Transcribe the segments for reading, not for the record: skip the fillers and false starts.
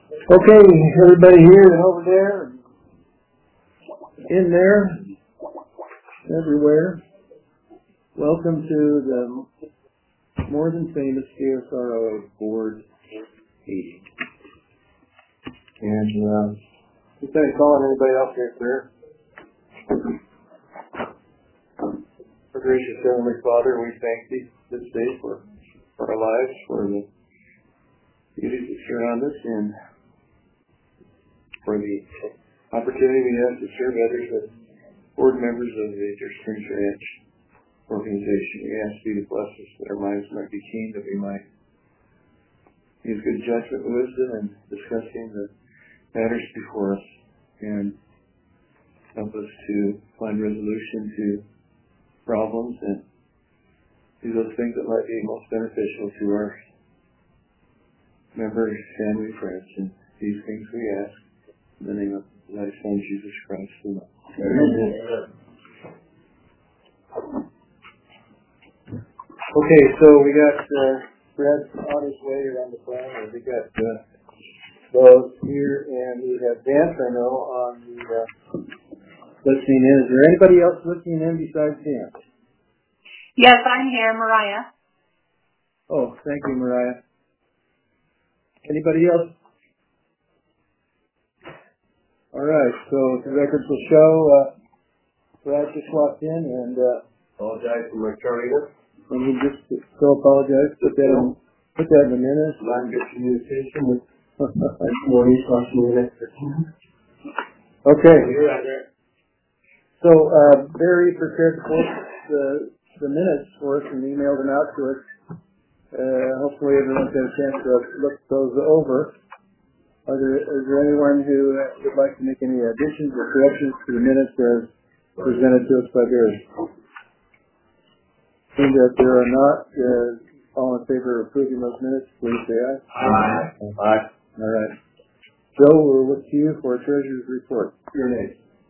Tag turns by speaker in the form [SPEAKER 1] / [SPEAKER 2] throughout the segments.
[SPEAKER 1] Okay, everybody here and over there, in there, everywhere, welcome to the More Than Famous KSRO Board meeting. And instead of calling anybody else here, sir, our gracious Heavenly Father, we thank Thee this day for our lives, for the beauties that surround us, and for the opportunity we have to serve others as board members of the Deer Springs Ranch organization. We ask Thee to bless us, that our minds might be keen, that we might use good judgment and wisdom in discussing the matters before us, and help us to find resolution to problems and do those things that might be most beneficial to our members, family, friends. And these things we ask in the name of Thy Son, Jesus Christ. Amen. Okay, so we got Brad on his way around the phone, and we got those here, and we have Dan, I know, on the listening in. Is there anybody else listening in besides Dan?
[SPEAKER 2] Yes, I'm here, Mariah.
[SPEAKER 1] Oh, thank you, Mariah. Anybody else? All right, so the records will show Brad just walked in, and
[SPEAKER 3] apologize for my tardiness.
[SPEAKER 1] And he just so apologize. Put that in a minute.
[SPEAKER 3] Not good communication with this morning, costing me an extra time.
[SPEAKER 1] Okay.
[SPEAKER 3] You're right there.
[SPEAKER 1] So Barry prepared the minutes for us and emailed them out to us. Hopefully everyone's had a chance to look those over. Is there anyone who would like to make any additions or corrections to the minutes as presented to us by Barry? Seeing that there are not, all in favor of approving those minutes, please say aye.
[SPEAKER 3] Aye.
[SPEAKER 1] Aye. All right. Joe, we'll look to you for a treasurer's report.
[SPEAKER 3] Your name.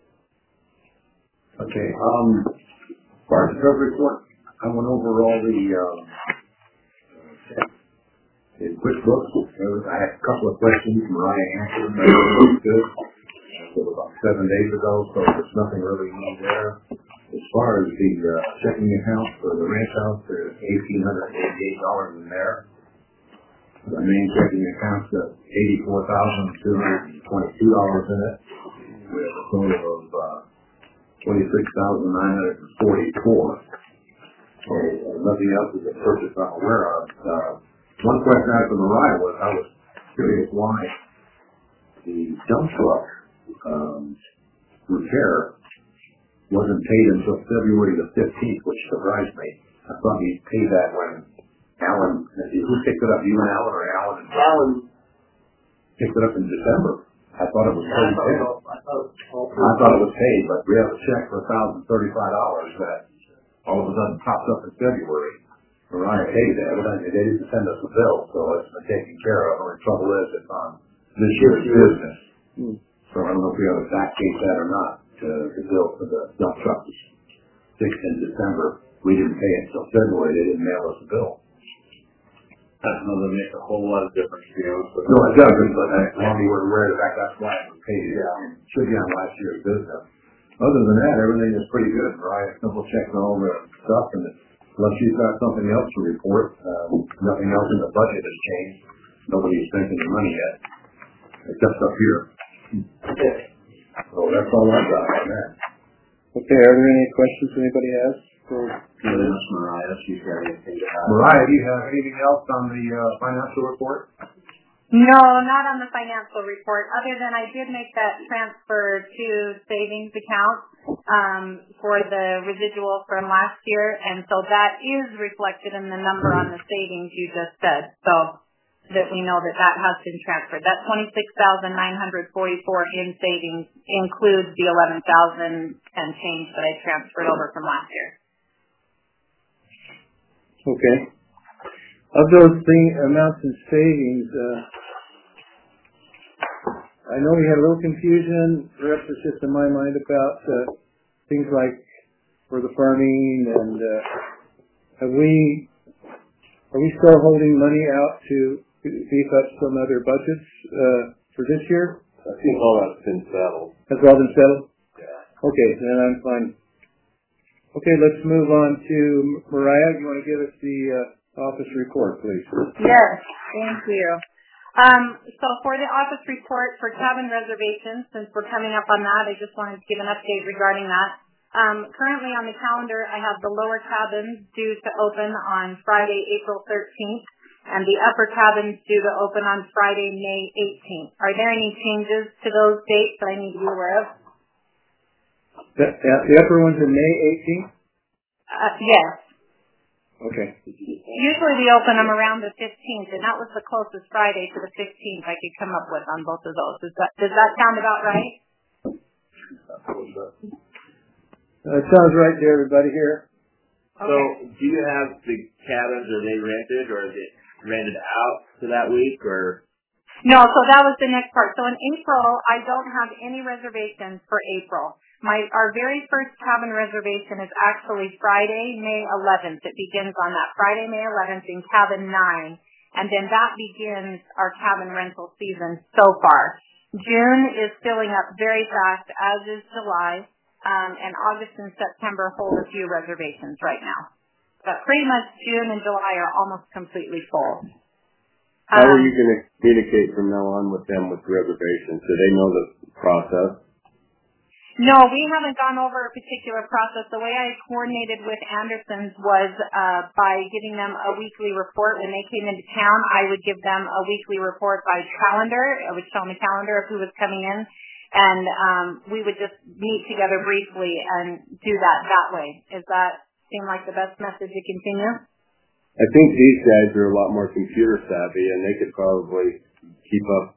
[SPEAKER 3] Okay. As far as the treasurer's report, I went over all the in QuickBooks. I had a couple of questions. Mariah answered them. They were good. It was about 7 days ago, so there's nothing really new there. As far as the checking account for the ranch house, there's $1,888 in there. The main checking account's got $84,222 in it. We have a total of $26,944. So nothing else is a purchase I'm aware of. One question I had for Mariah was, I was curious why the dump truck repair wasn't paid until February the 15th, which surprised me. I thought he'd pay that when Alan, who picked it up, you and Alan, or Alan?
[SPEAKER 4] Alan
[SPEAKER 3] picked it up in December. I thought it was paid. I thought it was paid, but we have a check for $1,035 that all of a sudden pops up in February. Mariah paid that, but they didn't send us a bill, so it's been taken care of. The trouble is, it's on this year's business. So I don't know if we have to backdate that or not. The bill for the dump truck was fixed in December. We didn't pay it until February. They didn't mail us a bill.
[SPEAKER 4] That doesn't make a whole lot of difference, to be honest with you.
[SPEAKER 3] No, it doesn't, but we were aware of the fact that's why it was paid. Yeah. It should be on last year's business. Other than that, everything is pretty good. Mariah simple checks all the stuff, and unless she's got something else to report, nothing else in the budget has changed. Nobody's spent any money yet, except up here.
[SPEAKER 4] Okay.
[SPEAKER 3] So that's all I've got on that.
[SPEAKER 1] Okay, are there any questions anybody has?
[SPEAKER 4] Mariah, she's got anything to add.
[SPEAKER 3] Mariah, do you have anything else on the financial report?
[SPEAKER 2] No, not on the financial report, other than I did make that transfer to savings account for the residual from last year, and so that is reflected in the number on the savings you just said. So that we know that has been transferred. That $26,944 in savings includes the $11,000 and change that I transferred over from last year.
[SPEAKER 1] Okay. Of those amounts in savings, I know we had a little confusion, perhaps it's just in my mind, about things like for the farming, and are we still holding money out to beef up some other budgets
[SPEAKER 5] for this year?
[SPEAKER 3] I think all that's been settled.
[SPEAKER 5] Has all been settled?
[SPEAKER 3] Yeah.
[SPEAKER 5] Okay, then I'm fine. Okay, let's move on to Mariah. You want to give us the office report, please?
[SPEAKER 2] Yes, thank you. So for the office report for cabin reservations, since we're coming up on that, I just wanted to give an update regarding that. Currently on the calendar, I have the lower cabins due to open on Friday, April 13th, and the upper cabins due to open on Friday, May 18th. Are there any changes to those dates that I need to be aware of?
[SPEAKER 5] The upper one's in May 18th?
[SPEAKER 2] Yes.
[SPEAKER 5] Okay.
[SPEAKER 2] Usually we open them around the 15th, and that was the closest Friday to the 15th I could come up with on both of those. Does that sound about right?
[SPEAKER 5] It sounds right to everybody here.
[SPEAKER 2] Okay.
[SPEAKER 4] So, do you have the cabins, are they rented, or is it rented out to that week, or?
[SPEAKER 2] No, so that was the next part. So in April, I don't have any reservations for April. Our very first cabin reservation is actually Friday, May 11th. It begins on that Friday, May 11th in cabin 9. And then that begins our cabin rental season so far. June is filling up very fast, as is July. And August and September hold a few reservations right now. But pretty much June and July are almost completely full.
[SPEAKER 3] How are you going to communicate from now on with them with reservations? Do they know the process?
[SPEAKER 2] No, we haven't gone over a particular process. The way I coordinated with Anderson's was by giving them a weekly report. When they came into town, I would give them a weekly report by calendar. I would show them a calendar of who was coming in. And we would just meet together briefly and do that way. Does that seem like the best method to continue?
[SPEAKER 3] I think these guys are a lot more computer savvy, and they could probably keep up,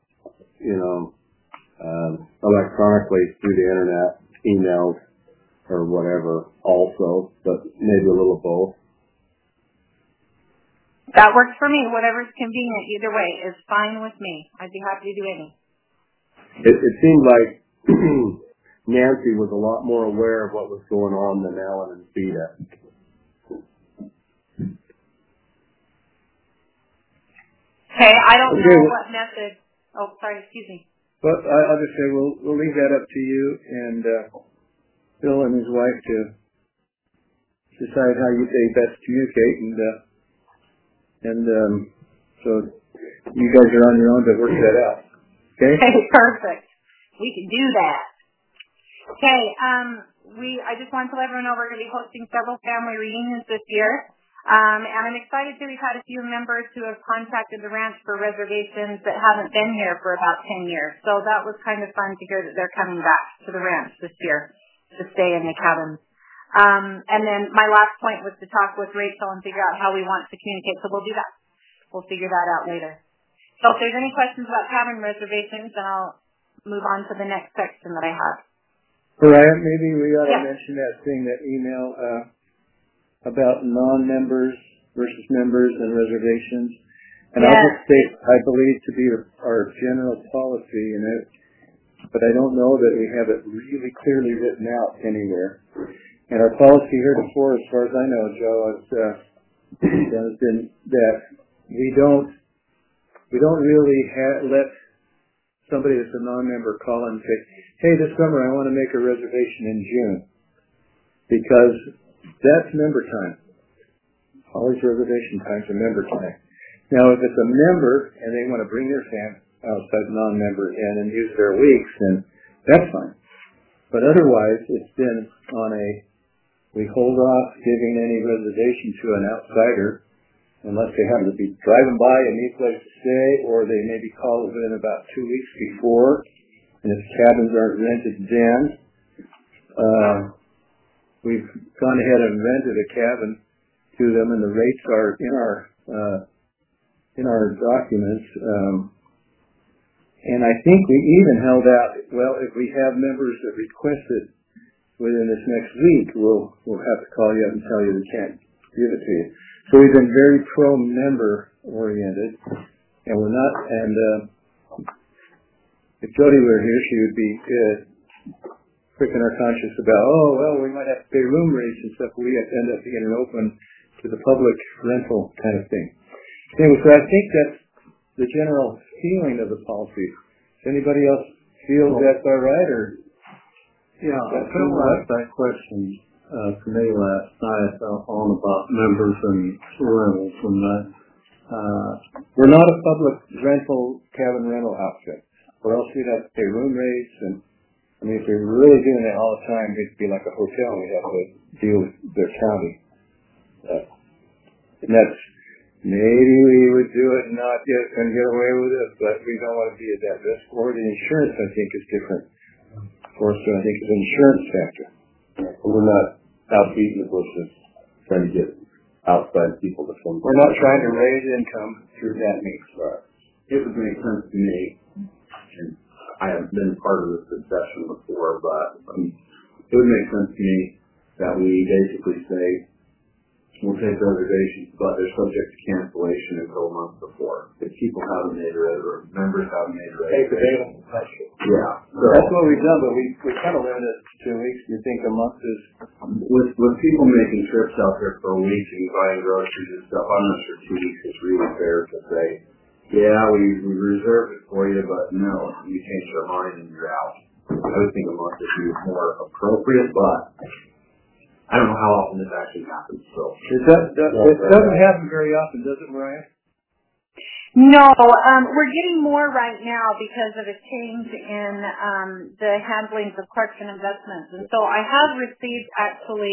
[SPEAKER 3] electronically through the internet, emails, or whatever also, but maybe a little of both.
[SPEAKER 2] That works for me. Whatever's convenient either way is fine with me. I'd be happy to do any.
[SPEAKER 3] It seemed like Nancy was a lot more aware of what was going on than Alan and Fida.
[SPEAKER 2] Okay, I don't know what method. Oh, sorry, excuse me.
[SPEAKER 5] Well, I'll just say we'll leave that up to you and Bill and his wife to decide how you say best communicate, and so you guys are on your own to work that out. Okay.
[SPEAKER 2] Okay, perfect. We can do that. Okay, I just want to let everyone know we're going to be hosting several family reunions this year. And I'm excited too. We've had a few members who have contacted the ranch for reservations that haven't been here for about 10 years. So that was kind of fun to hear that they're coming back to the ranch this year to stay in the cabins. And then my last point was to talk with Rachel and figure out how we want to communicate. So we'll do that. We'll figure that out later. So if there's any questions about cabin reservations, then I'll move on to the next section that I have.
[SPEAKER 5] Mariah, maybe we ought to mention that thing, that email about non-members versus members and reservations. And I'll just state, I believe to be our general policy, but I don't know that we have it really clearly written out anywhere. And our policy heretofore, as far as I know, Joe, has been that we don't really let somebody that's a non-member call and say, hey, this summer I want to make a reservation in June, because that's member time. Always reservation times are member time. Now, if it's a member and they want to bring their outside non-member in and use their weeks, then that's fine. But otherwise, it's been on we hold off giving any reservation to an outsider unless they happen to be driving by and need a place to stay, or they maybe call in about 2 weeks before, and if cabins aren't rented then, we've gone ahead and rented a cabin to them, and the rates are in our documents. And I think we even held out, well, if we have members that request it within this next week, we'll have to call you up and tell you we can't give it to you. So we've been very pro-member oriented, and we're not. And if Jody were here, she would be pricking our conscience about, oh well, we might have to pay room rates and stuff. We have to end up being an open to the public rental kind of thing. Anyway, so I think that's the general feeling of the policy. Does anybody else feel that's all right, or?
[SPEAKER 3] Yeah, Phil asked that question to me last night on about members and rentals, and
[SPEAKER 5] we're not a public cabin rental outfit, or else we'd have to pay room rates, and I mean, if we were really doing it all the time, it'd be like a hotel. We'd have to deal with their county. And that's, maybe we would do it and not and get away with it, but we don't want to be at that risk. Or the insurance, I think, is different. Of course, I think it's an insurance factor.
[SPEAKER 3] we're not out beating the bushes trying to get outside people to fund.
[SPEAKER 5] We're not trying to raise income through that means.
[SPEAKER 3] Right. It would make sense to me, and I have been part of this discussion before, but it would make sense to me that we basically say we'll take reservations, but they're subject to cancellation until a month before. If people haven't made or members haven't made reservations. Yeah. So
[SPEAKER 5] that's what we've done, but we kind of limited it to 2 weeks. You think a month is...
[SPEAKER 3] With people making trips out there for a week and buying groceries and stuff, I'm not sure 2 weeks is really fair to say, yeah, we reserved it for you, but no, you changed our mind and you're out. I would think a month would be more appropriate, but I don't know how often this actually happens. So
[SPEAKER 5] it doesn't happen very often, does it, Mariah?
[SPEAKER 2] No, we're getting more right now because of a change in the handling of Clarkson Investments. And so I have received actually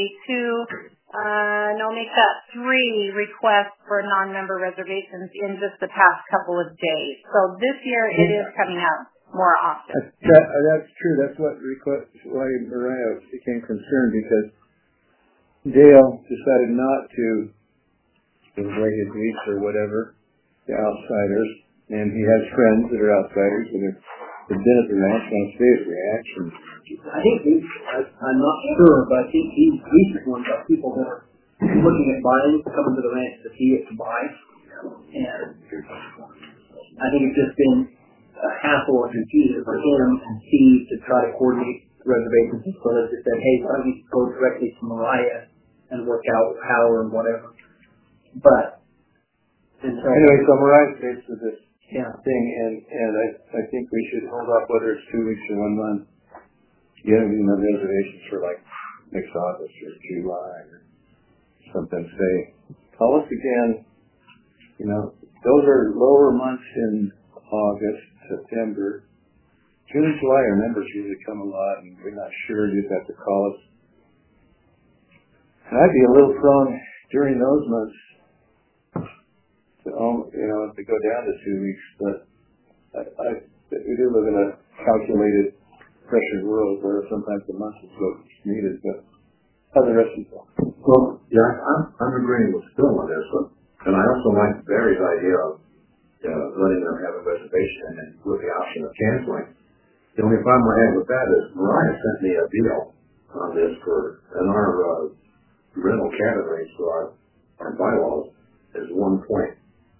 [SPEAKER 2] three requests for non-member reservations in just the past couple of days. So this year it is coming out more often.
[SPEAKER 5] That's true. That's why Mariah became concerned, because Dale decided not to give away his lease or whatever to outsiders, and he has friends that are outsiders that have been at the ranch, want to stay at the ranch.
[SPEAKER 6] I think I'm not sure, but I think these recent ones are people that are looking at buying, coming to the ranch to see it to buy, and I think it's just been a hassle and confusing for him and Steve to try to coordinate reservations, so they just said, hey, why don't we go directly to Mariah and work out how or whatever. But
[SPEAKER 5] anyway, so Mariah stays with this thing, and I think we should hold off whether it's 2 weeks or 1 month. Getting the reservations for like next August or July or something. Say, call us again. You know, those are lower months in August, September. June and July, our members usually come a lot, and we're not sure. You'd have to call us. And I'd be a little prone during those months to go down to 2 weeks, but we do live in a calculated, pressured world where sometimes a month is what's needed. But how the rest of you go?
[SPEAKER 3] Well, yeah, I'm agreeing with Phil on this one, and I also like Barry's idea of letting them have a reservation and with the option of canceling. The only problem I have with that is Mariah sent me a deal on this and our rental cabin rates for our bylaws is 1.02.01.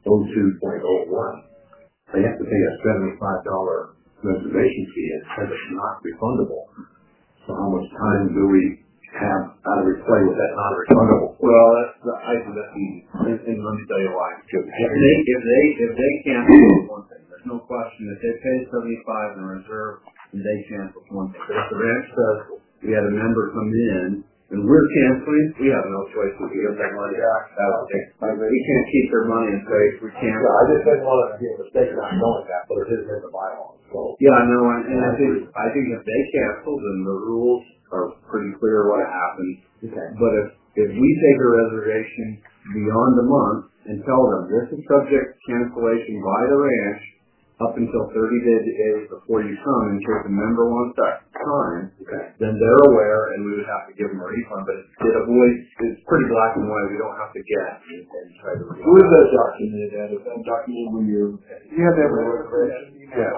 [SPEAKER 3] They have to pay a $75 reservation fee, and says it's not refundable. So how much time do we have out of play with that non-refundable?
[SPEAKER 5] Well,
[SPEAKER 3] I think that's easy. And let me tell you why. If they cancel, one thing. There's no question. If they pay $75 in reserve and they cancel, one thing. But if the ranch says we had a member come in and we're canceling, we have no choice but to give that money back. We can't keep their money and say we can't.
[SPEAKER 7] Yeah, I just didn't want to be a mistake not knowing that, but it is in the bylaws. So
[SPEAKER 3] yeah, I know, and I think if they cancel, then the rules are pretty clear what happens.
[SPEAKER 7] okay.
[SPEAKER 3] But if we take a reservation beyond a month and tell them this is subject to cancellation by the ranch up until 30 days before you come, in case a member wants that time, then they're aware, and we would have to give them a refund. But it avoids, it's pretty black and white. We don't have to guess and try to refund.
[SPEAKER 7] Who is that documented at? Is that documented when you
[SPEAKER 5] have that reservation?
[SPEAKER 7] Yeah.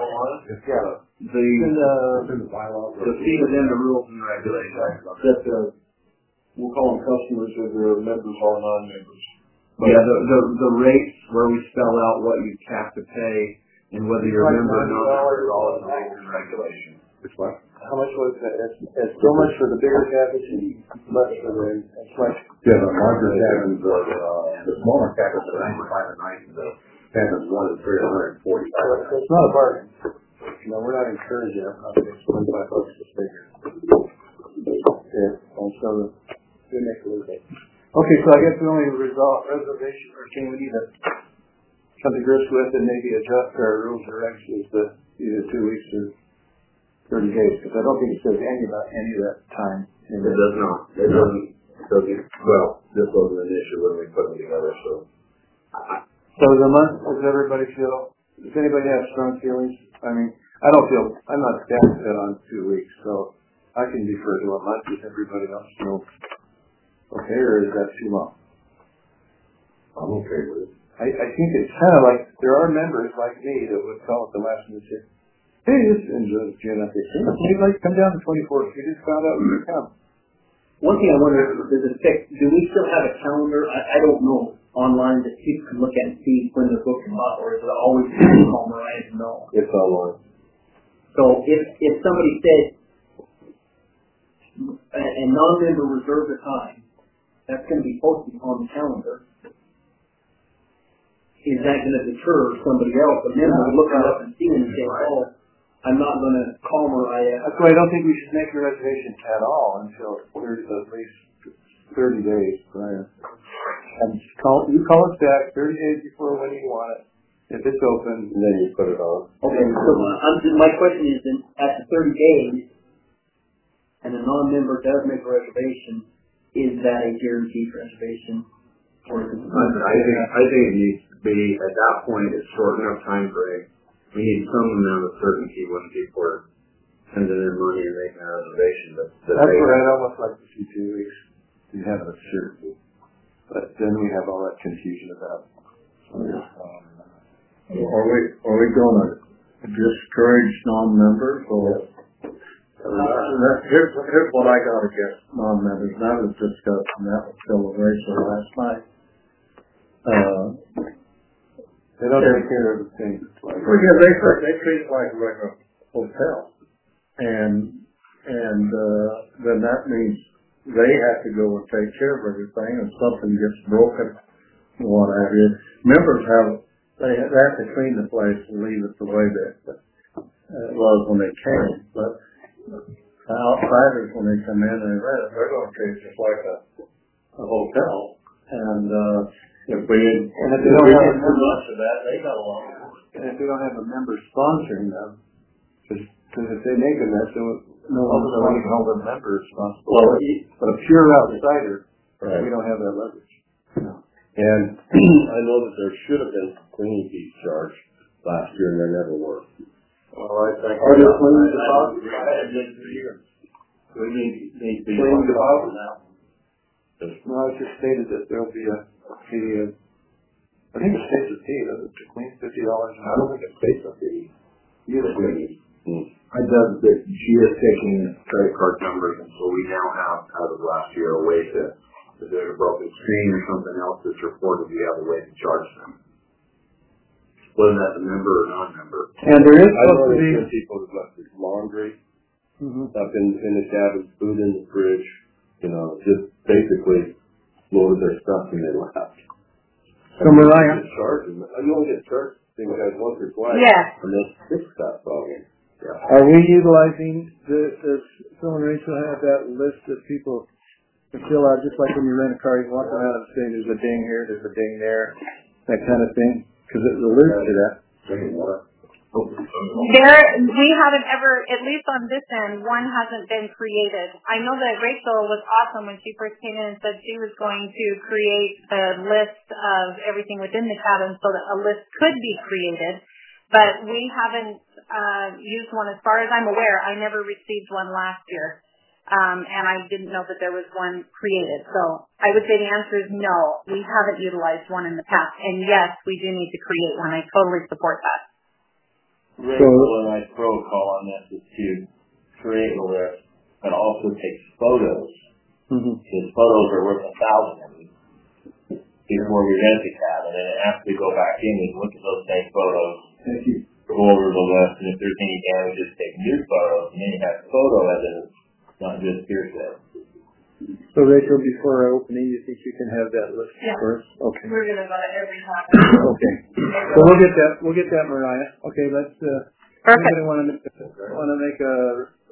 [SPEAKER 3] The
[SPEAKER 7] in the bylaws.
[SPEAKER 3] the fee is in the rules and regulations.
[SPEAKER 7] That we'll call them customers or their members or non-members.
[SPEAKER 3] Yeah, the rates where we spell out what you have to pay and whether you're a member or not are all in the rules and regulations.
[SPEAKER 7] Which one?
[SPEAKER 5] How much was that? It's so much for the bigger cabins and much for the
[SPEAKER 3] Yeah, the larger cabins are the smaller cabins are 95 and 90. The cabins 1 is 340.
[SPEAKER 5] So it's not a bargain. You know, we're not encouraging them. I think it's $25 to figure. Yeah, and so we make a little bit. Okay, so I guess the only reservation or thing we need to come to grips with and maybe adjust our rules or regs is the either 2 weeks or 30 days, because I don't think it says any of that time.
[SPEAKER 3] It does not. It doesn't. Well, this wasn't an issue when we put them together, so.
[SPEAKER 5] So the month, does everybody feel, does anybody have strong feelings? I mean, I'm not staff set on 2 weeks, so I can defer to a month if everybody else feels okay, or is that too long?
[SPEAKER 3] I'm okay with it.
[SPEAKER 5] I think it's kind of like, there are members like me that would call at the last minute and say, hey, this is June, I think, you'd like to come down to 24th, we just found out we could come.
[SPEAKER 6] One thing I wonder, does it affect, do we still have a calendar, I don't know, online that people can look at and see when they're booked or not, or is it always call Mariah to know?
[SPEAKER 3] It's online.
[SPEAKER 6] So if somebody said, a non-member reserved a time, that's going to be posted on the calendar. Is that going to deter somebody else? A member would look it up and see it and say, oh, I'm not going to call Mariah.
[SPEAKER 5] That's why I don't think we should make a reservation at all until there's at least 30 days prior. And you call us back 30 days before when you want it. If it's open,
[SPEAKER 3] then you put it on.
[SPEAKER 6] Okay, so my question is, then, at the 30 days, and a non-member does make a reservation, is that a guaranteed reservation? Or is it
[SPEAKER 3] I think it needs to be, at that point, it's short enough time frame. We need some amount of certainty when people are sending in money and making a reservation.
[SPEAKER 5] That's where I'd almost like to see 2 weeks. You have a certainty. But then we have all that confusion about.
[SPEAKER 7] Are we going to discourage non-members or? Here's what I got against non-members. That was discussed, and that was still a racial last night.
[SPEAKER 5] They don't take care of the things.
[SPEAKER 7] Well, yeah, they treat it like a regular hotel, and then that means they have to go and take care of everything, and something gets broken, and what have you. Members they have to clean the place and leave it the way that it was when they came, but outsiders, when they come in and rent it, they're going to treat it just like a hotel, and if we don't have too much of that, they got a lot of work.
[SPEAKER 5] And if we don't have a member sponsoring them, because if they make a mess, no one's going to hold a member responsible.
[SPEAKER 7] Well,
[SPEAKER 5] but a pure outsider,
[SPEAKER 3] right.
[SPEAKER 5] We don't have that leverage. No.
[SPEAKER 3] And I know that there should have been cleaning fees charged last year, and there never were.
[SPEAKER 7] Well, I think.
[SPEAKER 5] Are there cleaning deposits?
[SPEAKER 7] We need to be
[SPEAKER 5] cleaning deposits
[SPEAKER 7] now.
[SPEAKER 5] No, I just stated that there'll be a fee. I think it states a fee, doesn't it, to clean $50 an hour?
[SPEAKER 3] I don't think it states a fee.
[SPEAKER 5] Yes, please.
[SPEAKER 3] I does that. She is taking credit card numbers, and so we now have, out of last year, a way to, if there's a broken screen or something else that's reported, we have a way to charge them. Whether that's a member or non-member.
[SPEAKER 5] And there is
[SPEAKER 3] I know
[SPEAKER 5] supposed to be
[SPEAKER 3] there's people who've left their laundry up in the cabin, food in the fridge, just basically loaded their stuff and they left.
[SPEAKER 5] So Mariah,
[SPEAKER 3] You only get charged things guys once or twice.
[SPEAKER 2] Yeah.
[SPEAKER 3] And then fix that problem. Yeah.
[SPEAKER 5] are we utilizing does Phil and Rachel have that list of people to fill out, just like when you rent a car, you walk around and say there's a ding here, there's a ding there, that kind of thing? Because it alludes to that.
[SPEAKER 2] We haven't ever, at least on this end, one hasn't been created. I know that Rachel was awesome when she first came in and said she was going to create a list of everything within the cabin so that a list could be created, but we haven't used one as far as I'm aware. I never received one last year, and I didn't know that there was one created. So I would say the answer is no. We haven't utilized one in the past, and yes, we do need to create one. I totally support that.
[SPEAKER 4] Rachel and I's protocol on this is to create a list, but also take photos. Because photos are worth 1,000 before we rent the cabin, and after we go back in, we look at those same photos, go over the list, and if there's any damages, take new photos, and then you have photo evidence, not just hearsay.
[SPEAKER 5] So Rachel, before our opening, you think you can have that list first? Okay.
[SPEAKER 2] We're going to go to every time.
[SPEAKER 5] Okay. So we'll get that, Mariah. Okay, let's
[SPEAKER 2] Perfect.
[SPEAKER 5] Anybody want to make a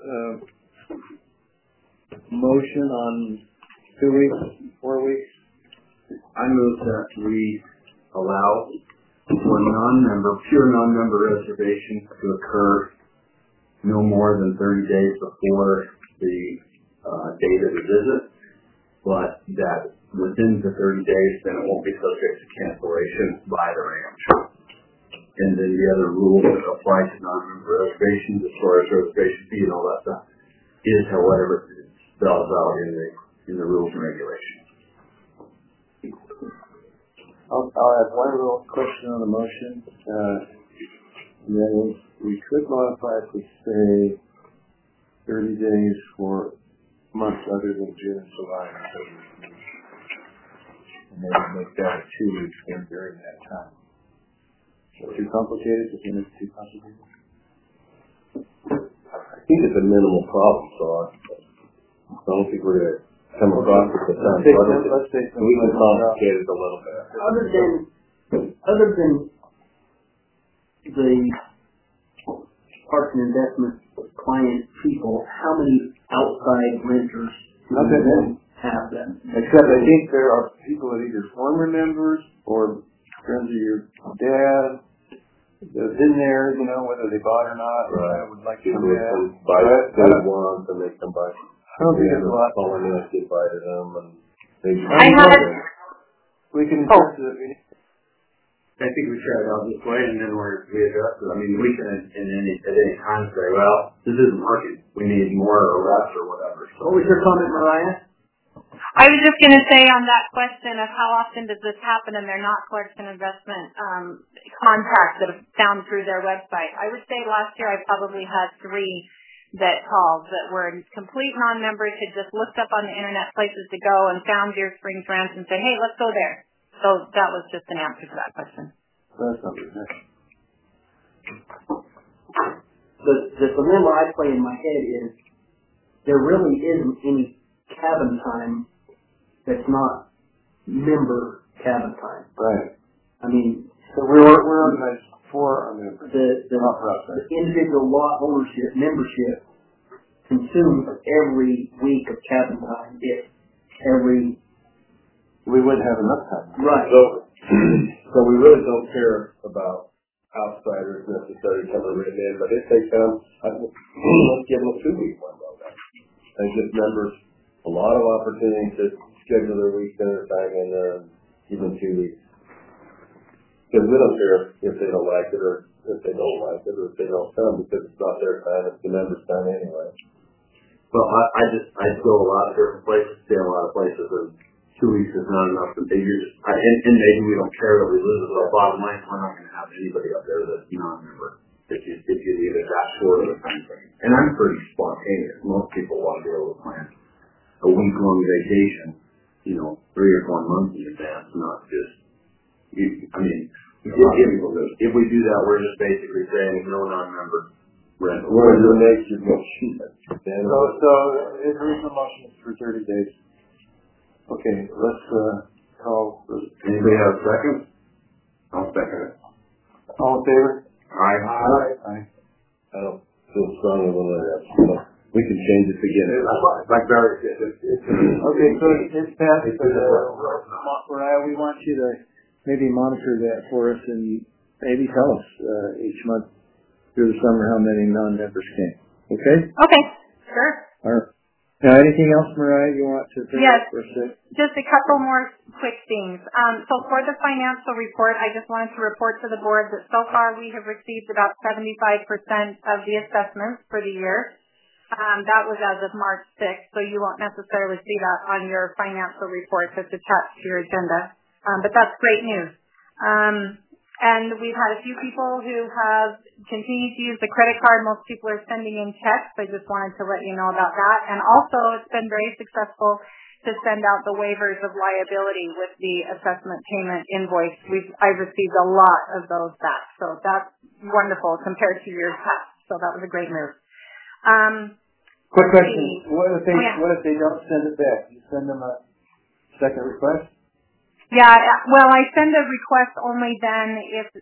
[SPEAKER 5] motion on 2 weeks, 4 weeks?
[SPEAKER 3] I move that we allow for pure non-member reservations to occur no more than 30 days before the date of the visit, but that within the 30 days, then it won't be subject to cancellation by the ranch. And then the other rules that apply to non-member reservations, as far as reservation fee and all that stuff, is however it spells out in the rules and regulations.
[SPEAKER 5] I'll have one little question on the motion. And then we could modify if we say 30 days for months other than June and July. And maybe make that 2 weeks during that time. Too complicated? Is it too complicated?
[SPEAKER 7] I think it's a minimal problem, so I don't think we're going to come across with the time.
[SPEAKER 5] Let's say
[SPEAKER 7] we can complicate it a little bit.
[SPEAKER 6] Other than the Parks and Investment client people, how many outside renters do you have then?
[SPEAKER 5] Except I think there are people that either former members or friends of your dad that have been there, whether they bought or not.
[SPEAKER 7] Right.
[SPEAKER 5] I would like to
[SPEAKER 7] People can buy what they want and they come by.
[SPEAKER 5] I don't think there's a lot.
[SPEAKER 7] Calling us, invited them, and they
[SPEAKER 5] we can address it.
[SPEAKER 3] I think we try it out this way, and then we adjust it. I mean, we can at any time say, well, this isn't working. We need more or less or whatever. So,
[SPEAKER 6] What was your comment, Mariah?
[SPEAKER 2] I was just going to say on that question of how often does this happen and they're not Clarkson Investment contacts that have found through their website. I would say last year I probably had 3 that called that were complete non-members, had just looked up on the internet places to go and found Deer Springs Ranch and said, hey, let's go there. So that was just an answer to that question.
[SPEAKER 5] That's not good.
[SPEAKER 6] The dilemma I play in my head is there really isn't any cabin time that's not member cabin time.
[SPEAKER 5] Right.
[SPEAKER 6] I mean,
[SPEAKER 5] so we're organized for our members.
[SPEAKER 6] The individual lot ownership membership consumes every week of cabin time.
[SPEAKER 5] We wouldn't have enough time.
[SPEAKER 6] Right.
[SPEAKER 7] So we really don't care about outsiders necessarily coming written in, but if they come, let's give them a 2-week window. They just members a lot of opportunity to schedule their weekend time in there, and even 2 weeks. Because we don't care if they don't like it or if they don't like it or if they don't come, because it's not their time, it's the members' time anyway.
[SPEAKER 3] well, I go a lot of different places, stay a lot of places, and 2 weeks is not enough. And maybe we don't care that we lose it. But bottom line, we're not going to have anybody up there that's non-member if you leave it that short of a time frame. And I'm pretty spontaneous. Most people want to be able to plan a week-long vacation, 3 or 4 months in advance, not just. If we do that, we're just basically saying no non-member rent.
[SPEAKER 7] Well, your nature will shoot it.
[SPEAKER 5] So his original motion is for 30 days. Okay, let's call.
[SPEAKER 3] Anybody have a second? I'll second it.
[SPEAKER 5] All in favor?
[SPEAKER 3] Aye.
[SPEAKER 7] I don't feel strongly one way or the other. We can change it again.
[SPEAKER 3] Like Barry said.
[SPEAKER 5] Okay, so it's passed. Mariah, we want you to maybe monitor that for us and maybe tell us each month through the summer how many non-members came. Okay?
[SPEAKER 2] Okay, sure.
[SPEAKER 5] All right. Now, anything else, Mariah, you want to bring up for a sec?
[SPEAKER 2] Just a couple more quick things. So for the financial report, I just wanted to report to the board that so far we have received about 75% of the assessments for the year. That was as of March 6th, so you won't necessarily see that on your financial report that's attached to your agenda. But that's great news. And we've had a few people who have continued to use the credit card. Most people are sending in checks. I just wanted to let you know about that. And also, it's been very successful to send out the waivers of liability with the assessment payment invoice. I've received a lot of those back. So that's wonderful compared to years past. So that was a great move.
[SPEAKER 5] Quick question. What if they don't send it back? You send them a second request?
[SPEAKER 2] Yeah, well, I send a request only then if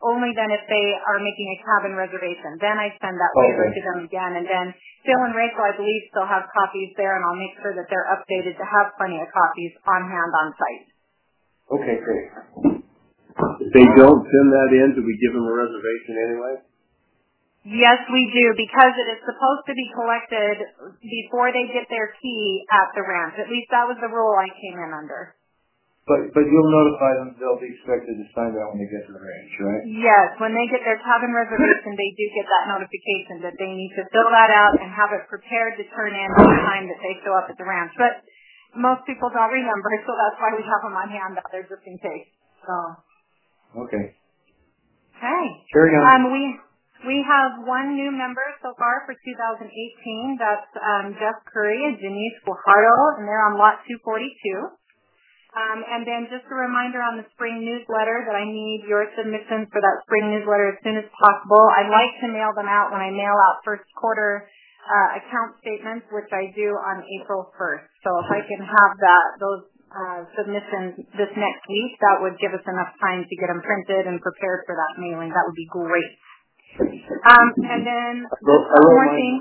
[SPEAKER 2] only then if they are making a cabin reservation. Then I send that waiver to them again, and then Phil and Rachel, I believe, still have copies there, and I'll make sure that they're updated to have plenty of copies on hand on site.
[SPEAKER 5] Okay, great. If they don't send that in, do we give them a reservation anyway?
[SPEAKER 2] Yes, we do, because it is supposed to be collected before they get their key at the ranch. At least that was the rule I came in under.
[SPEAKER 5] But you'll notify them they'll be expected to sign that when they get to the ranch, right?
[SPEAKER 2] Yes, when they get their cabin reservation, they do get that notification that they need to fill that out and have it prepared to turn in at the time that they show up at the ranch. But most people don't remember, so that's why we have them on hand out there just in case. So.
[SPEAKER 5] Okay.
[SPEAKER 2] Okay.
[SPEAKER 5] Carry on.
[SPEAKER 2] We have one new member so far for 2018. That's Jeff Curry and Denise Guajardo, and they're on lot 242. And then just a reminder on the spring newsletter that I need your submissions for that spring newsletter as soon as possible. I'd like to mail them out when I mail out first quarter account statements, which I do on April 1st. So if I can have those submissions this next week, that would give us enough time to get them printed and prepared for that mailing. That would be great. And then one more thing.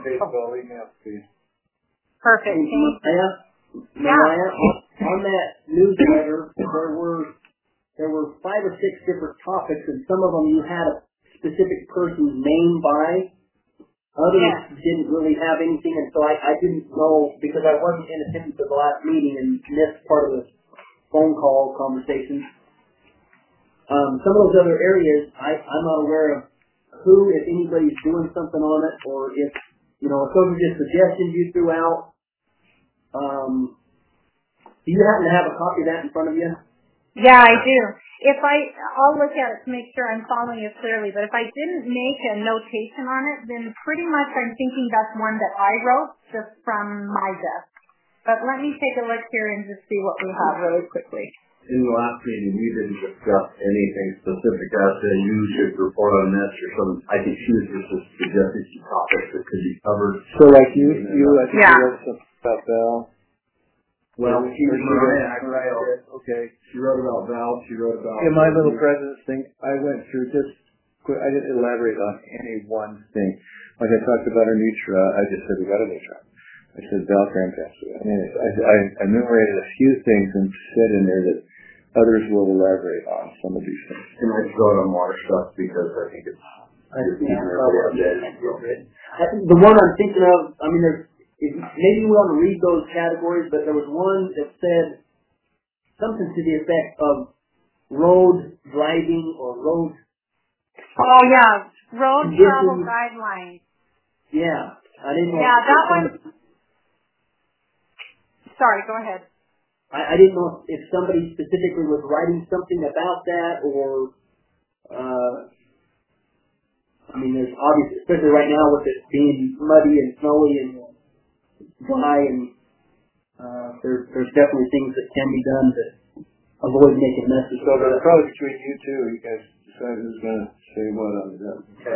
[SPEAKER 2] Perfect.
[SPEAKER 6] Mariah, on that newsletter, there were 5 or 6 different topics, and some of them you had a specific person's name by. Others didn't really have anything, and so I didn't know, because I wasn't in attendance at the last meeting and missed part of the phone call conversations. Some of those other areas, I'm not aware of who, if anybody's doing something on it, or if those are just suggestions you threw out. Do you happen to have a copy of that in front of you?
[SPEAKER 2] Yeah, I do. I'll look at it to make sure I'm following you clearly, but if I didn't make a notation on it, then pretty much I'm thinking that's one that I wrote just from my desk. But let me take a look here and just see what we have really quickly.
[SPEAKER 3] In the last meeting, we didn't discuss anything specific as to you should report on this or something. I think she was just suggesting some topics that could be covered.
[SPEAKER 5] So like you I think you wrote something about Val.
[SPEAKER 3] Well, she wrote
[SPEAKER 5] okay.
[SPEAKER 3] She wrote about Val. She wrote about...
[SPEAKER 5] In my little president's thing, I went through just quick. I didn't elaborate on any one thing. Like I talked about our Nutra, I just said we got a Nutra. I said Val Fantastic. I mean, I enumerated a few things and said in there that others will elaborate on some of these things.
[SPEAKER 3] And I wrote on water stuff because I think it's...
[SPEAKER 6] The one I'm thinking of, I mean, maybe we want to read those categories, but there was one that said something to the effect of road driving or road...
[SPEAKER 2] Oh, yeah. Road travel guidelines.
[SPEAKER 6] Yeah. I didn't know...
[SPEAKER 2] Yeah, that one... Sorry, go ahead.
[SPEAKER 6] I didn't know if somebody specifically was writing something about that, or... I mean, there's obviously, especially right now with it being muddy and snowy and dry, and there's definitely things that can be done to avoid making messes.
[SPEAKER 5] So the probably between you two, you guys decide who's going to say what on that.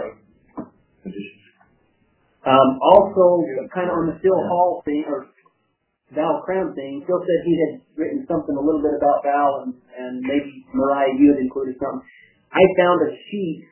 [SPEAKER 6] Also, kind of on the Phil Hall thing, or Val Cram thing, Phil said he had written something a little bit about Val, and maybe Mariah, you had included something. I found a sheet.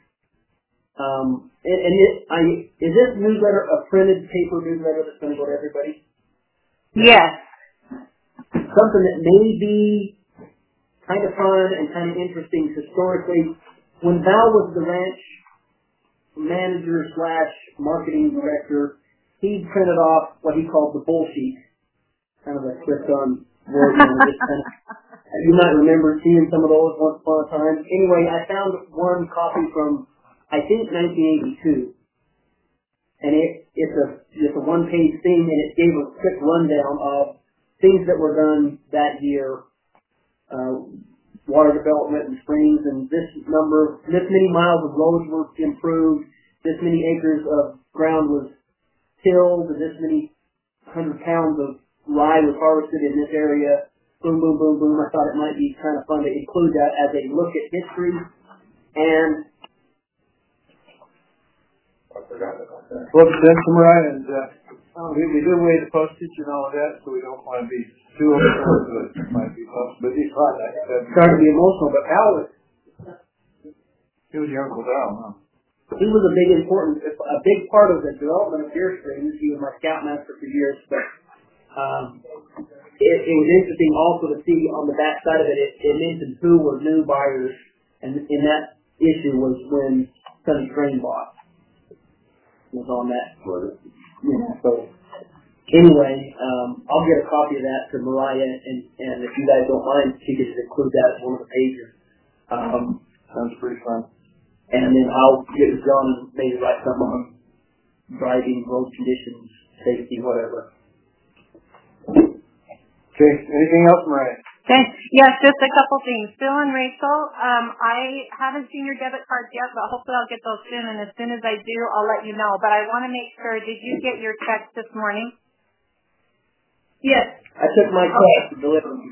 [SPEAKER 6] Is this newsletter a printed paper newsletter that's going to go to everybody?
[SPEAKER 2] Yes.
[SPEAKER 6] Something that may be kind of fun and kind of interesting historically. When Val was the ranch manager / marketing director, he printed off what he called the bull sheet, kind of a twist on words. You might remember seeing some of those once upon a time. Anyway, I found one copy from, I think, 1982. And it's a one-page thing, and it gave a quick rundown of things that were done that year, water development and springs, and this many miles of roads were improved, this many acres of ground was tilled, and this many 100 pounds of rye was harvested in this area. Boom, boom, boom, boom. I thought it might be kind of fun to include that as a look at history. And
[SPEAKER 5] well, send some Mariah, and we do weigh the postage and all of that, so we don't want to be too overcome, but it might be tough. But it's fun.
[SPEAKER 6] Starting to be emotional, but Al was...
[SPEAKER 1] He was your Uncle Dal, huh?
[SPEAKER 6] He was a big part of the development of Deer Springs. He was my scoutmaster for years, but it was interesting also to see on the back side of it, it mentioned who were new buyers, and that issue was when Sunny Crane bought. Was on that. Yeah, so anyway, I'll get a copy of that to Mariah, and if you guys don't mind, she could just include that as one of the pages.
[SPEAKER 1] Sounds pretty fun.
[SPEAKER 6] And then I'll get with John and maybe write something on driving, road conditions, safety, whatever.
[SPEAKER 1] Okay, anything else, Mariah?
[SPEAKER 2] Okay. Yes, just a couple things. Phil and Rachel, I haven't seen your debit cards yet, but hopefully I'll get those soon, and as soon as I do, I'll let you know. But I want to make sure, did you get your checks this morning?
[SPEAKER 6] Yes. I took my class to deliver them.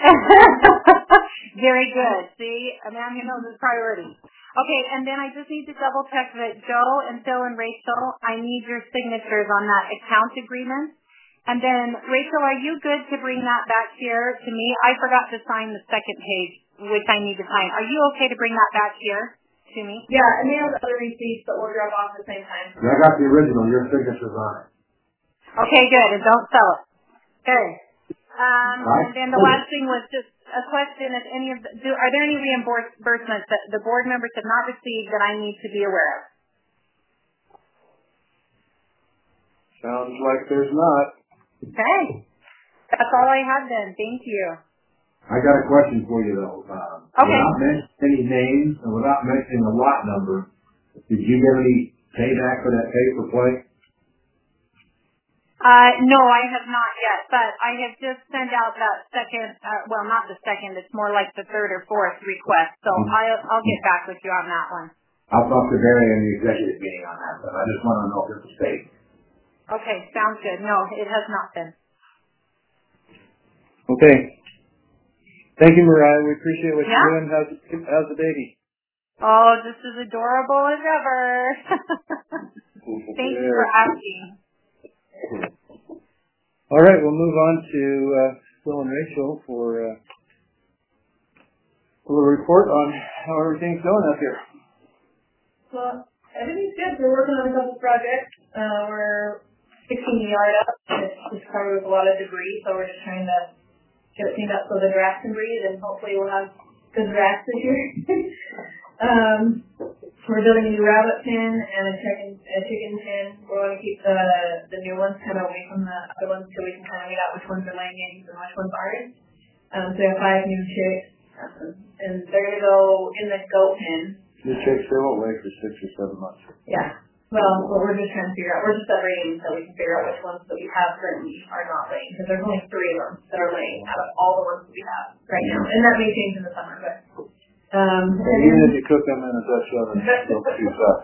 [SPEAKER 2] Very good. See, a man who knows his priorities. Okay, and then I just need to double check that Joe and Phil and Rachel, I need your signatures on that account agreement. And then, Rachel, are you good to bring that back here to me? I forgot to sign the second page, which I need to sign. Are you okay to bring that back here to me?
[SPEAKER 8] Yeah, and they have the other receipts that we'll drop off at the same time.
[SPEAKER 3] I got the original. Your signature's on it.
[SPEAKER 2] Okay, good. And don't sell it. Okay. And then the last thing was just a question: if any of are there any reimbursements that the board members have not received that I need to be aware of?
[SPEAKER 1] Sounds like there's not.
[SPEAKER 2] Okay. That's all I have then. Thank you.
[SPEAKER 3] I got a question for you though.
[SPEAKER 2] Okay.
[SPEAKER 3] Without mentioning any names and without mentioning a lot number, did you get any payback for that pay for play?
[SPEAKER 2] No, I have not yet, but I have just sent out that second, well, not the second, it's more like the third or fourth request, so I'll get back with you on that one.
[SPEAKER 3] I'll talk to Barry in the executive meeting on that, but I just want to know if it's paid.
[SPEAKER 2] Okay, sounds good. No, it has not been.
[SPEAKER 5] Okay. Thank you, Mariah. We appreciate what you're doing. How's the baby?
[SPEAKER 2] Oh, just as adorable as ever. Thank you for asking.
[SPEAKER 5] All right, we'll move on to Phil and Rachel for a little report on how everything's going up here.
[SPEAKER 8] Well, everything's good. We're working on a couple projects. We're fixing the yard up. It's covered with a lot of debris, so we're just trying to get it cleaned up so the grass can breathe, and hopefully we'll have good grass this year. We're building a new rabbit pen and a chicken pen. We're going to keep the new ones kind of away from the other ones so we can kind of weed out which ones are laying eggs and which ones aren't. So we have 5 new chicks, and they're going to go in the goat pen.
[SPEAKER 1] New chicks, they won't lay for 6 or 7 months.
[SPEAKER 8] Yeah. Well, what we're just trying to figure out, we're just separating so we can figure out which ones that we have currently are not laying, because there's only 3 of them that are laying out of all the ones that we have right now, and that may change in the summer, but.
[SPEAKER 1] And even if you cook them in a Dutch oven, they'll chew up.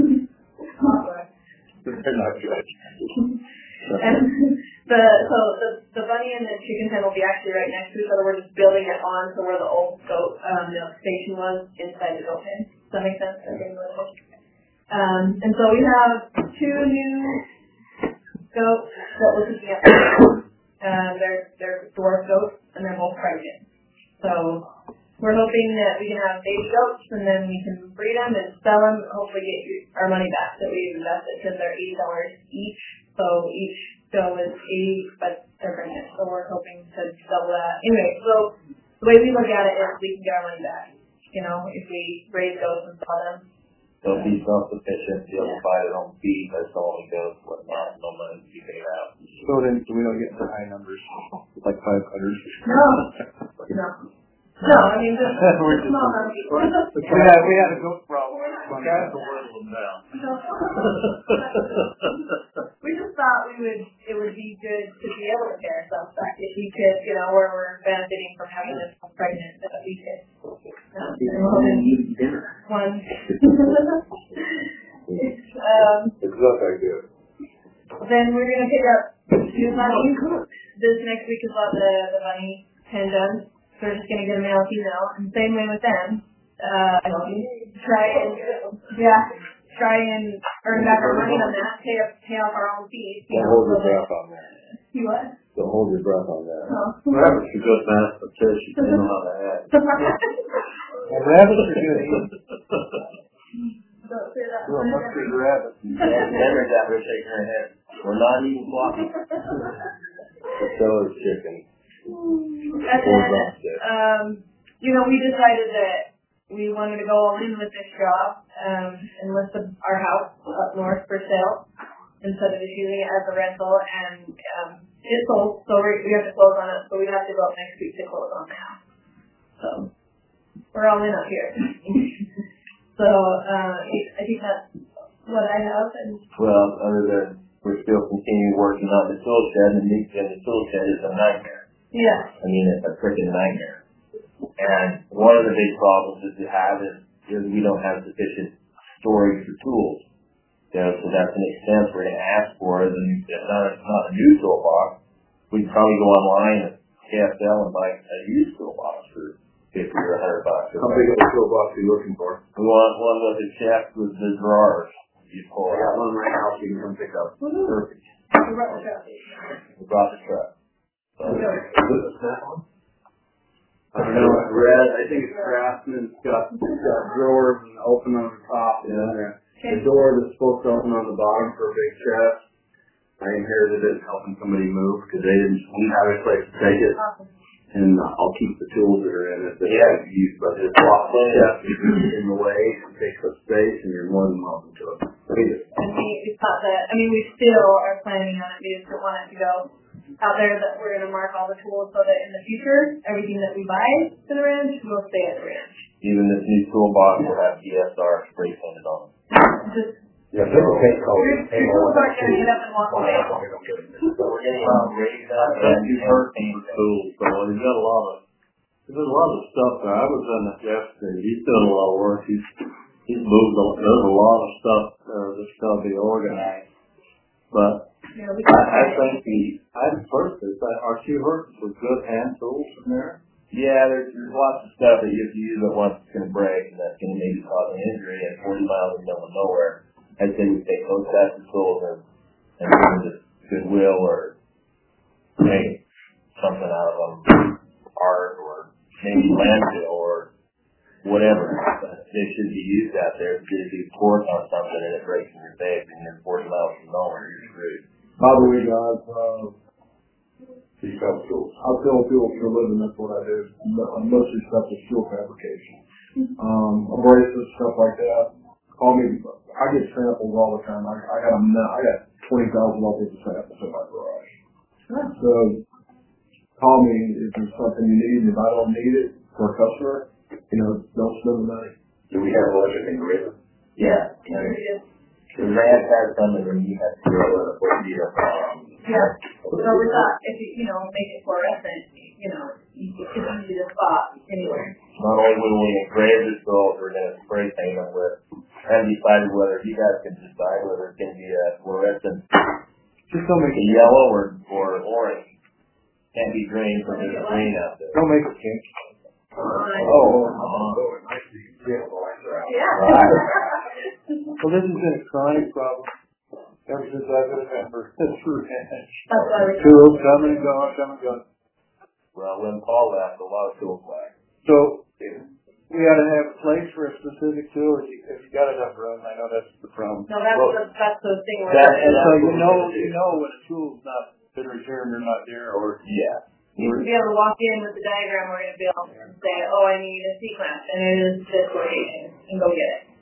[SPEAKER 1] They're not good.
[SPEAKER 8] And the bunny and the chicken pen will be actually right next to each other. We're just building it on to where the old goat milk station was inside the goat pen. Does that make sense? And so we have 2 new goats that we're picking up. They're dwarf goats, and they're both pregnant. So we're hoping that we can have baby goats, and then we can breed them and sell them, and hopefully get our money back that we've invested, because they're $80 each. So each doe is $80, but they're pregnant. So we're hoping to double that. Anyway, so the way we look at it is we can get our money back. You know, if we raise goats and sell them.
[SPEAKER 4] They'll be self-sufficient, be able to buy their own feed, that's all it goes, whatnot, no money to be paid out.
[SPEAKER 1] So then we don't get the high numbers, like 500.
[SPEAKER 8] No. No, I mean, just small numbers.
[SPEAKER 1] We had a goat problem.
[SPEAKER 4] Guys will whittle them down.
[SPEAKER 8] We just thought it would be good to be able to pay ourselves back if we could, you know, where we're benefiting from having this pregnant, that we could. One.
[SPEAKER 1] It's not that good.
[SPEAKER 8] Then we're going to pick up 2 bunnies. This next week is about the bunny pen done. So we're just going to get a male and female. And same way with them. Try and earn back our money on that. Pay off our own fees.
[SPEAKER 1] Don't hold your breath on that.
[SPEAKER 8] You what?
[SPEAKER 1] Don't hold your breath on that.
[SPEAKER 4] Rabbits are good math, but fish, you don't know how to act.
[SPEAKER 5] Well, rabbits are good.
[SPEAKER 8] Don't say that.
[SPEAKER 7] Well, mustard rabbit.
[SPEAKER 4] Memory that we're shaking our head. We're not even walking. So is chicken.
[SPEAKER 8] And then, we decided that we wanted to go all in with this job, and list our house up north for sale instead of just using it as a rental, and it sold, so we have to close on it, so we have to go up next week to close on the house. So we're all in up here. So I think that's what I have. And
[SPEAKER 4] well, other than we're still continuing working on the tool shed, and the tool shed is a nightmare.
[SPEAKER 8] Yeah.
[SPEAKER 4] I mean, it's a freaking nightmare. And one of the big problems that we have is we don't have sufficient storage for tools. So that's an expense we're going to ask for. It's not a new toolbox. We can probably go online at KSL and buy a used toolbox for $50 or $100.
[SPEAKER 3] How big of a toolbox are you looking for?
[SPEAKER 4] We want one with a chest with the drawers. You pull
[SPEAKER 3] I got
[SPEAKER 4] out.
[SPEAKER 3] one right now, so you can come pick up. Perfect.
[SPEAKER 4] We brought the truck. So,
[SPEAKER 3] Is this a snap one? I don't know, I think it's Craftsman. It's got drawers and open on the top, and then the door that's supposed to open on the bottom for a big chest. I inherited it helping somebody move because they didn't have a place to take it. And I'll keep the tools that are in it that I use, but it's locked in the way and takes up space, and you're more than welcome to it.
[SPEAKER 8] And we thought that, we still are planning on it. We just don't want it to go out there that we're going to mark all the tools so that in the future, everything that we buy to the ranch will stay at the ranch.
[SPEAKER 4] even this new toolbox will have DSR spray painted on it.
[SPEAKER 3] Yeah, they're okay.
[SPEAKER 8] Your tools aren't going to get up and walk away.
[SPEAKER 4] We're getting raised up and do hurricane tools, so we've got a lot of stuff there. I was in the yesterday. He's doing a lot of work. He's moved on. There's a lot of stuff that's got to be organized. But I think our two hurts with good hand tools in there. Yeah, there's lots of stuff that if you use it once, it's going to break, and that's going to maybe cause an injury at 40 miles in the middle of nowhere. I'd say we take those types of tools and use it Goodwill or make something out of them, art or maybe landfill or whatever. But they should be used out there. If you torque on something and it breaks in your face and you're 40 miles from nowhere, you're screwed.
[SPEAKER 7] By the way, guys,
[SPEAKER 3] These type of tools.
[SPEAKER 7] I sell fuel for a living. That's what I do. Mostly stuff is fuel fabrication. Abrasives, stuff like that. Call me. I get samples all the time. I got 20,000 worth of samples in my garage. Sure. So call me if there's something you need. If I don't need it for a customer, don't spend the money.
[SPEAKER 3] Do we have electric engraver?
[SPEAKER 4] Yeah. The Rand has some of them. You have to go with
[SPEAKER 8] Yeah. So we thought if you make it fluorescent, it's easy to spot anywhere.
[SPEAKER 4] Not only will we engrave the tools, we're going to spray paint them with. I haven't decided whether you guys can decide whether it can be a fluorescent,
[SPEAKER 7] Just don't make it
[SPEAKER 4] yellow or orange. Can't be green for there's green out there.
[SPEAKER 7] Don't make it pink.
[SPEAKER 8] Yeah.
[SPEAKER 7] Well, this has been a chronic problem ever since I've been a member. It's true.
[SPEAKER 8] That's why we
[SPEAKER 7] Tools come and go.
[SPEAKER 4] Well, when Paul left, a lot of tools left.
[SPEAKER 7] So we ought to have a place for a specific tool. If you got enough room, I know that's the problem.
[SPEAKER 8] No, that's the thing.
[SPEAKER 7] And so you know when a tool's not been returned or not there, or
[SPEAKER 8] you should be able to walk in with the diagram we're going to build and say, oh, I need a C-clamp, and it is this location, and go get it.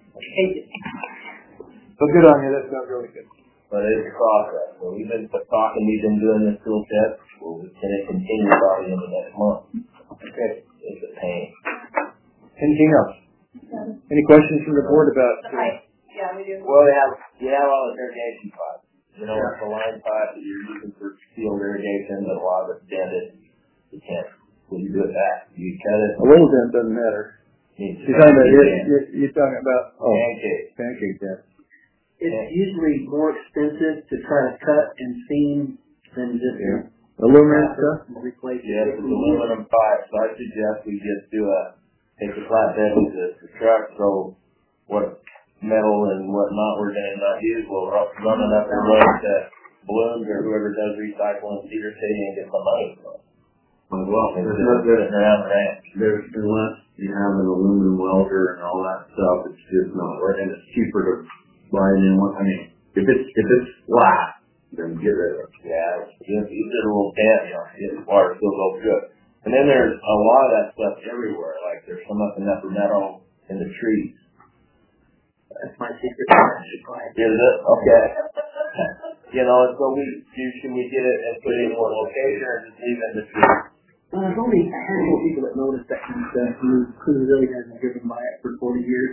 [SPEAKER 7] So good on you. That sounds really good.
[SPEAKER 4] But it's a process. So we've been talking, we've been doing this tool test. We're going to continue probably in the next month.
[SPEAKER 7] Okay.
[SPEAKER 4] It's a pain.
[SPEAKER 7] Anything else? Any questions from the board about?
[SPEAKER 8] The pipe. Yeah, we do.
[SPEAKER 4] Well, you have all the irrigation pipes. The line pipe that you're using for field irrigation, but a lot of it's dented. You can't. When you do it back, you cut it.
[SPEAKER 7] A little bit doesn't matter. You're talking about pancake dent.
[SPEAKER 6] It's usually more expensive to try to cut and seam than just
[SPEAKER 7] aluminum stuff.
[SPEAKER 6] Replace
[SPEAKER 4] it's aluminum pipe. So I suggest we just take the flatbed with the truck, so what metal and whatnot we're going to not use, we'll run it up the road to Blooms or whoever does recycling in Cedar City and get some money from it.
[SPEAKER 3] Well,
[SPEAKER 4] It's not good around the ranch.
[SPEAKER 3] there's unless you have an aluminum welder and all that stuff, it's just not working. It's cheaper to buy a new one. I mean, if it's flat, then get rid of it.
[SPEAKER 4] Yeah, you did a little dent, the water still goes good. And then there's a lot of that stuff everywhere. Like there's some up in Upper Meadow in the trees.
[SPEAKER 6] That's my secret supply.
[SPEAKER 4] Is it? Okay. And so should we get it and put it in one location or just leave it in the tree?
[SPEAKER 6] There's only a handful of people that notice that kind of stuff who really hasn't driven by it for 40 years.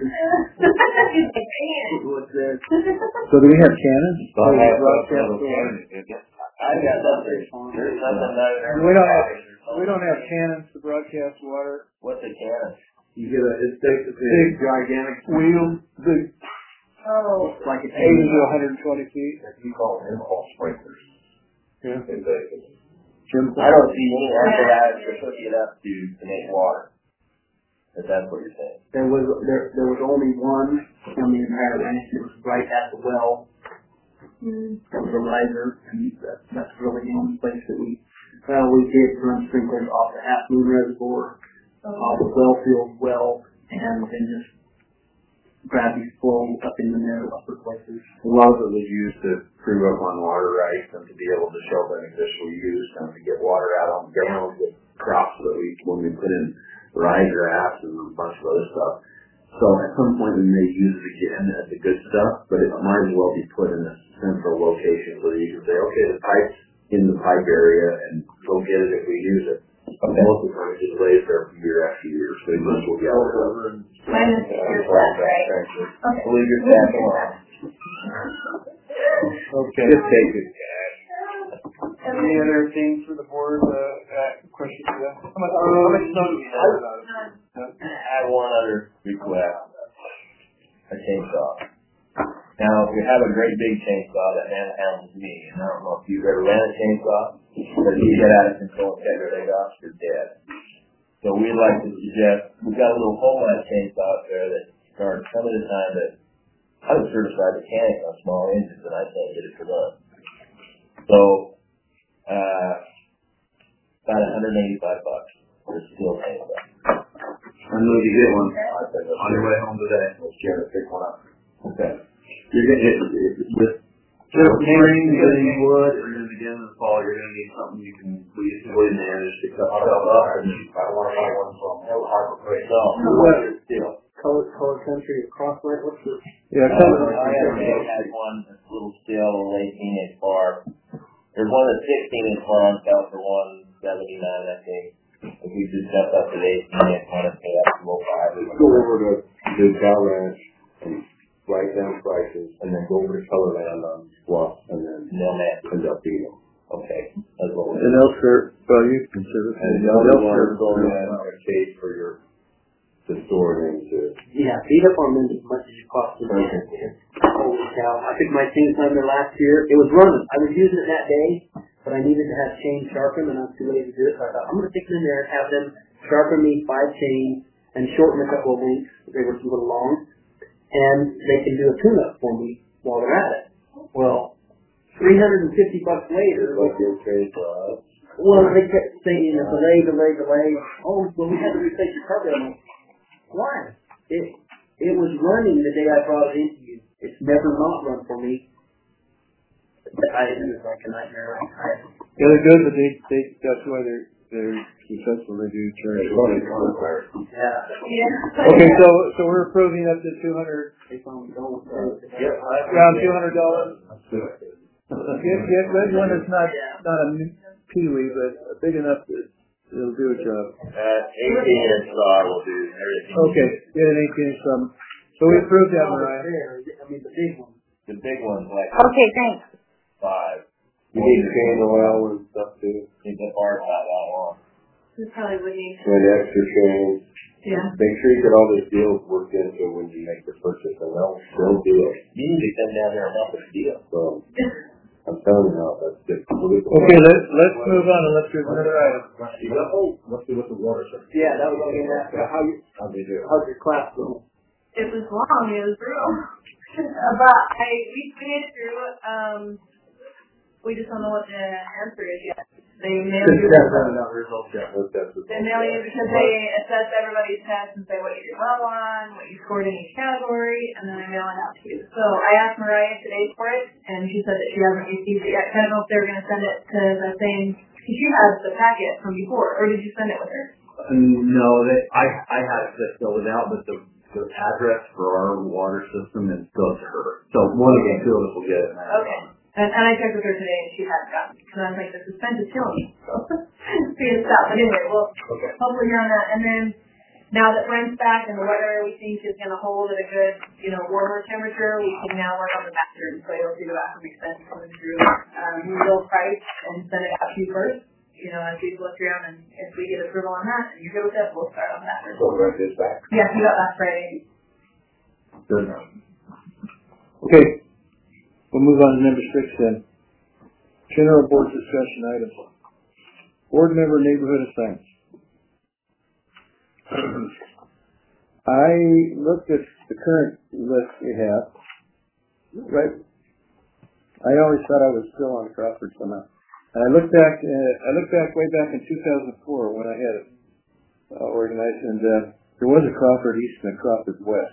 [SPEAKER 6] What's this?
[SPEAKER 5] So do we have cannons?
[SPEAKER 4] I got nothing. There's nothing there.
[SPEAKER 5] We don't have cannons to broadcast water.
[SPEAKER 4] What's a cannon?
[SPEAKER 3] You get it takes a big, gigantic
[SPEAKER 5] wheel, big,
[SPEAKER 6] Like it's
[SPEAKER 5] 80 to 120 feet.
[SPEAKER 3] You call it impulse sprinklers.
[SPEAKER 5] Yeah.
[SPEAKER 4] I don't see any apparatus to hook it up to make water. If that's what you're saying.
[SPEAKER 6] There was only one on the entire ranch. It was right at the well. That was a riser, and that's really the only place that we did run sprinklers off the Half Moon Reservoir, off the Wellfield well, and then just gravity flow up in the middle upper places.
[SPEAKER 3] A lot of it was used to prove up on water rights and to be able to show beneficial use and to get water out on government with crops that when we put in rye grass and a bunch of other stuff. So at some point we may use it again as the good stuff, but it might as well be put in a central location so that you can say, okay, the pipe's in the pipe area and go get it if we use it. Okay. Most of the time it just lays there year after year, so you must well get it over and
[SPEAKER 8] Mine is your flat, right? Okay.
[SPEAKER 4] Believe your staff along.
[SPEAKER 5] Okay.
[SPEAKER 3] Just take it, cash.
[SPEAKER 5] Any other things for the board? Questions for them? How much snow do we have about it?
[SPEAKER 4] I have one other request. A chainsaw. Now, if you have a great big chainsaw, that man handles me, and I don't know if you've ever ran a chainsaw, but if you get out of control and cut your leg off, you're dead. So we'd like to suggest, we've got a little home on that chainsaw up there that starts some of the time that I was certified mechanic on small engines, and I can't get it to run. So, about $185 for a steel chainsaw.
[SPEAKER 3] I know you get one. On your way home today, let's get it, pick one up.
[SPEAKER 4] Okay.
[SPEAKER 3] You're going to get with spring, you're going to need wood, or you're going to begin in the fall, you're going to need something you can easily manage to cut yourself up, and I don't want to buy one from Harbor Freight.
[SPEAKER 4] No, steel.
[SPEAKER 6] Color country across right. What's the?
[SPEAKER 5] Yeah,
[SPEAKER 4] I had one that's a little steel, 18-inch bar. There's one that's 16-inch bar on sale for $179, I think. If we just jump up to the 18-inch one and pay that low $5.
[SPEAKER 3] Go over to the Cow Ranch and write down prices, and then go over to Colorland on Bluff, and then end up beating them.
[SPEAKER 4] Okay. That's what we're
[SPEAKER 5] and Elster, well, you consider it.
[SPEAKER 3] And the other one is going to have a case for your to store it into.
[SPEAKER 6] Yeah, beat up on them as much as it costs to. Holy cow! I took my chain under last year. It was running. I was using it that day, but I needed to have chains sharpened, and I was too lazy to do it. So I thought I'm going to stick them in there and have them sharpen me 5 chains and shorten a couple of links. They were a little long. And they can do a tune-up for me while they're at it. Well, $350 later.
[SPEAKER 3] Like your trade for us.
[SPEAKER 6] Well, they kept saying delay. Oh, well, we had to replace your carburetor. I'm like, why? It was running the day I brought it into you. It's never not run for me. It was like a nightmare.
[SPEAKER 5] Yeah, they're good, but that's why they're successful. They do charge.
[SPEAKER 6] Yeah.
[SPEAKER 5] Okay, so we're approving up to $200. Around $200.
[SPEAKER 3] Let's do it.
[SPEAKER 5] Get one that's not a peewee, but big enough that it'll do a job.
[SPEAKER 4] 18-inch saw will do everything.
[SPEAKER 5] Okay, get an 18-inch thumb. So we approved that, Mariah.
[SPEAKER 6] I mean, the big one.
[SPEAKER 4] The big one's like
[SPEAKER 2] Okay, thanks.
[SPEAKER 4] 5.
[SPEAKER 3] You need chain oil and stuff too.
[SPEAKER 4] I think the bar's not that long.
[SPEAKER 8] We probably would need.
[SPEAKER 3] And extra chains.
[SPEAKER 8] Yeah.
[SPEAKER 3] Make sure you get all those deals worked into when you make the purchase, and they'll do it.
[SPEAKER 4] You need to come down there and help us deal.
[SPEAKER 3] So I'm telling you now, that's good.
[SPEAKER 5] Okay, let's move on and let's do another item.
[SPEAKER 3] Let's do with the water, sir.
[SPEAKER 6] Yeah, that was what I was going to ask.
[SPEAKER 3] How'd you do?
[SPEAKER 6] How's your class going?
[SPEAKER 8] It was long. It was brutal. But we made it through. We just don't know what the answer is yet. They mail you. They mail you because they assess everybody's tests and say what you did well on, what you scored in each category, and then they mail it out to you. So I asked Mariah today for it, and she said that she hasn't received it yet. I don't know if they were going to send it to the same. Because she has the packet from before, or did you send it with her?
[SPEAKER 3] No, I had it filled out, but the address for our water system is goes to her. So one of the two of us will get it.
[SPEAKER 8] Okay. And I checked with her today, and she hadn't gotten it. Because I was like, the suspense is killing me. So, figure this out. But anyway, we'll hopefully hear on that. And then, now that Brent's back and the weather we think is going to hold at a good, warmer temperature, we can now work on the bathroom. So you'll see the bathroom expense coming through. We will price and send it out to you first. As we look around, and if we get approval on that, and you're good with that, we'll start on that.
[SPEAKER 3] So Brent is back.
[SPEAKER 8] Yeah, he got last Friday.
[SPEAKER 3] Good.
[SPEAKER 5] Okay. We'll move on to number 6 then. General board discussion items. Board member neighborhood assignments. I looked at the current list we have. Right. I always thought I was still on Crawford somehow. And I looked back way back in 2004 when I had it organized, and there was a Crawford East and a Crawford West.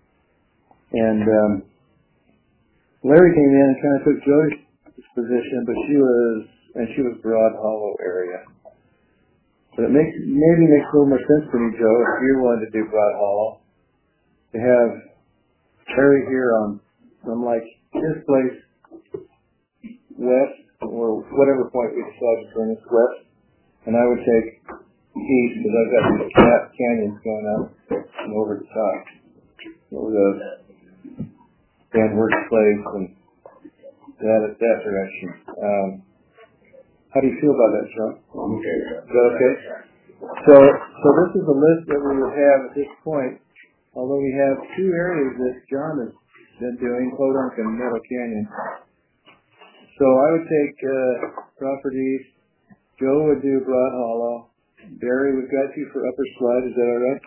[SPEAKER 5] And Larry came in and kind of took Joe's position, but she was Broad Hollow area. But it maybe makes a little more sense for me, Joe, if you wanted to do Broad Hollow, to have Larry here from like his place west, or whatever point we decide to turn this west, and I would take east because I've got these canyons going up and over the top. Over the Van Wert's place and that direction. How do you feel about that, John?
[SPEAKER 3] Okay.
[SPEAKER 5] Is that okay? So this is a list that we would have at this point, although we have 2 areas that John has been doing, Podunk and Meadow Canyon. So I would take Crawford East, Joe would do Broad Hollow, Barry, we've got you for Upper Slide, is that all right?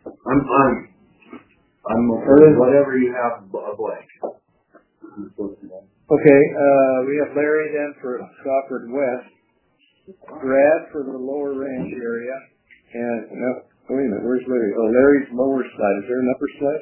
[SPEAKER 3] I'm okay, whatever you have blank.
[SPEAKER 5] Okay, we have Larry then for Crawford West, Brad for the Lower Ranch area, and wait a minute, where's Larry? Oh, Larry's Lower Slide. Is there an Upper Slide?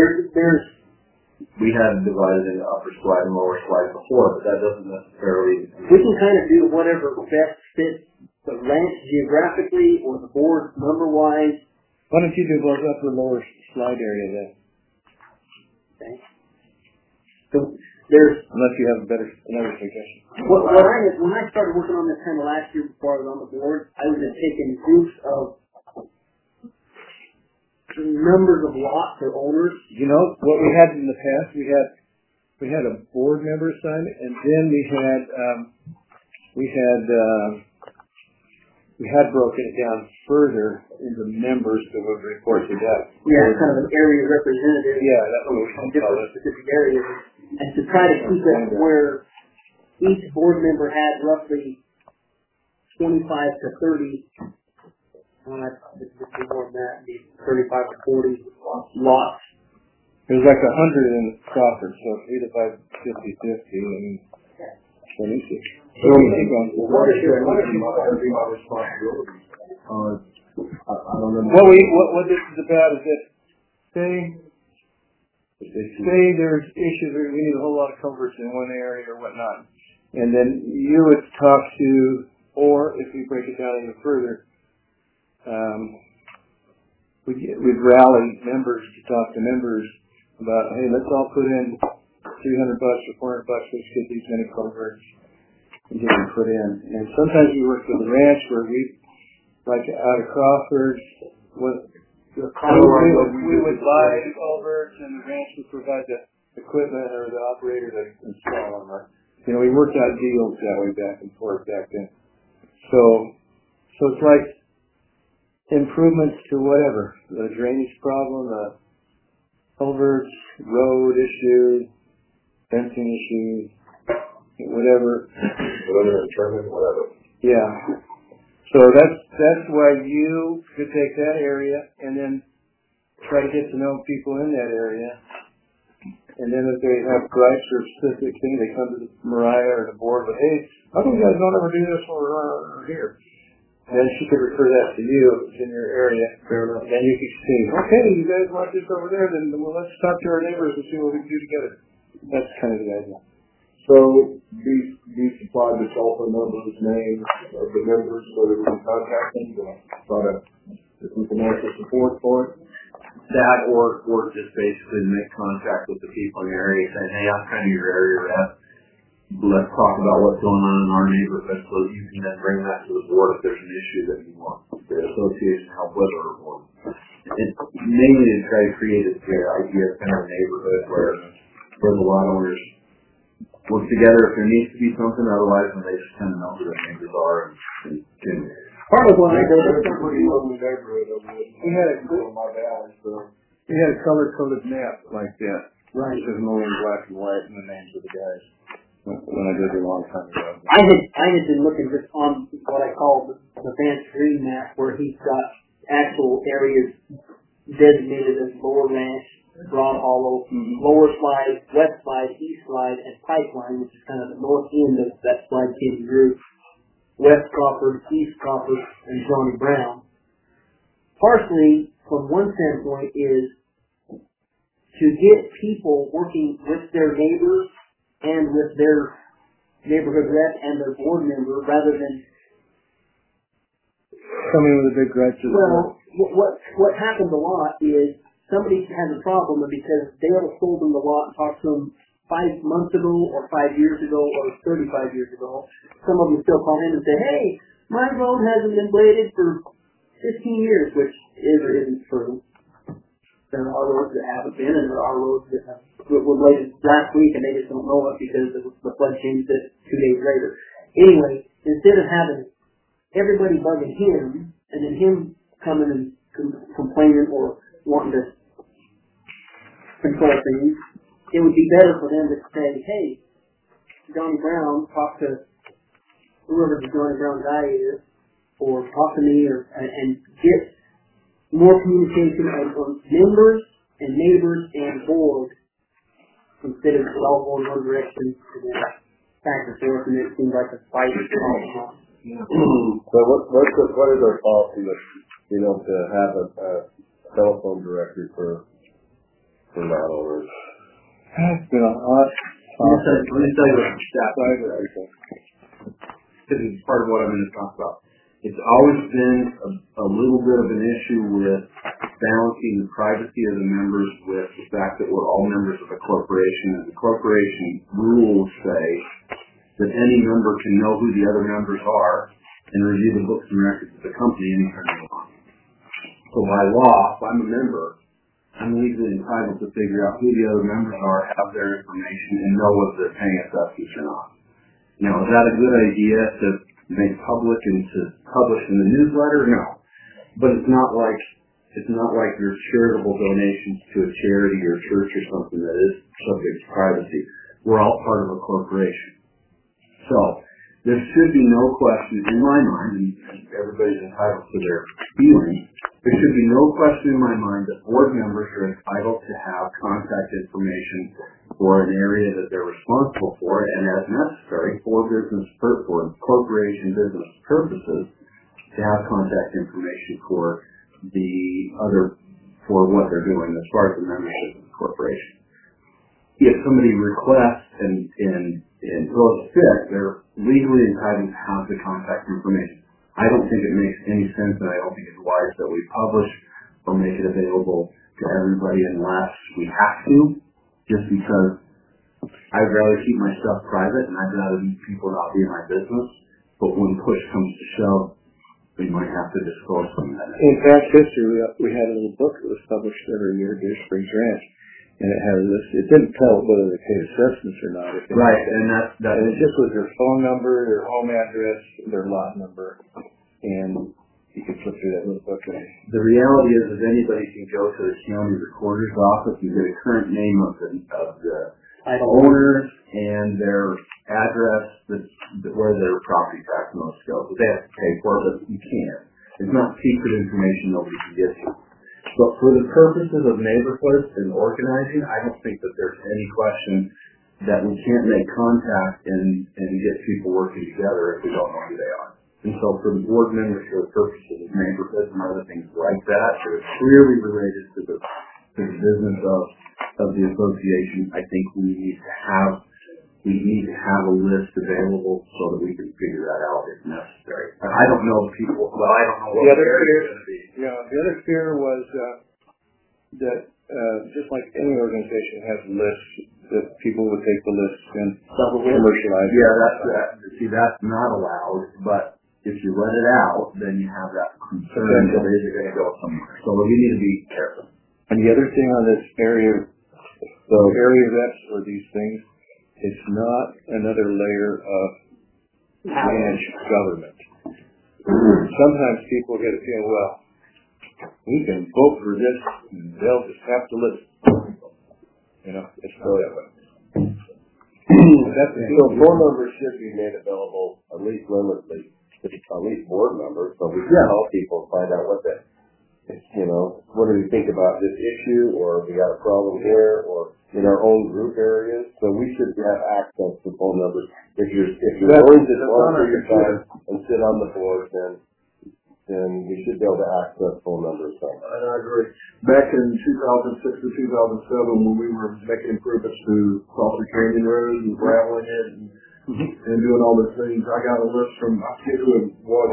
[SPEAKER 3] We had divided into Upper Slide and Lower Slide before, but that doesn't necessarily.
[SPEAKER 6] We can kind of do whatever best fits the ranch geographically or the board number-wise.
[SPEAKER 5] Why don't you do both Upper and Lower Slide area then?
[SPEAKER 6] Okay. So there's,
[SPEAKER 5] unless you have another suggestion.
[SPEAKER 6] When I started working on this kind of last year before I was on the board, I was just taking groups of numbers of lots or owners.
[SPEAKER 5] What we had in the past, we had a board member assignment, and then we had broken it down further into members that would report to that.
[SPEAKER 6] Yeah, kind of an area representative.
[SPEAKER 5] Yeah, that's what we call it.
[SPEAKER 6] Specific areas, and to try to keep it where each board member had roughly 25 to 30. It's more than that, 35 to 40 lots.
[SPEAKER 5] There's like 100 in Crawford, so if we divide 50-50, and let me see. So we keep on.
[SPEAKER 3] I don't know.
[SPEAKER 5] What this is about is that say there's issues where we need a whole lot of coverage in one area or whatnot, and then you would talk to, or if we break it down even further, we'd rally members to talk to members about, hey, let's all put in $300 or $400, let's get these many culverts and get them put in. And sometimes we work with the ranch where we, like out of Crawford, we would buy the culverts and the ranch would provide the equipment or the operator to install them. Right? We worked out deals that way back and forth back then. So it's like improvements to whatever, the drainage problem, the culverts, road issues, fencing issues, whatever.
[SPEAKER 3] Whatever.
[SPEAKER 5] Yeah. So that's why you could take that area and then try to get to know people in that area And then if they have gripes or specific thing, they come to Mariah or the board with, hey, how come you guys don't ever do this when we're here? Then she could refer that to you if it's in your area. Fair enough. Then you could see, okay, you guys want this over there, then well, let's talk to our neighbors and see what we can do together. That's kind of the idea.
[SPEAKER 7] So be supplied the telephone numbers, names of the members so that we can contact them to try to get some financial support for it.
[SPEAKER 3] That or just basically make contact with the people in the area saying, hey, I'm kind of your area rep. Let's talk about what's going on in our neighborhood so that you can then bring that to the board if there's an issue that you want the association to help with or board. It's mainly to try to create a idea of kind of a neighborhood where the lot owners work together if there needs to be something, otherwise when they just kind of know who their neighbors are and can.
[SPEAKER 5] Part of what I did,
[SPEAKER 7] pretty lovely neighborhood over there.
[SPEAKER 5] we had a color-coded map like that.
[SPEAKER 6] Right.
[SPEAKER 5] It was more in black and white and the names of the guys. When I did it a long time ago.
[SPEAKER 6] I had been looking just on what I call the Vance Green map, where he's got actual areas designated as Lower Ranch, Broad Hollow, Lower Slide, West Slide, East Slide, and Pipeline, which is kind of the north end of that slide candy group, West Crawford, East Crawford, and Johnny Brown. Partially, from one standpoint, is to get people working with their neighbors and with their neighborhood rep and their board member, rather than
[SPEAKER 5] coming with a big grudge.
[SPEAKER 6] Well, what happens a lot is somebody has a problem, and because Dale sold them the lot and talked to them 5 months ago or 5 years ago or 35 years ago, some of them still call in and say, hey, my road hasn't been bladed for 15 years, which is or isn't true. There are roads that haven't been, and there are roads that were bladed last week, and they just don't know it because the flood changed it 2 days later. Anyway, instead of having everybody bugging him, and then him coming and complaining or wanting to control things, it would be better for them to say, hey, Johnny Brown, talk to whoever the Johnny Brown guy is, or talk to me, and get more communication on members and neighbors and board, instead of all going one direction and then back and forth, and it seems like a fight all the time.
[SPEAKER 7] So what is our policy to have a telephone directory for lot owners?
[SPEAKER 5] It's been a hot topic.
[SPEAKER 3] Let me tell you what the staff everything. This is part of what I'm going to talk about. It's always been a little bit of an issue with balancing the privacy of the members with the fact that we're all members of a corporation, and the corporation rules say that any member can know who the other members are and review the books and records of the company anytime they want. So by law, if I'm a member, I'm legally entitled to figure out who the other members are, have their information, and know whether they're paying assessments or not. Now, is that a good idea to make public and to publish in the newsletter? No. But it's not like your charitable donations to a charity or church or something that is subject to privacy. We're all part of a corporation. So, there should be no question in my mind, and everybody's entitled to their feelings, there should be no question in my mind that board members are entitled to have contact information for an area that they're responsible for, and as necessary for corporation business purposes, to have contact information for what they're doing as far as the membership of the corporation. If somebody requests and throws a fit, they're legally entitled to have the contact information. I don't think it makes any sense, and I don't think it's wise that we publish or make it available to everybody unless we have to, just because I'd rather keep my stuff private and I'd rather people not be in my business. But when push comes to shove, we might have to disclose some of that.
[SPEAKER 5] In past history, we had a little book that was published every year, Deer Springs Ranch, and it had this. It didn't tell whether they paid assessments or not.
[SPEAKER 3] Right, and
[SPEAKER 5] it just was their phone number, their home address, their lot number, and you could flip through that little book.
[SPEAKER 3] The reality is anybody can go to the county recorder's office and get a current name of the owners and their address where their property tax notice goes. They have to pay for it, but you can't. It's not secret information nobody can get to. But for the purposes of neighborhoods and organizing, I don't think that there's any question that we can't make contact and get people working together if we don't know who they are. And so for the board members, for the purposes of neighborhoods and other things like that, that are clearly related to the business of the association, I think we need to have a list available so that we can figure that out if necessary. I don't know if people, I don't know what the area is going to be.
[SPEAKER 5] Yeah, the other fear was that just like any organization has lists, that people would take the lists and commercialize.
[SPEAKER 3] Yeah, that's not allowed, but if you let it out, then you have that concern that it is going to go somewhere. So we need to be careful.
[SPEAKER 5] And the other thing on this area, the area reps for these things, it's not another layer of branch government. Sometimes people get a feeling, well, we can vote for this, and they'll just have to listen. It's not that way.
[SPEAKER 9] So board members should be made available at least limitedly, at least board members, so we can call people and find out what what do we think about this issue, or we got a problem here, or in our own group areas. So we should have access to phone numbers. If you're willing to volunteer your time and sit on the board, then we should be able to access phone numbers.
[SPEAKER 7] And I agree. Back in 2006 to 2007, when we were making improvements to Foster Canyon Road and graveling it and doing all those things, I got a list from, I forget who it was.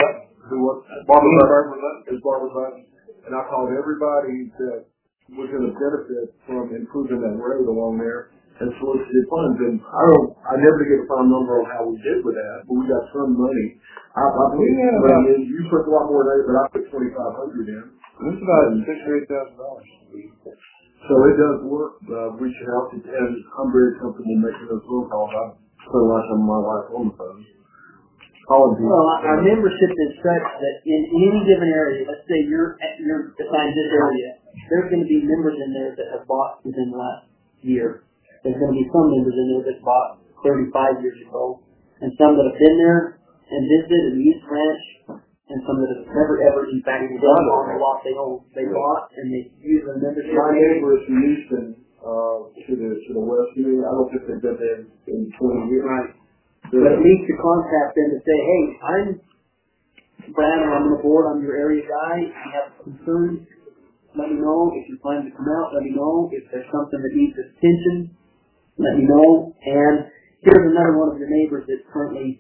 [SPEAKER 7] Barbara Button. And I called everybody that was going to benefit from improving that road along there and solicited funds. And I never get a firm number on how we did with that, but we got some money. You put a lot more than that, but I put $2,500 in.
[SPEAKER 5] It's about $6,000 or $8,000.
[SPEAKER 7] So it does work, reaching out, and I'm very comfortable making those phone calls. I spend a lot of time of my life on the phone.
[SPEAKER 6] Well, our membership is such that in any given area, let's say you're assigned this area, there's going to be members in there that have bought within the last year. There's going to be some members in there that bought 35 years ago, and some that have been there and visited and used ranch, and some that have never ever, in fact, done on the lot they own. They bought and they used their membership.
[SPEAKER 7] My neighbor is from Houston, to the west. I don't think they've been there in 20 years.
[SPEAKER 6] Right. But at least to contact them to say, hey, I'm Brad, I'm on the board, I'm your area guy, I have concerns, let me know. If you're planning to come out, let me know. If there's something that needs attention, let me know. And here's another one of your neighbors that's currently,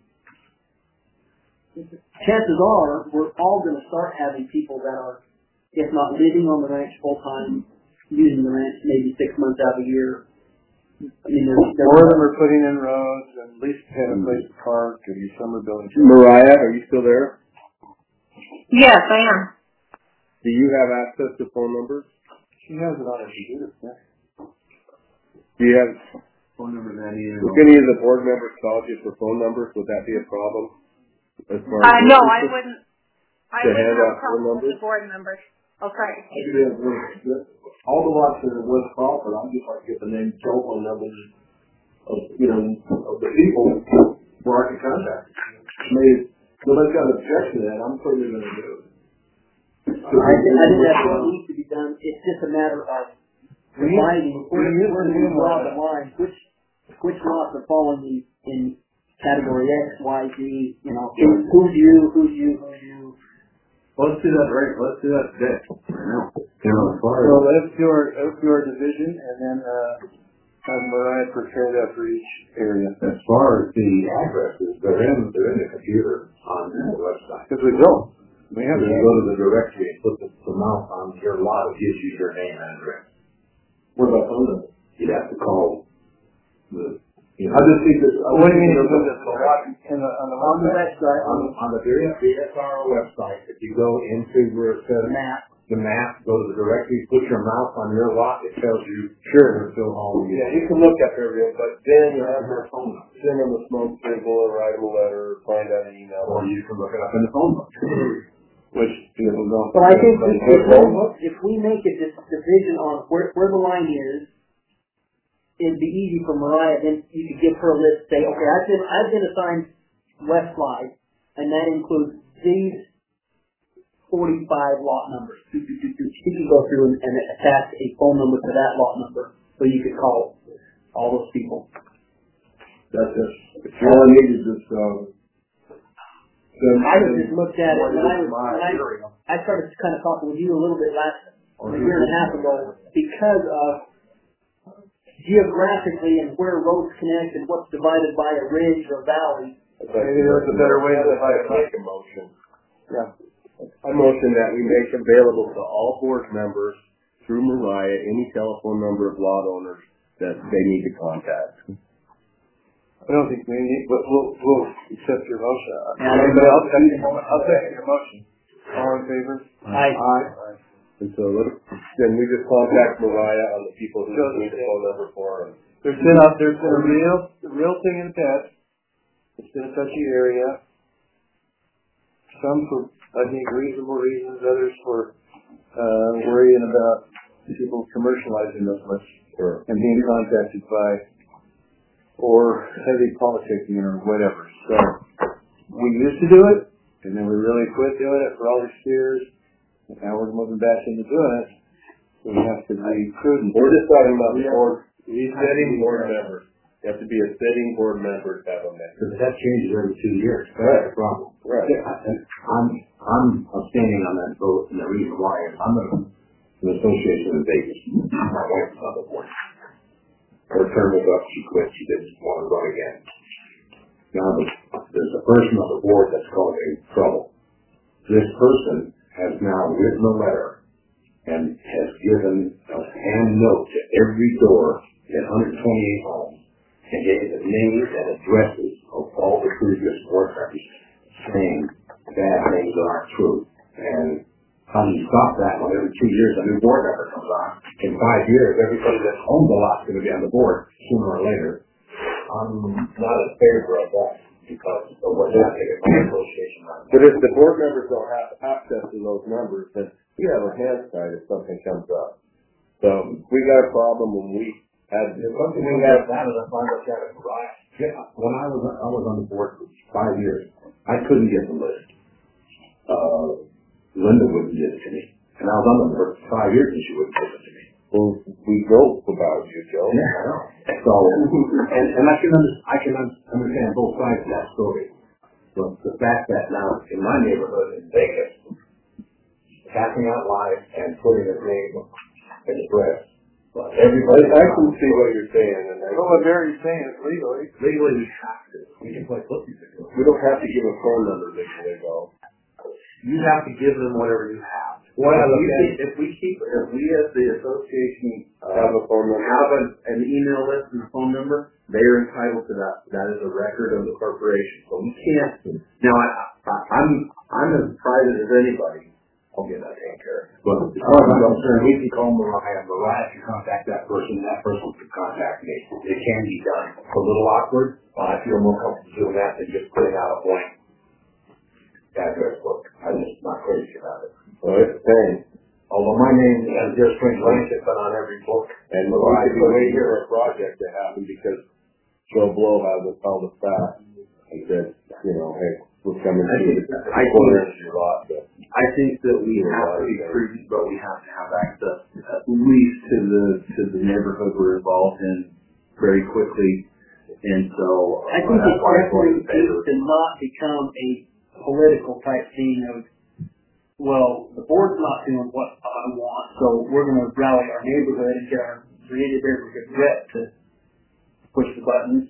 [SPEAKER 6] chances are, we're all going to start having people that are, if not living on the ranch full time, using the ranch maybe 6 months out of the year. I mean,
[SPEAKER 5] more of them are putting in roads and at least have a place to park and some are building. Mariah, are you still there?
[SPEAKER 2] Yes, I am.
[SPEAKER 5] Do you have access to phone numbers? She has it on her computer. Yeah. Do you have
[SPEAKER 3] phone numbers?
[SPEAKER 5] If any of the board members called you for phone numbers, would that be a problem? As far as
[SPEAKER 2] no, I wouldn't. I wouldn't have a problem
[SPEAKER 5] with
[SPEAKER 2] the board members. Okay.
[SPEAKER 7] All the lots that are West Crawford, I'm just like to get the name, telephone numbers of the people where I can contact. I mean, if nobody's got an objection to that, I'm certainly going to do it.
[SPEAKER 6] I think that's what needs to be done. It's just a matter of deciding where do you draw the line, which lots are falling in category X, Y, Z, who's you.
[SPEAKER 3] Well, let's do that today.
[SPEAKER 5] So let's do our division and then have Mariah prepare that for each area.
[SPEAKER 3] As far as the addresses, they're in the computer on the website.
[SPEAKER 5] Because we go to
[SPEAKER 3] the directory and put the mouse on your lot, it gives you your name and address.
[SPEAKER 7] What about phone number?
[SPEAKER 3] You'd have to call the.
[SPEAKER 7] I just think that.
[SPEAKER 5] What do you mean? On the website?
[SPEAKER 3] On the BSRO website, if you go into where it says the map, go to the directory, put your mouse on your lot, it tells you you're still home.
[SPEAKER 9] Yeah, you can look up every, but then you have your phone number. Send them a smoke signal or write them a letter or find out an email.
[SPEAKER 3] Or you can look it up in the phone book.
[SPEAKER 5] Which people don't.
[SPEAKER 6] But I think if we make a division on where the line is, it'd be easy for Mariah. Then you could give her a list. Say, okay, I've been assigned West Slide, and that includes these 45 lot numbers. She could go through and attach a phone number to that lot number, so you could call all those people.
[SPEAKER 9] That's it. All I need is this,
[SPEAKER 6] I just looked at it when I started kind of talking with you a little bit a year and a half ago, because of geographically and where roads connect and what's divided by a ridge or valley.
[SPEAKER 9] Maybe there's a better way to make a motion.
[SPEAKER 6] Yeah.
[SPEAKER 9] I motion that we make available to all board members through Mariah any telephone number of lot owners that they need to contact.
[SPEAKER 1] I don't think we need, but we'll accept your motion.
[SPEAKER 6] I'll
[SPEAKER 1] second your motion. All in favor?
[SPEAKER 6] Aye.
[SPEAKER 9] And so then we just contact Mariah on the people who need the phone number for them.
[SPEAKER 1] There's been a real thing in the past. It's been a touchy area. Some for, I think, reasonable reasons, others for worrying about people commercializing those lists and being contacted by, or heavy politicking or whatever. So we used to do it, and then we really quit doing it for all these years. And now we're moving back into doing it. So we have to be prudent.
[SPEAKER 9] We're just talking about setting board members. You have to be a sitting board member to have a member.
[SPEAKER 3] Because that changes every 2 years.
[SPEAKER 9] Right.
[SPEAKER 3] That's the problem.
[SPEAKER 9] Right.
[SPEAKER 3] I'm abstaining on that vote, and the reason why is I'm an association in Vegas. My wife is on the board. Her term is up. She quit. She didn't want to run again. Now there's a person on the board that's causing trouble. This person has now written a letter and has given a hand note to every door in 128 homes and gave the names and addresses of all the previous board members saying bad things that aren't true. And how do you stop that when every 2 years a new board member comes on? In 5 years, everybody that owns a lot is going to be on the board sooner or later. I'm not in favor of that because of what's happening in my association.
[SPEAKER 9] But if the board members don't have access to those numbers, then we have our hands tied if something comes up. So we got a problem when we had
[SPEAKER 3] something we had that is I find out that when I was on the board for 5 years, I couldn't get the list. Linda wouldn't give it to me. And I was on the board for 5 years and she wouldn't give it to me.
[SPEAKER 9] Well, we know about you, Joe.
[SPEAKER 3] Yeah, I know. So, and I can understand both sides of that story. But the fact that now in my neighborhood in Vegas, passing out live and putting his name in the press. But everybody,
[SPEAKER 9] I can see what you're saying. And
[SPEAKER 1] what Mary's saying is legally.
[SPEAKER 3] Legally, we have to. We can play footsie.
[SPEAKER 9] We don't have to give a phone number legally, though.
[SPEAKER 3] You have to give them whatever you have.
[SPEAKER 9] Well,
[SPEAKER 3] if we as the association
[SPEAKER 9] have a phone number,
[SPEAKER 3] have an email list and a phone number, they are entitled to that. That is a record of the corporation. So we can't. Now, I'm as private as anybody. I'll get that taken care of. But as far as I'm concerned, we can call Mariah. Mariah can contact that person. That person can contact me. It can be done. It's a little awkward. I feel more comfortable doing that than just putting out a blank address book. I'm just not crazy about it.
[SPEAKER 9] Well, it's saying.
[SPEAKER 3] Although my name is Deer Springs Ranch has been on every book.
[SPEAKER 9] And Mariah could wait for a project to happen because Joe Blow hasn't called us back and said, hey, we're coming to your lot.
[SPEAKER 3] I think that we have to be prudent, but we have to have access at least to the neighborhood we're involved in very quickly. And so
[SPEAKER 6] I think it's definitely needs to not become a political type thing of, well, the board's not doing what I want, so we're going to rally our neighborhood and get our neighborhood rep to push the buttons.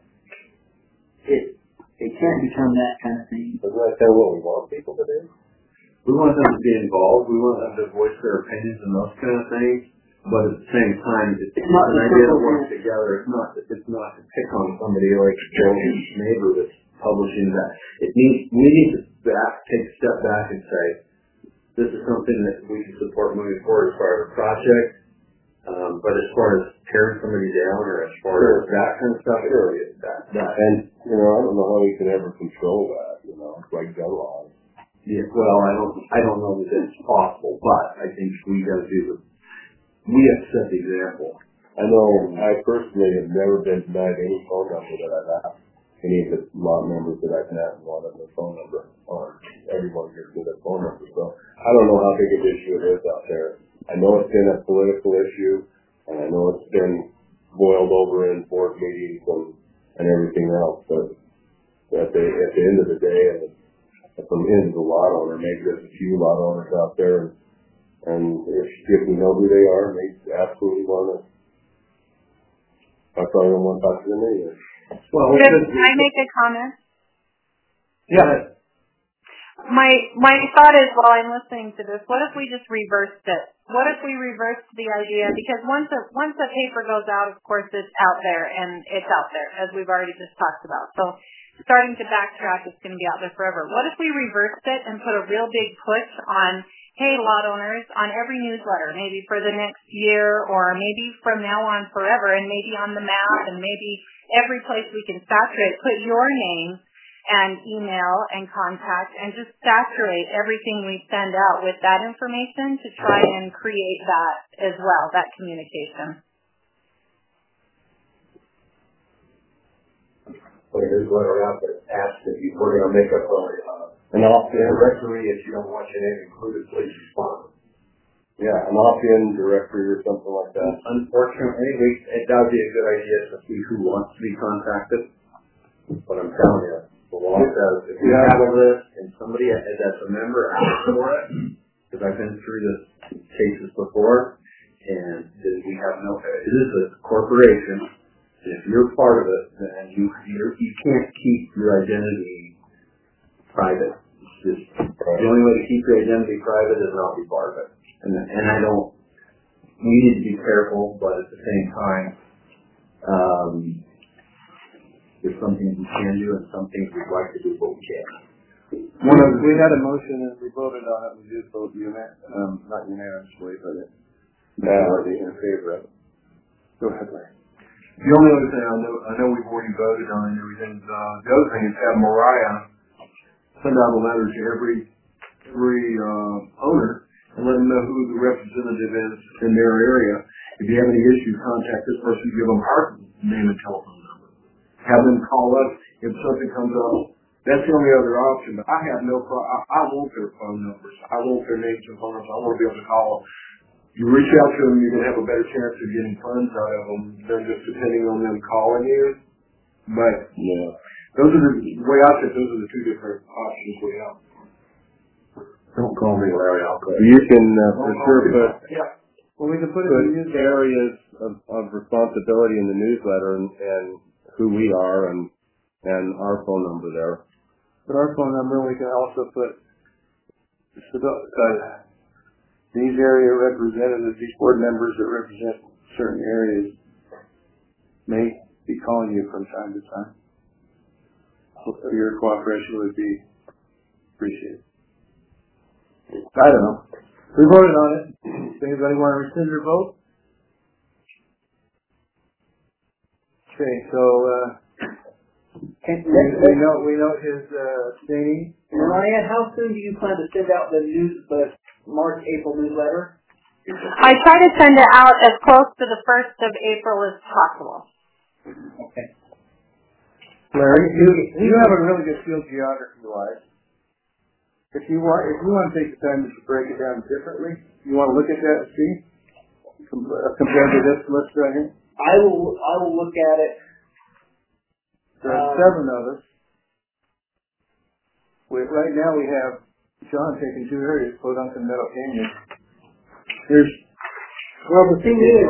[SPEAKER 6] It can't become that kind of thing.
[SPEAKER 9] Isn't that kind of what we want people to do?
[SPEAKER 3] We want them to be involved. We want them to voice their opinions and those kind of things. But at the same time, it's not an idea to work together. It's not to pick on somebody like Joe's neighbor that's publishing that. We need to take a step back and say, this is something that we can support moving forward as far as a project. But as far as tearing somebody down or as far as that kind of stuff,
[SPEAKER 9] And, I don't know how we can ever control that, like gun laws.
[SPEAKER 3] Yeah, well, I don't know that it's possible, but I think we got to we have to set the example.
[SPEAKER 9] I know I personally have never been denied any phone number that I've asked. Any of the lot members that I've had wanted their phone number, or everyone gives me their phone number. So I don't know how big an issue it is out there. I know it's been a political issue, and I know it's been boiled over in board meetings and everything else, but at the end of the day, if I'm in the lot owner, maybe there's a few lot owners out there, and if we know who they are, they absolutely want to. I probably don't want to talk to them anyway.
[SPEAKER 2] Well, can I make a comment?
[SPEAKER 5] Yeah.
[SPEAKER 2] My thought is, while I'm listening to this, what if we just reversed it? What if we reversed the idea? Because once the paper goes out, of course, it's out there, and it's out there, as we've already just talked about. So starting to backtrack, it's going to be out there forever. What if we reversed it and put a real big push on, hey, lot owners, on every newsletter, maybe for the next year, or maybe from now on forever, and maybe on the map, and maybe every place we can saturate, put your name and email and contact, and just saturate everything we send out with that information to try and create that as well, that communication.
[SPEAKER 3] Put a newsletter out that asks if you're going to make up an opt-in directory. If you don't want your name included, please respond.
[SPEAKER 9] Yeah, an opt-in directory or something like that.
[SPEAKER 3] Unfortunately, it does be a good idea to see who wants to be contacted. But I'm telling you, the law says if you have a list and somebody that's a member asks for it, because I've been through this cases before, and we have it is a corporation. If you're part of it, then you can't keep your identity private. It's just the only way to keep your identity private is not be part of it. And I don't. We need to be careful, but at the same time, there's some things we can do and some things we'd like to do, but we can't.
[SPEAKER 5] We had a motion and we voted on it. We did vote not unanimously, but majority in favor of it. Go ahead, Larry.
[SPEAKER 1] The only other thing I know we've already voted on and everything. The other thing is have Mariah send out a letter to every owner and let them know who the representative is in their area. If you have any issues, contact this person. Give them our name and telephone number. Have them call us if something comes up. That's the only other option. But I have no problem. I want their phone numbers. I want their names and phone numbers. I want to be able to call them. You reach out to them, you're going to have a better chance of getting funds out of them than just depending on them calling you. But those are the way I said. Those are the two different options we have.
[SPEAKER 3] Don't call me, Larry. I'll call
[SPEAKER 9] you. You can for sure put.
[SPEAKER 5] Yeah. Well, we can put
[SPEAKER 9] areas of responsibility in the newsletter and who we are and our phone number there.
[SPEAKER 5] Put our phone number, and we can also put these area representatives, these board members that represent certain areas may be calling you from time to time. Your cooperation would be appreciated. I don't know. We voted on it. Does anybody want to rescind their vote? Okay, so we know his abstaining.
[SPEAKER 6] Mariah, how soon do you plan to send out the March, April newsletter?
[SPEAKER 2] I try to send it out as close to the 1st of April as possible.
[SPEAKER 6] Okay.
[SPEAKER 5] Larry, you have a really good feel geography-wise. If you want to take the time to break it down differently, you want to look at that and see compared to this list right here.
[SPEAKER 6] I will look at it.
[SPEAKER 5] There are 7 of us. Right now we have John taking 2 areas, Podunk and Meadow Canyon.
[SPEAKER 6] The thing is,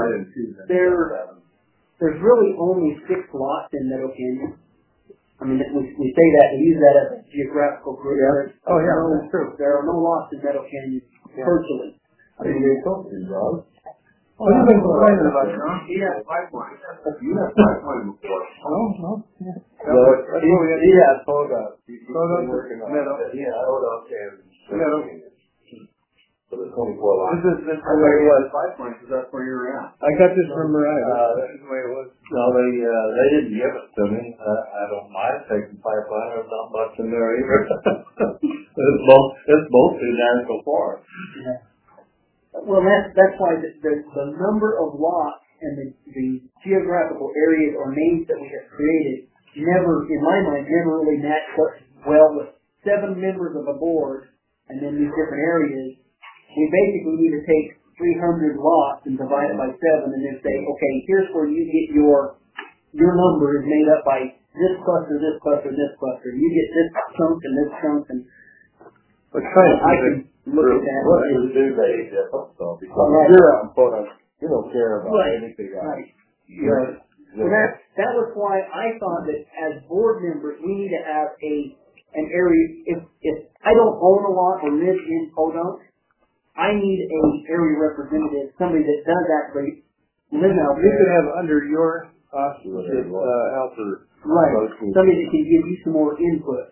[SPEAKER 6] there's really only 6 lots in Meadow Canyon. I mean, we say that, we use that as a geographical group.
[SPEAKER 5] Yeah. That's true.
[SPEAKER 6] There are no lots in Meadow Canyon, virtually.
[SPEAKER 3] I think they told you, Rob.
[SPEAKER 5] What have you been complaining about, John?
[SPEAKER 3] He had pipeline. You had pipeline before.
[SPEAKER 5] No. Yeah.
[SPEAKER 3] He had Podunk. He's
[SPEAKER 5] Podunk,
[SPEAKER 3] working on
[SPEAKER 5] Meadow.
[SPEAKER 3] it. Yeah, Podunk and
[SPEAKER 5] Meadow.
[SPEAKER 3] For the 24 lots.
[SPEAKER 5] This is
[SPEAKER 3] I thought you had pipeline because that's where you're at.
[SPEAKER 5] I got this from Mariah. This is the way it was.
[SPEAKER 3] No, they didn't give it to me. I don't mind taking pipeline. There's not much in there either. It's mostly natural forest.
[SPEAKER 6] Yeah. Well, that's why the number of lots and the geographical areas or names that we have created never, in my mind, never really matched up well with 7 members of a board and then these different areas, we basically need to take 300 lots and divide it by 7 and then say, okay, here's where you get your number is made up by this cluster, this cluster, this cluster. You get this chunk and this chunk, and
[SPEAKER 7] but kind of
[SPEAKER 6] I can look at that.
[SPEAKER 9] What is do they different though? Because you don't care about anything else.
[SPEAKER 6] Right. Right. So that was why I thought that as board members we need to have an area. If I don't own a lot or live in Podunk, I need a area representative, somebody that does actually live out there.
[SPEAKER 5] You could have under your auspices helper.
[SPEAKER 6] Right. Somebody that can give you some more input.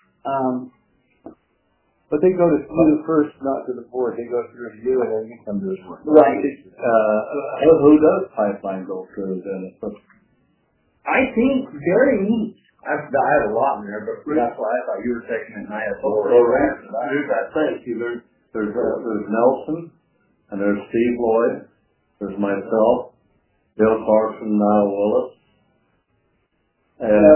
[SPEAKER 5] But they go to you first, not to the board. They go through you, and then you come to the board.
[SPEAKER 6] Right.
[SPEAKER 3] Who does pipeline go through then?
[SPEAKER 6] I think very neat.
[SPEAKER 3] I had a lot in there, but that's why I thought you were taking it, and I had four. There's Nelson, and there's Steve Lloyd, there's myself, Bill Clarkson, Niall Willis, and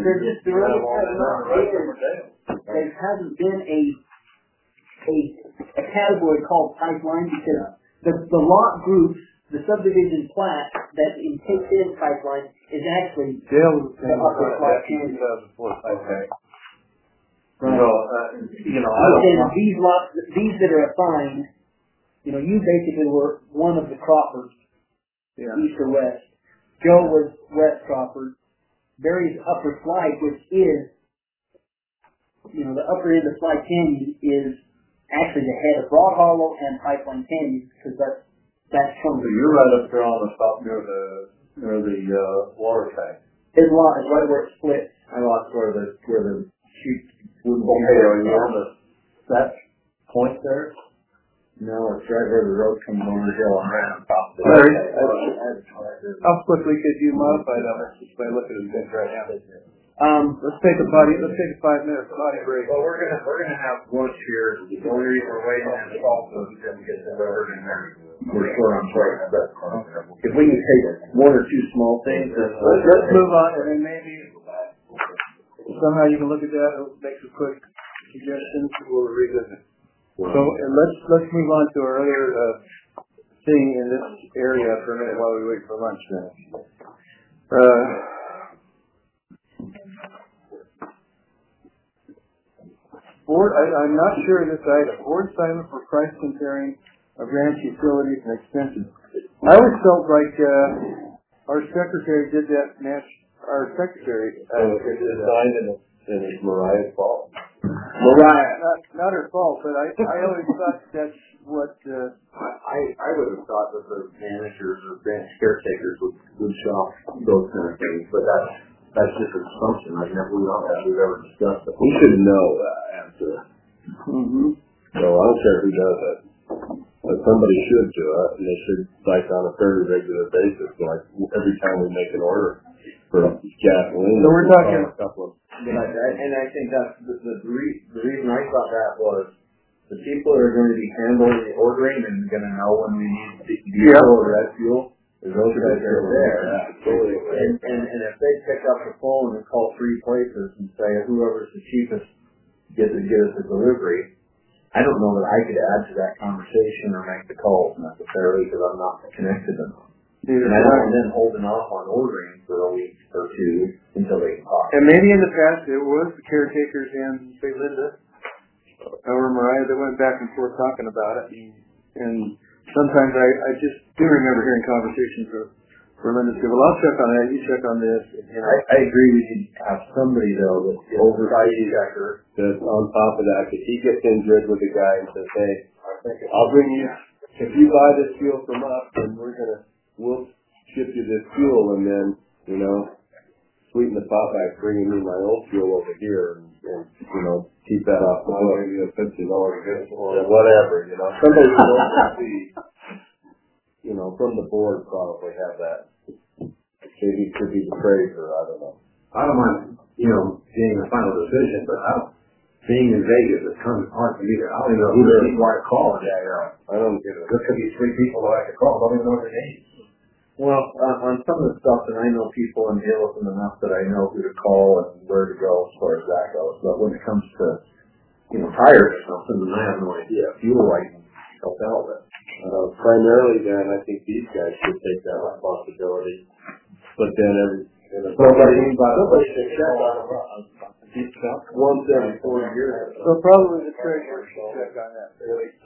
[SPEAKER 6] there hasn't been a category called pipeline because the lot groups, the subdivision plat that takes in pipeline is actually
[SPEAKER 5] the upper
[SPEAKER 6] slot
[SPEAKER 5] 2004. Okay.
[SPEAKER 6] Right.
[SPEAKER 3] So, I don't.
[SPEAKER 6] These lots, these that are assigned, you basically were one of the Crawfords, east or west. Joe was West Crawford. Barry's upper slide, which is, the upper end of Slide Canyon is actually the head of Broad Hollow and Pipeline Canyon because that's from.
[SPEAKER 3] So you're right up there on the top near the water tank.
[SPEAKER 6] His lot is right where it splits.
[SPEAKER 3] I lost where the sheep wouldn't be there. Are you on that point there? No, it's right where the road comes over the hill and right on top of it.
[SPEAKER 5] How quickly could you modify that just by looking at things right now? Let's take a 5-minute potty break.
[SPEAKER 3] Well, we're gonna have lunch here. The only reason we're waiting is also because we get delivered and we're short on price. But if we can take one or two small things,
[SPEAKER 5] let's move on, and then maybe somehow you can look at that and make some quick suggestions. We'll revisit. So let's move on to our other thing in this area for a minute while we wait for lunch. Then. Board, I'm not sure of this item. Board assignment for price comparing of ranch utilities and expenses. I always felt like our secretary did that. Our secretary.
[SPEAKER 9] It is signed and it's Mariah's fault.
[SPEAKER 5] Mariah, not her fault, but I always thought that's what.
[SPEAKER 3] I would have thought that the managers or branch caretakers would shop those kind of things, but that's just an assumption. We've ever discussed it.
[SPEAKER 9] We should know that answer.
[SPEAKER 5] Mm-hmm.
[SPEAKER 9] So I don't care who does it. But somebody should do it, and they should cite on a fairly regular basis, like every time we make an order for gasoline.
[SPEAKER 5] So we're talking
[SPEAKER 9] a couple of.
[SPEAKER 3] And I think that's the reason I thought that was the people that are going to be handling the ordering and going to know when we need diesel or red fuel. Those guys are there. And if they pick up the phone and call 3 places and say whoever's the cheapest get us a delivery, I don't know that I could add to that conversation or make the calls necessarily because I'm not connected to them. And I don't want them holding off on ordering for a week or two until they can talk.
[SPEAKER 5] And maybe in the past it was the caretakers and, say, Linda or Mariah that went back and forth talking about it. And sometimes I just do remember hearing conversations where Linda said, well, I'll check on that, you check on this.
[SPEAKER 3] I agree we should have somebody, though, that's the oversight checker
[SPEAKER 9] that's on top of that, because he gets in good with the guy and says, hey, I'll bring you, if you buy this fuel from us, then we'll ship you this fuel, and then, sweeten the pot by bringing me my old fuel over here, and keep that off the hook. Maybe $50 or whatever, Somebody should oversee, from the board probably have that. Maybe it could be the treasurer, I don't know.
[SPEAKER 3] I don't mind, being the final decision, but being in Vegas, it's kind of hard for me to, I don't even know who the people I call.
[SPEAKER 9] I don't get it.
[SPEAKER 3] There could be 3 people that I could call, I don't even know their names. Well, on some of the stuff that I know people and deal with them enough that I know who to call and where to go as far as that goes. But when it comes to tires or something, and I have no idea. Fuel I can help out with.
[SPEAKER 9] Primarily then, I think these guys should take that responsibility. But then
[SPEAKER 3] Somebody should check on once every 4 years.
[SPEAKER 5] So probably the treasurer should check on that.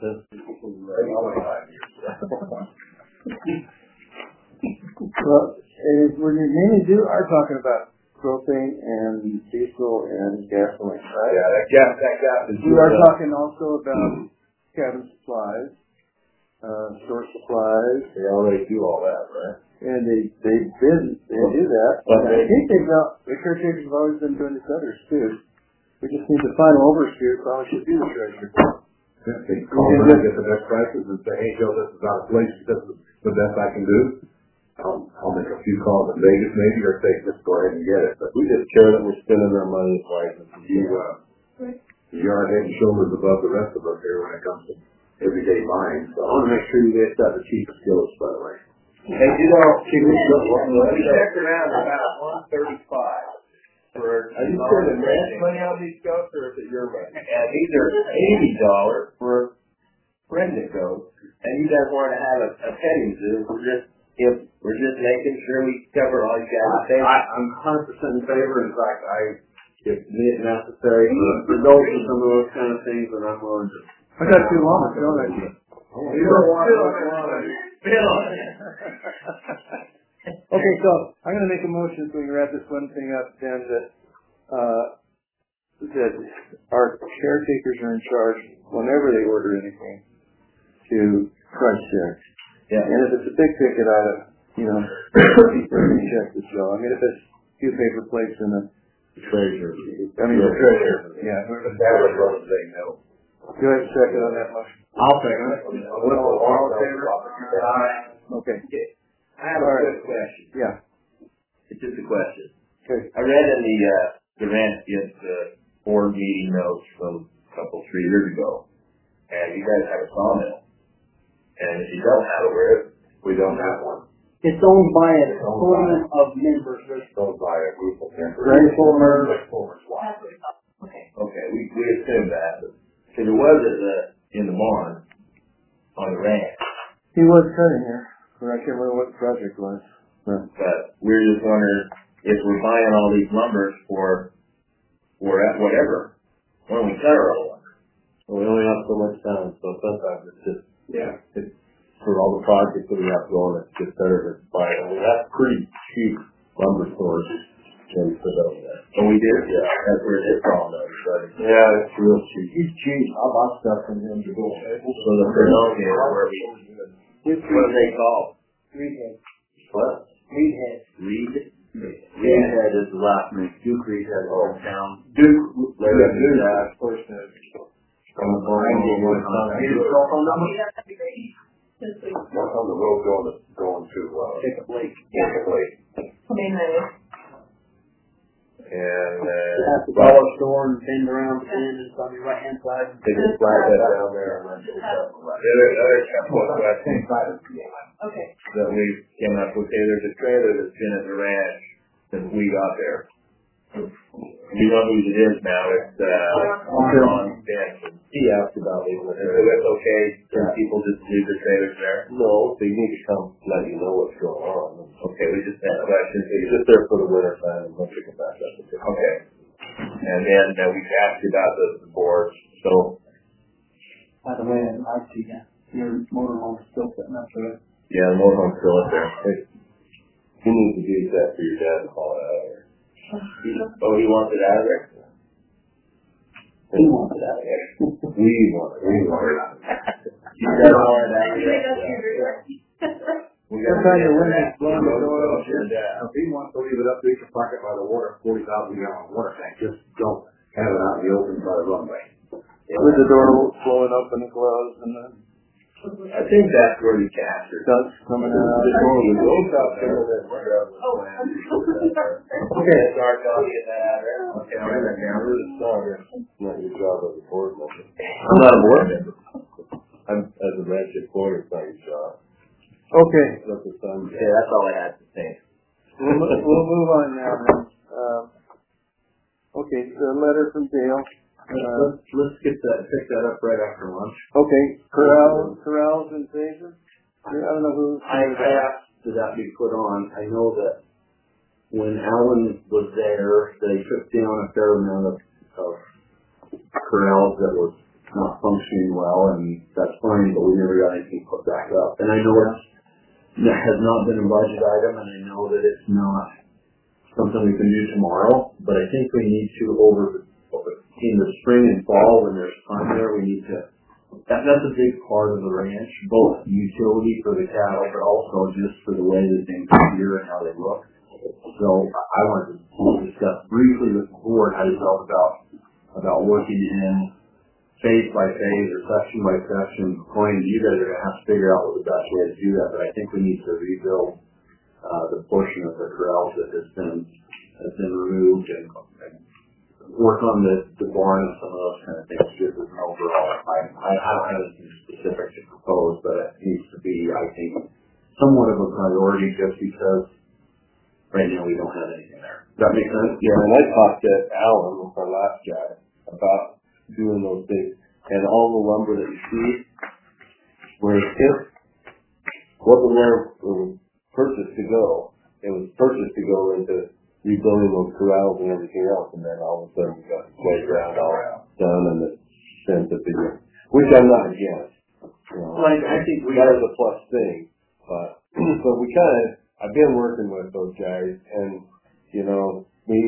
[SPEAKER 5] Well, when you mainly are talking about propane and diesel and gasoline, right?
[SPEAKER 3] Yeah, that gas is.
[SPEAKER 5] We are talking also about cabin supplies, store supplies.
[SPEAKER 9] They already do all that, right?
[SPEAKER 5] And they do that. But I think the caretakers have always been doing this others too. We just need the final overseer, probably should be the treasurer.
[SPEAKER 3] They call and get the best prices and say, hey Joe, this is out of place, this is the best I can do. I'll make a few calls in Vegas maybe, or say, just go ahead and get it. But
[SPEAKER 9] We just care that we're spending our money wisely.
[SPEAKER 3] You are head and shoulders above the rest of us here when it comes to everyday buying. So I want to make sure you guys got the cheapest skills, by the way.
[SPEAKER 9] Hey, we checked around about 135 for. Are you spending ranch money on these goats, or is it your money? And these are $80 for pregnant goats, and you guys want to have a petting zoo. We're just making sure we cover all you guys.
[SPEAKER 3] I'm 100% in favor. In fact, if necessary, for those and some of those kind of things, then I'm willing to.
[SPEAKER 5] I got too long, don't I?
[SPEAKER 3] You don't want to.
[SPEAKER 5] Okay, so I'm going to make a motion so we can wrap this one thing up then that our caretakers are in charge whenever they order anything to price check.
[SPEAKER 3] Yeah.
[SPEAKER 5] And if it's a big ticket item, check this out. I mean, if it's a few paper plates and the
[SPEAKER 3] treasurer.
[SPEAKER 5] the treasurer. Yeah.
[SPEAKER 3] That would rather say no.
[SPEAKER 5] Go ahead and second on that motion.
[SPEAKER 3] I'll second it. All in favor?
[SPEAKER 5] Okay.
[SPEAKER 4] I have a quick question.
[SPEAKER 5] Yeah.
[SPEAKER 4] It's just a question.
[SPEAKER 5] Okay.
[SPEAKER 4] I read in the Ranch board meeting notes from a couple, 3 years ago, and you guys have a sawmill. And if you don't have it, where is it?
[SPEAKER 3] We don't have one.
[SPEAKER 6] It's owned by a consortium of members.
[SPEAKER 3] It's owned by a group of members.
[SPEAKER 5] Ray Fulmer.
[SPEAKER 4] Okay, we assumed that. Because it was in the barn on the ranch.
[SPEAKER 5] He was cutting here. I can't remember what the project was.
[SPEAKER 4] But we're just wondering if we're buying all these lumbers for whatever. Why don't we cut our own lumber?
[SPEAKER 9] Well, we only have so much time, so sometimes it's just, it's for all the projects that we have going, it's just better to buy it. I mean, that's pretty cheap lumber stores in Sedona.
[SPEAKER 4] Oh, we did? Yeah, that's where it is from, though.
[SPEAKER 9] Yeah, it's real cheap.
[SPEAKER 5] He's cheap. I bought stuff from him to go.
[SPEAKER 4] So the Sedona is where what are they called?
[SPEAKER 6] Reedhead.
[SPEAKER 4] What?
[SPEAKER 6] Reedhead.
[SPEAKER 4] Reedhead is the last name. Duke Reedhead is down.
[SPEAKER 3] Duke.
[SPEAKER 5] Of course,
[SPEAKER 3] What's on the road going to
[SPEAKER 6] Jacob Lake.
[SPEAKER 3] And
[SPEAKER 6] At the dollar store and bend around the bend and it's on your right hand side.
[SPEAKER 3] they just flag that down there and then go down the left.
[SPEAKER 4] The other question
[SPEAKER 8] Okay.
[SPEAKER 4] that we came up with, there's a trailer that's been at the ranch since we got there. We know who it is now. It's Ron Benson.
[SPEAKER 9] He asked about it.
[SPEAKER 4] So that's okay. Can people just leave the trailers there?
[SPEAKER 9] No, they need to come let you know what's going on.
[SPEAKER 4] Okay, we just had questions.
[SPEAKER 9] It's just there for the winter time and once you get back up.
[SPEAKER 4] Okay. And then we asked you about the boards. So.
[SPEAKER 6] By the way, I see that. Your motorhome's still sitting up there.
[SPEAKER 4] Yeah, the motorhome's still up there.
[SPEAKER 9] You need to use that for your dad to haul it out of there.
[SPEAKER 4] Oh, he wants it out of there?
[SPEAKER 6] He wants it out of there.
[SPEAKER 3] We want it.
[SPEAKER 4] You got all of that. We got
[SPEAKER 5] Sometimes the wind is blowing the door off.
[SPEAKER 3] If he wants to leave it up there, he can park it by the water, 40,000 gallon water tank. Just don't have it out in the open by the runway.
[SPEAKER 5] With the door blowing open and closed and then
[SPEAKER 4] I think that's where you captured.
[SPEAKER 5] dust coming out.
[SPEAKER 4] Okay, start talking that. Okay, I'll write that down.
[SPEAKER 9] It's not your job as a board member.
[SPEAKER 4] I'm not a board member.
[SPEAKER 9] As a ranch employee, it's not your job.
[SPEAKER 5] Okay.
[SPEAKER 9] That's the sun.
[SPEAKER 4] Yeah, that's all I had to say.
[SPEAKER 5] We'll move on now then. Okay, so a letter from Dale.
[SPEAKER 6] Let's pick that up right after lunch.
[SPEAKER 5] Okay, corrals and phases. I don't know who.
[SPEAKER 6] I asked that be put on. I know that when Alan was there, they took down a fair amount of corrals that was not functioning well, and that's fine, but we never got anything put back up. And I know that has not been a budget item, and I know that it's not something we can do tomorrow, but I think we need to in the spring and fall when there's time there, we need to, that's a big part of the ranch, both utility for the cattle, but also just for the way that things appear and how they look. So I wanted to discuss briefly with the board how you felt about working in phase by phase or section by section. According to you guys are going to have to figure out what the best way to do that, but I think we need to rebuild the portion of the corrals that has been removed and work on the barn and some of those kind of things just as an overall. I don't have anything specific to propose, but it needs to be, I think, somewhat of a priority just because right now we don't have anything there. Does that make sense?
[SPEAKER 9] Yeah, and I talked to Alan, our last guy, about doing those things, and all the lumber that you see, where it wasn't there purchased to go. It was purchased to go into rebuilding those corrals and everything else, and then all of a sudden we got the playground all done and the sense of video, which I'm not against. You know,
[SPEAKER 6] well, I think
[SPEAKER 9] that is a plus thing, but so we I've been working with those guys, and you know,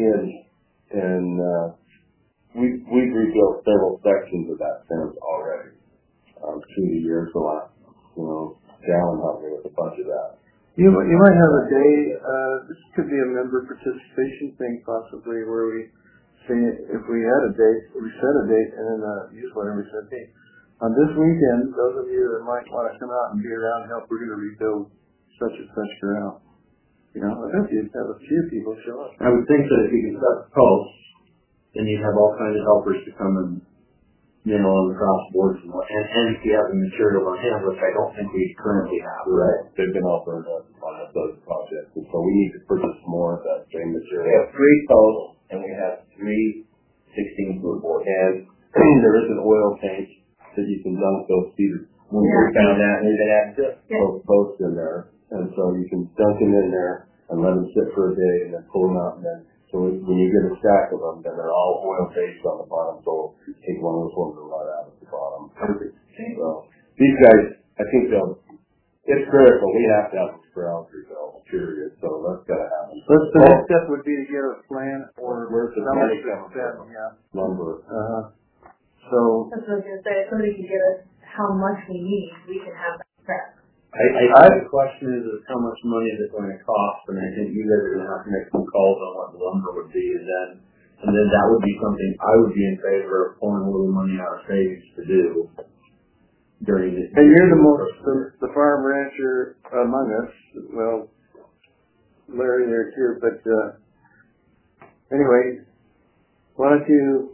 [SPEAKER 9] we've rebuilt several sections of that fence already through the years. The last, Alan helped me with a bunch of that.
[SPEAKER 5] You might have a day, this could be a member participation thing possibly, where we say if we had a date, we set a date and then newsletter we said, hey, on this weekend, those of you that might want to come out and be around and help, we're going to rebuild such and such corral. I think you'd have a few people show up.
[SPEAKER 6] I would think that if you can set posts, then you'd have all kinds of helpers to come and on the crossboards and if you have the material on hand, which I don't think we currently have.
[SPEAKER 9] Right. They've been offering us on those projects, and so we need to purchase more of that same material.
[SPEAKER 4] We have 3 posts and we have 3 16-foot boards.
[SPEAKER 9] And there is an oil tank that you can dunk those cedars.
[SPEAKER 4] We found that and we've been adding
[SPEAKER 9] those posts in there, and so you can dunk them in there and let them sit for a day and then pull them out, and then so when you get a stack of them, then they're all oil-based on the bottom, so take one of those ones and let out at the bottom. Perfect. So these guys, I think it's critical. We have to have these corrals rebuilt, period. So that's got to happen.
[SPEAKER 5] So the next step would be to get a plan or
[SPEAKER 9] where's the money coming from? Lumber.
[SPEAKER 5] So
[SPEAKER 8] that's what I was going to say. If somebody can get us how much we need, we can have that prep.
[SPEAKER 6] The question is how much money is it going to cost, and I think you guys are going to have to make some calls on what the lumber would be, and then that would be something I would be in favor of pulling a little money out of savings to do during this.
[SPEAKER 5] And you're the farm rancher among us. Well, Larry there too, but anyway, why don't you?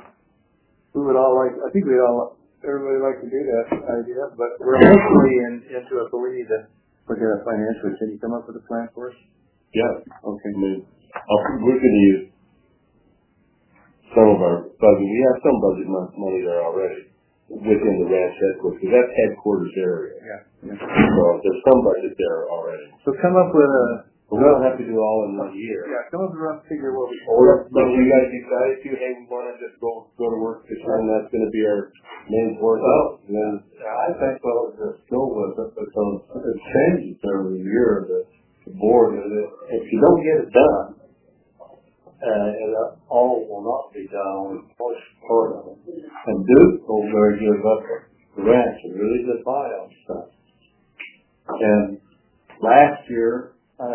[SPEAKER 5] I think everybody like to do that idea, but we're mostly into it, but we need to look at it financially. Can you come up with a plan for us?
[SPEAKER 9] Yeah.
[SPEAKER 5] Okay.
[SPEAKER 9] We could use some of our budget. We have some budget money there already within the ranch headquarters, because that's headquarters area.
[SPEAKER 5] Yeah.
[SPEAKER 9] So there's some budget there already.
[SPEAKER 5] So come up with
[SPEAKER 9] But we don't have to do all in 1 year.
[SPEAKER 5] Yeah, come up with a rough figure what we.
[SPEAKER 9] Or so you guys decide to, hey, we want to just go to work this year, and that's going to be our main force.
[SPEAKER 7] Well, then I think we'll just go with it because it changes every year. The board, if you don't get it done, and all will not be done on the first part of it. And Duke over there gives up the ranch and really did buy on stuff. And last year,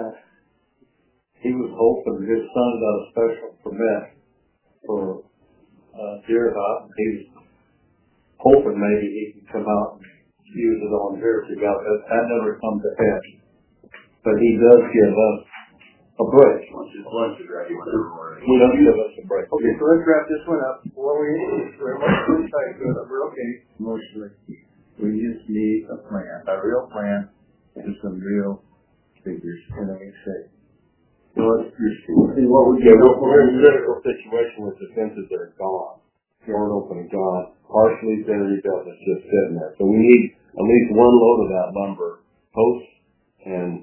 [SPEAKER 7] he was hoping his son got a special permit for deer hunt. He was hoping maybe he could come out and use it on deer together. That never come to head. But he does give us a break.
[SPEAKER 6] Once it's ready,
[SPEAKER 7] He does give us a break.
[SPEAKER 5] Okay, so let's wrap this one up. We're okay emotionally. We just need a plan, a real plan, and some real figures. And then we say,
[SPEAKER 9] What would you do? We're in a critical situation with the fences that are gone. weren't open and gone. Partially been rebuilt, it's just sitting there. So we need at least one load of that lumber, posts and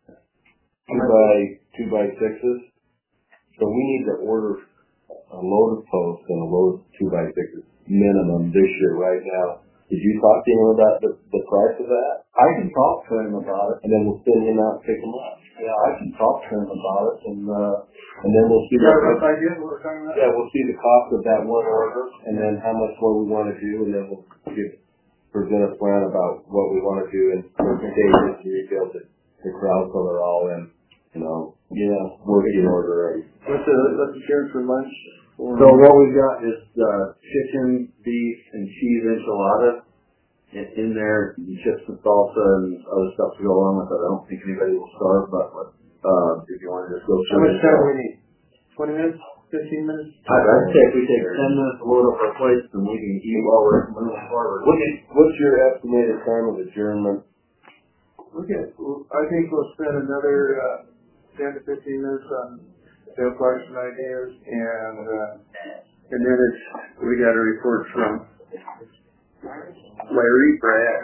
[SPEAKER 9] 2x6s. So we need to order a load of posts and a load of 2x6s minimum this year right now. Did you talk to him about the price of that?
[SPEAKER 7] I can talk to him about it.
[SPEAKER 9] And then we'll send him out and pick them up.
[SPEAKER 7] Yeah, I can talk to him about it, and
[SPEAKER 9] then we'll see.
[SPEAKER 7] Rough idea what we're talking about?
[SPEAKER 9] Yeah, we'll see the cost of that one order, and then how much more we want to do, and then we'll present a plan about what we want to do and stages to rebuild the crowd so they're all in, working order.
[SPEAKER 5] What's the share for lunch?
[SPEAKER 3] So what we've got is chicken, beef, and cheese enchilada. In there, chips and salsa and other stuff to go along with it. I don't think anybody will starve, but if you want to just go
[SPEAKER 5] through. How much time do we need? 20 minutes? 15 minutes?
[SPEAKER 3] I'd say if we take 10 minutes to load up our plates, then we can eat while we're moving forward.
[SPEAKER 9] What's your estimated time of adjournment?
[SPEAKER 5] I think we'll spend another 10 to 15 minutes on Dale Clarkson ideas, and then we got a report from Larry,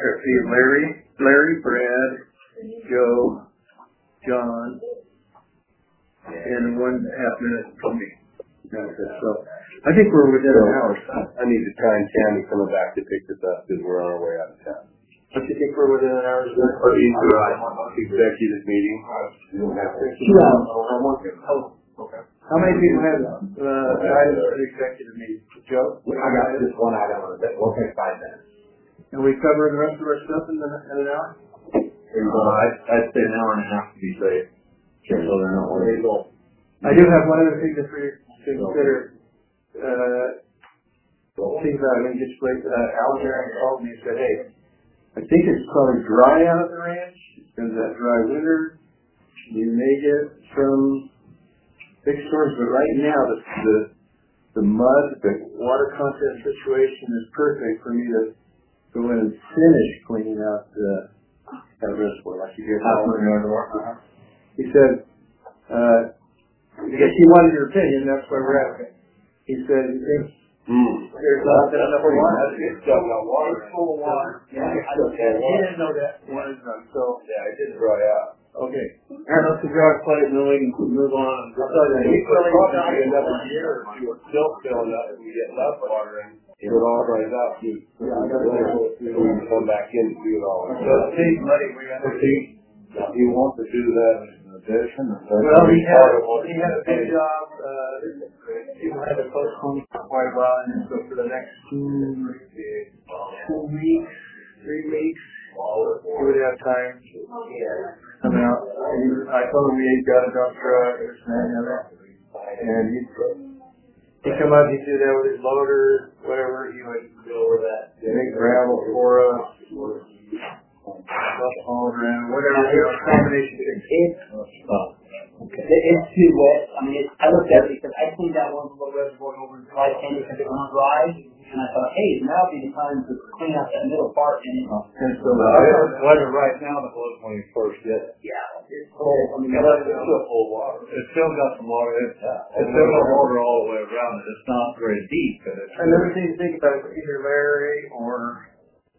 [SPEAKER 5] Brad, Joe, John, and 1.5 minutes from me. So I think we're within an hour.
[SPEAKER 9] I need to time Tammy coming back to pick this up because we're on our way out of town.
[SPEAKER 5] Don't you think we're within an hour?
[SPEAKER 9] Or executive meeting?
[SPEAKER 5] 2 hours. Okay. How many people have items for the executive meeting? Joe?
[SPEAKER 3] I got just one item on it. We'll take 5 minutes.
[SPEAKER 5] And we cover the rest of our stuff in an hour?
[SPEAKER 3] I'd say an hour and a half to be safe. So they're not worried.
[SPEAKER 5] I do have one other thing to consider. Think about it. Just like Alan Aaron called me and said, "Hey, I think it's probably dry out at the ranch. It's been that dry winter. You may get some big storms, but right now the mud, the water content situation is perfect for me to go in and finish cleaning out that reservoir, like you did. He said, because he wanted your opinion, that's why we're asking. He said he thinks there's not enough water.
[SPEAKER 9] It's got water.
[SPEAKER 5] It's full of water. Yeah, he didn't know that. Water's done. So
[SPEAKER 9] yeah, it did dry out.
[SPEAKER 5] Okay. Let's figure out plate and then we can move on.
[SPEAKER 9] I'll tell you, we could probably another year or two still filling up if we get less water and it all dries out. We can come back in and do it all.
[SPEAKER 5] So see, buddy, we got to see.
[SPEAKER 9] Do you want to do that in addition?
[SPEAKER 5] Well, he had a big job. People had to postpone for quite a while, and so for the next 2 weeks, 3 weeks, he would have time to come out. I told him we got a dump truck, this and that and the other. And he'd come out, he'd do that with his loader, whatever, he would make gravel for us, all around, whatever, combination thing.
[SPEAKER 6] Okay. It's too wet. I mean, I looked at it because I cleaned that one little reservoir over in dry candy because it was dry. And I thought, hey, now would be the time to clean out that middle part. And
[SPEAKER 7] so the weather right now, the blows when you first did it.
[SPEAKER 6] Yeah, it's cold. I mean,
[SPEAKER 9] it's still full of water.
[SPEAKER 7] It's still got some water. It's still got water all the way around it. It's not very deep.
[SPEAKER 5] Another thing to think about is either Larry or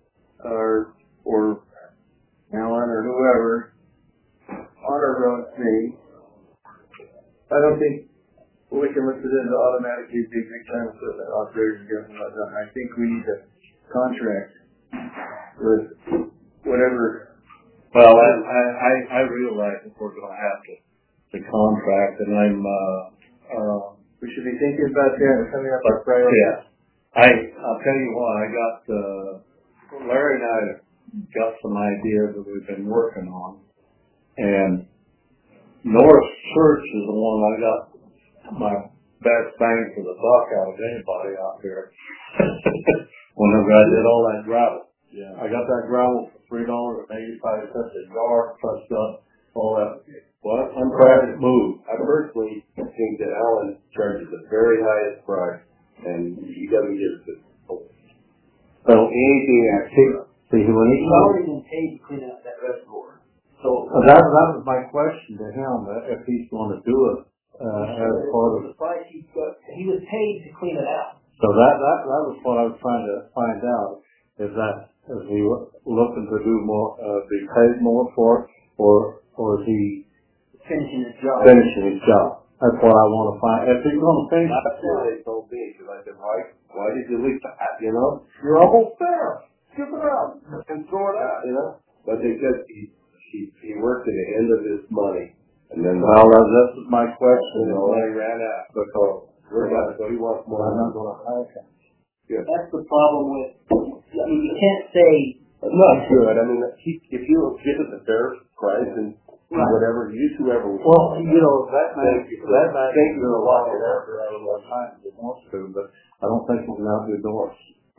[SPEAKER 5] Alan or whoever on our road committee. I don't think we can look at it as automatically big time equipment operators and government like that. I think we need to contract with whatever.
[SPEAKER 7] Well, I realize that we're going to have to contract, and
[SPEAKER 5] we should be thinking about that and coming up with priorities.
[SPEAKER 7] Yeah, I'll tell you what. I got Larry and I got some ideas that we've been working on, and Norris Church is the one I got my best bang for the buck out of anybody out there. Whenever I did all that gravel. Yeah. I got that gravel for $3.85 a yard, plus all that.
[SPEAKER 9] Well, I'm proud to move. I personally think that Alan charges the very highest price, and he doesn't give it. So anything I think,
[SPEAKER 6] he's already been paid to clean out that reservoir.
[SPEAKER 7] So that was my question to him, if he's going to do it as part of the
[SPEAKER 6] price he was paid to clean it out.
[SPEAKER 7] So that was what I was trying to find out, is that is he looking to do more, be paid more for it, or is he
[SPEAKER 6] finishing his job?
[SPEAKER 7] That's what I want to find. If he's going to finish,
[SPEAKER 9] that's what they told me, because I said, why did you leave that, you know?
[SPEAKER 7] You're almost there. Give it out
[SPEAKER 9] and throw it out, you know? But they said he worked to the end of his money, and then
[SPEAKER 7] that's my question.
[SPEAKER 9] The money ran out. So he wants more.
[SPEAKER 7] I'm not going to hire him.
[SPEAKER 9] Yeah.
[SPEAKER 6] That's the problem with. I mean, you can't say.
[SPEAKER 9] It's not good. I mean, if you give it the fair price and whatever, whoever.
[SPEAKER 7] Well, that
[SPEAKER 9] thank you a lot.
[SPEAKER 7] I don't know what time he wants to, but I don't think he can outdo Doris.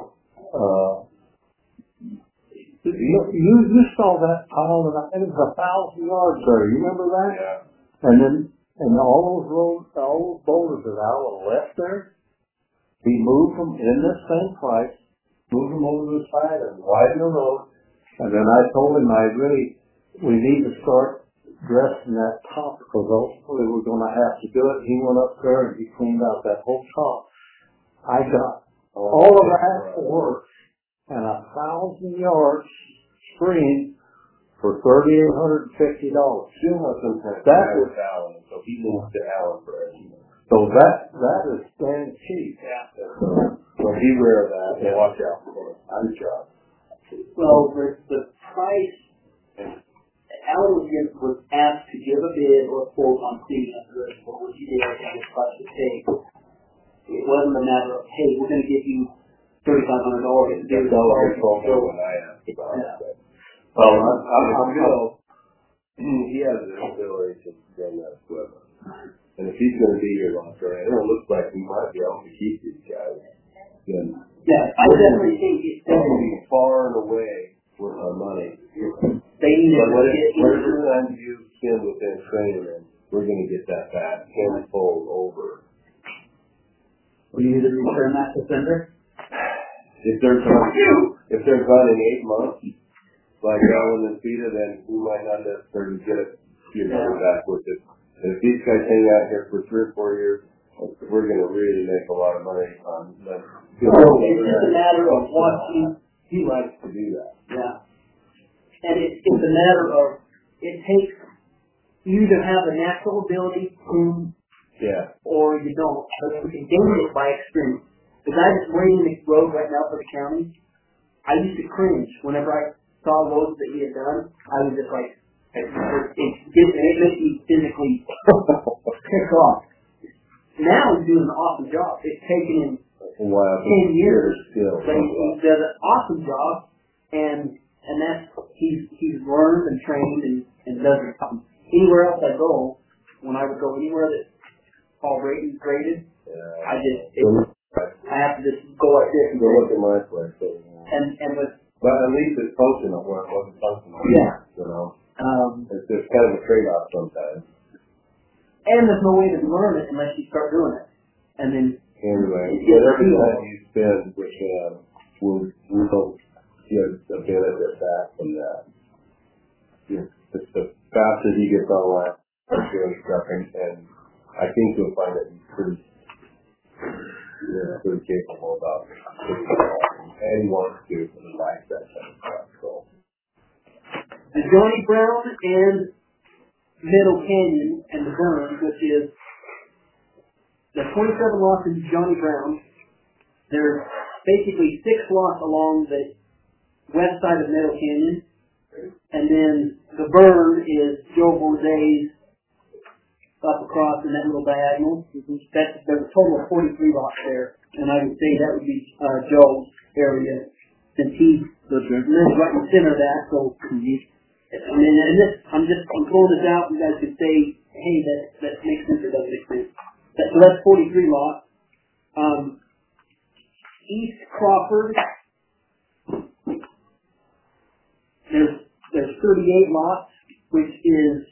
[SPEAKER 7] You saw that pile, and I think it was 1,000 yards there. You remember that? Yeah. And all those boulders that Alan left there, he moved them in the same price, moved them over to the side and widened the road. And then I told him we need to start dressing that top, because ultimately we're going to have to do it. He went up there and he cleaned out that whole top. I got all of that work and 1,000 yards screen for $3,850.
[SPEAKER 9] Still have some kind of with Alan, so he moved to Alan for it.
[SPEAKER 7] So that is damn cheap.
[SPEAKER 6] Yeah.
[SPEAKER 9] So beware of that and watch out for it. I'm sure.
[SPEAKER 6] Well, the price, Alan was asked to give a bid or a quote on cleaning up the reservoir, which he did, and the price was paid. It wasn't a matter of, hey, we're going to give you $3,500.
[SPEAKER 9] That's all I told me when I asked about it.
[SPEAKER 7] Well,
[SPEAKER 9] I'm good. He has the ability to run that equipment. And if he's going to be here long term, and it looks like we might be able to keep these guys, then
[SPEAKER 6] I definitely think it's
[SPEAKER 9] going to be far and away with our money.
[SPEAKER 6] They need to
[SPEAKER 9] whatever time you spend with them training them, we're going to get that back tenfold over.
[SPEAKER 6] Will you either return that to Fender?
[SPEAKER 9] If they're gone in 8 months, like Alan and Peter, then we might not necessarily get your money back with it. And if these guys hang out here for 3 or 4 years, we're going to really make a lot of money on them.
[SPEAKER 6] It's just a matter of watching.
[SPEAKER 9] He likes to do that.
[SPEAKER 6] Yeah. And it's a matter of, it takes you to have a natural ability to, or you don't. But you can gain it by experience. The guy that's laying the road right now for the county, I used to cringe whenever I saw roads that he had done. I was just like, it makes me physically pick off. Now he's doing an awesome job. It's taken him 10 years, but he does an awesome job, and that's he's learned and trained and does it. Anywhere else I go, when I would go anywhere that Paul Brayton's graded, I have to just go like this and
[SPEAKER 9] go look at my place.
[SPEAKER 6] And with.
[SPEAKER 9] But at least it's functional where it wasn't functional.
[SPEAKER 6] Yeah.
[SPEAKER 9] You know. It's just kind of a trade-off sometimes.
[SPEAKER 6] And there's no way to learn it unless you start doing it. And then
[SPEAKER 9] anyway, whatever time you spend with we'll get a benefit back from that. It's the faster he gets online, and I think you'll find that he's pretty capable about it. And he wants to, and he likes that kind of stuff. So.
[SPEAKER 6] The Johnny Brown and Middle Canyon and the Burn, which is the 27 lots in Johnny Brown. There's basically 6 lots along the west side of Middle Canyon, and then the Burn is Joe Bourget's up across in that little diagonal. There's a total of 43 lots there, and I would say that would be Joe's area, since he lives right in the center of that. So, I'm throwing this out. You guys could say, hey, that makes sense or doesn't make sense. So that's 43 lots. East Crawford, there's 38 lots, which is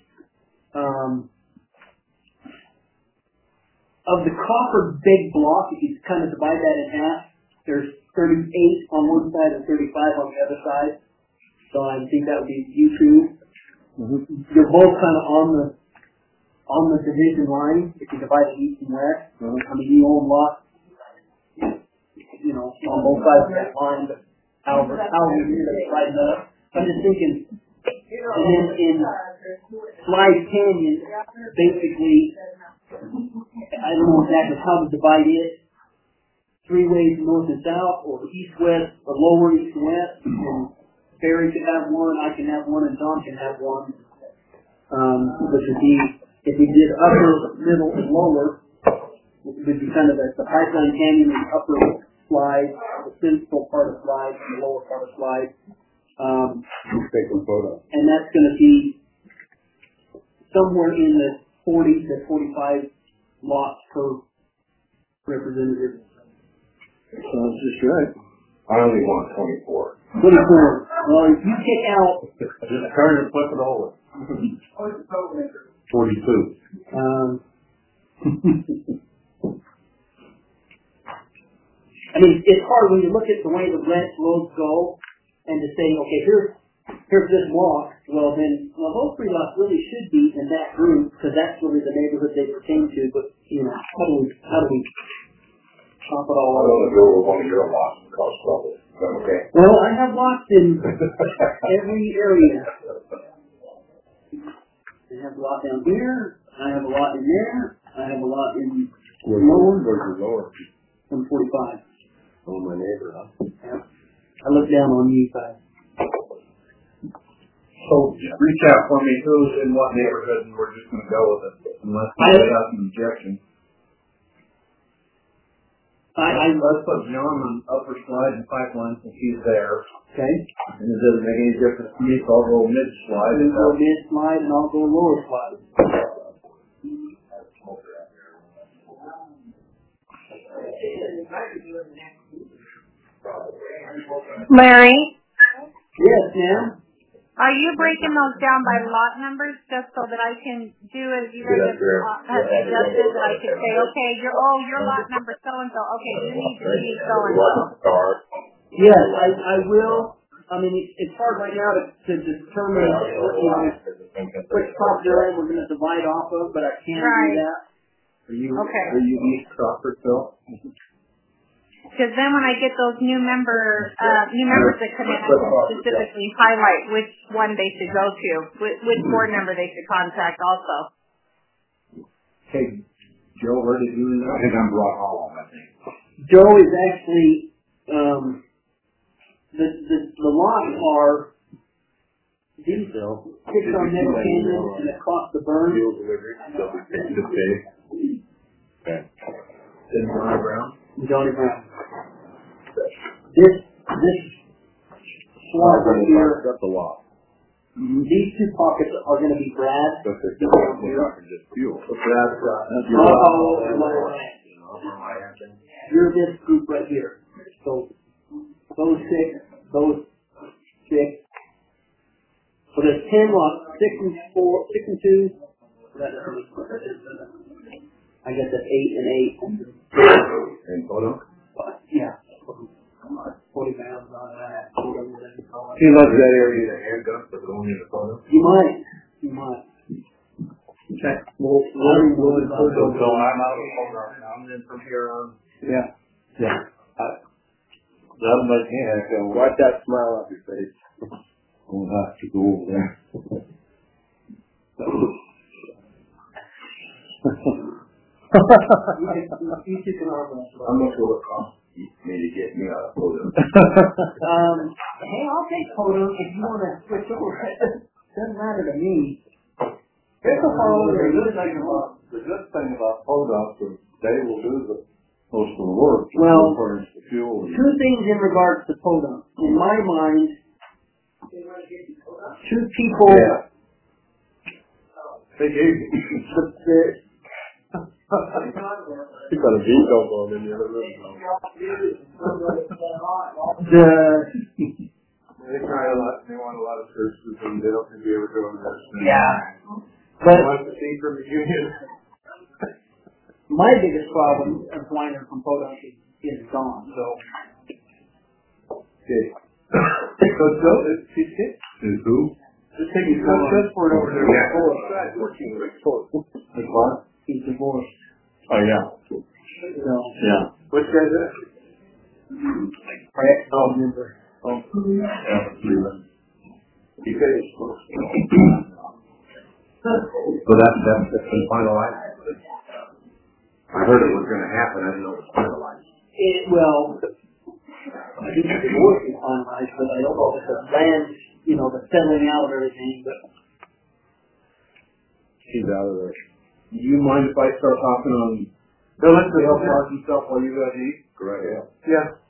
[SPEAKER 6] of the Crawford big block. If you kind of divide that in half, there's 38 on one side and 35 on the other side. So I think that would be you two. Mm-hmm. You're both kind of on the division line if you divide it east and west. Mm-hmm. I mean, you own lots. on both sides of that line, but however we ended up dividing that up. I'm just thinking, and then in Slide Canyon, basically, I don't know exactly how to divide it. 3 ways, north and south, or east-west, or lower east and west, and Barry could have one, I can have one, and John can have one. Which would be, if we did upper, middle, and lower, would be kind of the Pipeline Canyon, the upper slide, the central part of slide, and the lower part of slide. And that's going to be somewhere in the 40 to 45 lots per representative.
[SPEAKER 5] Sounds just right.
[SPEAKER 3] I only want 24.
[SPEAKER 6] 24. Well, if you take out...
[SPEAKER 3] Just turn and flip it over. 42.
[SPEAKER 6] I mean, it's hard when you look at the way the rent roads go and to say, okay, here's this block. Well, then, those 3 lots really should be in that group because that's really the neighborhood they pertain to. But, how do we chop it all
[SPEAKER 3] I don't want to go over one of your lots and cause trouble. Is that okay?
[SPEAKER 6] Well, I have lots in every area. I have a lot down here. I have a lot in there. I have a lot in lower.
[SPEAKER 3] Where's your lower?
[SPEAKER 6] 145.
[SPEAKER 3] Oh, my neighbor, huh?
[SPEAKER 6] Yeah. I look down on you guys.
[SPEAKER 3] So, reach out for me who's in what neighborhood and we're just going to go with it. Unless you have some objections. Let's put John on upper slide and pipeline since he's there.
[SPEAKER 6] Okay.
[SPEAKER 3] And it doesn't make any difference to me if I'll go mid slide.
[SPEAKER 6] You go mid slide and I'll go lower slide.
[SPEAKER 2] Larry?
[SPEAKER 6] Yes, ma'am.
[SPEAKER 2] Are you breaking those down by lot numbers just so that I can do as you guys have suggested, that I can say, okay, your lot number so-and-so, okay, you need to be so-and-so.
[SPEAKER 6] Yes, I will. I mean, it's hard right now to determine which property area we're going to divide off of, but I can do that.
[SPEAKER 3] Are you East Crawford, Phil?
[SPEAKER 2] Because then when I get those new members that come in, I can specifically highlight which one they should go to, which board member they should contact also.
[SPEAKER 3] Hey, Joe, where did you do that? I think I'm Brock Hall on that thing.
[SPEAKER 6] Joe is actually, the lots are Diesel, 6 on Middle Canyon and across the burn.
[SPEAKER 3] Fuel delivery, okay. Then Johnny Brown?
[SPEAKER 6] Johnny Brown. This swamp right here.
[SPEAKER 3] That's a lot.
[SPEAKER 6] These 2 pockets are going to be Brad.
[SPEAKER 3] But they're just fuel. So Brad's got.
[SPEAKER 6] You're this group right here. So those 6. So there's 10 lots. 6 and 2. I guess that's 8 and 8.
[SPEAKER 3] And photo?
[SPEAKER 6] Yeah. 40 pounds on that.
[SPEAKER 3] He loves that area, the handgun, but only in the photo.
[SPEAKER 6] You might. Okay.
[SPEAKER 3] So I'm out of the photo now. I'm in from here on.
[SPEAKER 5] Yeah.
[SPEAKER 3] That'll make me happy. Wipe that smile off your face. We'll have to go over there. How much will it cost me to get me out of photo?
[SPEAKER 6] Hey, I'll take photos if you want to switch over. Doesn't matter to me.
[SPEAKER 3] The good thing about photos is they will do most of the work.
[SPEAKER 6] Well,
[SPEAKER 3] the fuel.
[SPEAKER 6] 2 things in regards to photos. In my mind, 2 people.
[SPEAKER 3] Yeah. They gave me. You got a veto on in the other room. They try a lot. They want a lot of services, and they don't think we ever go over there.
[SPEAKER 6] Yeah. But
[SPEAKER 3] I want to see from the union.
[SPEAKER 6] My biggest problem of Weiner from Podunk is gone. So.
[SPEAKER 3] Okay. So Joe, she's hit. Is who?
[SPEAKER 6] Just take his transport over there.
[SPEAKER 3] Yeah. 14 weeks old. What?
[SPEAKER 6] He's divorced.
[SPEAKER 3] Oh yeah.
[SPEAKER 6] So.
[SPEAKER 3] Yeah. Which guy is that?
[SPEAKER 6] Right? Member.
[SPEAKER 3] You finished. So that's been finalized? I heard it was going to happen. I didn't know it was finalized.
[SPEAKER 6] I think the board is finalized, but I don't know if the land, the settling out of everything, but.
[SPEAKER 3] She's out of there. Do you mind if I start talking on? No, let's help Mark and stuff while you guys eat. Correct. Yeah.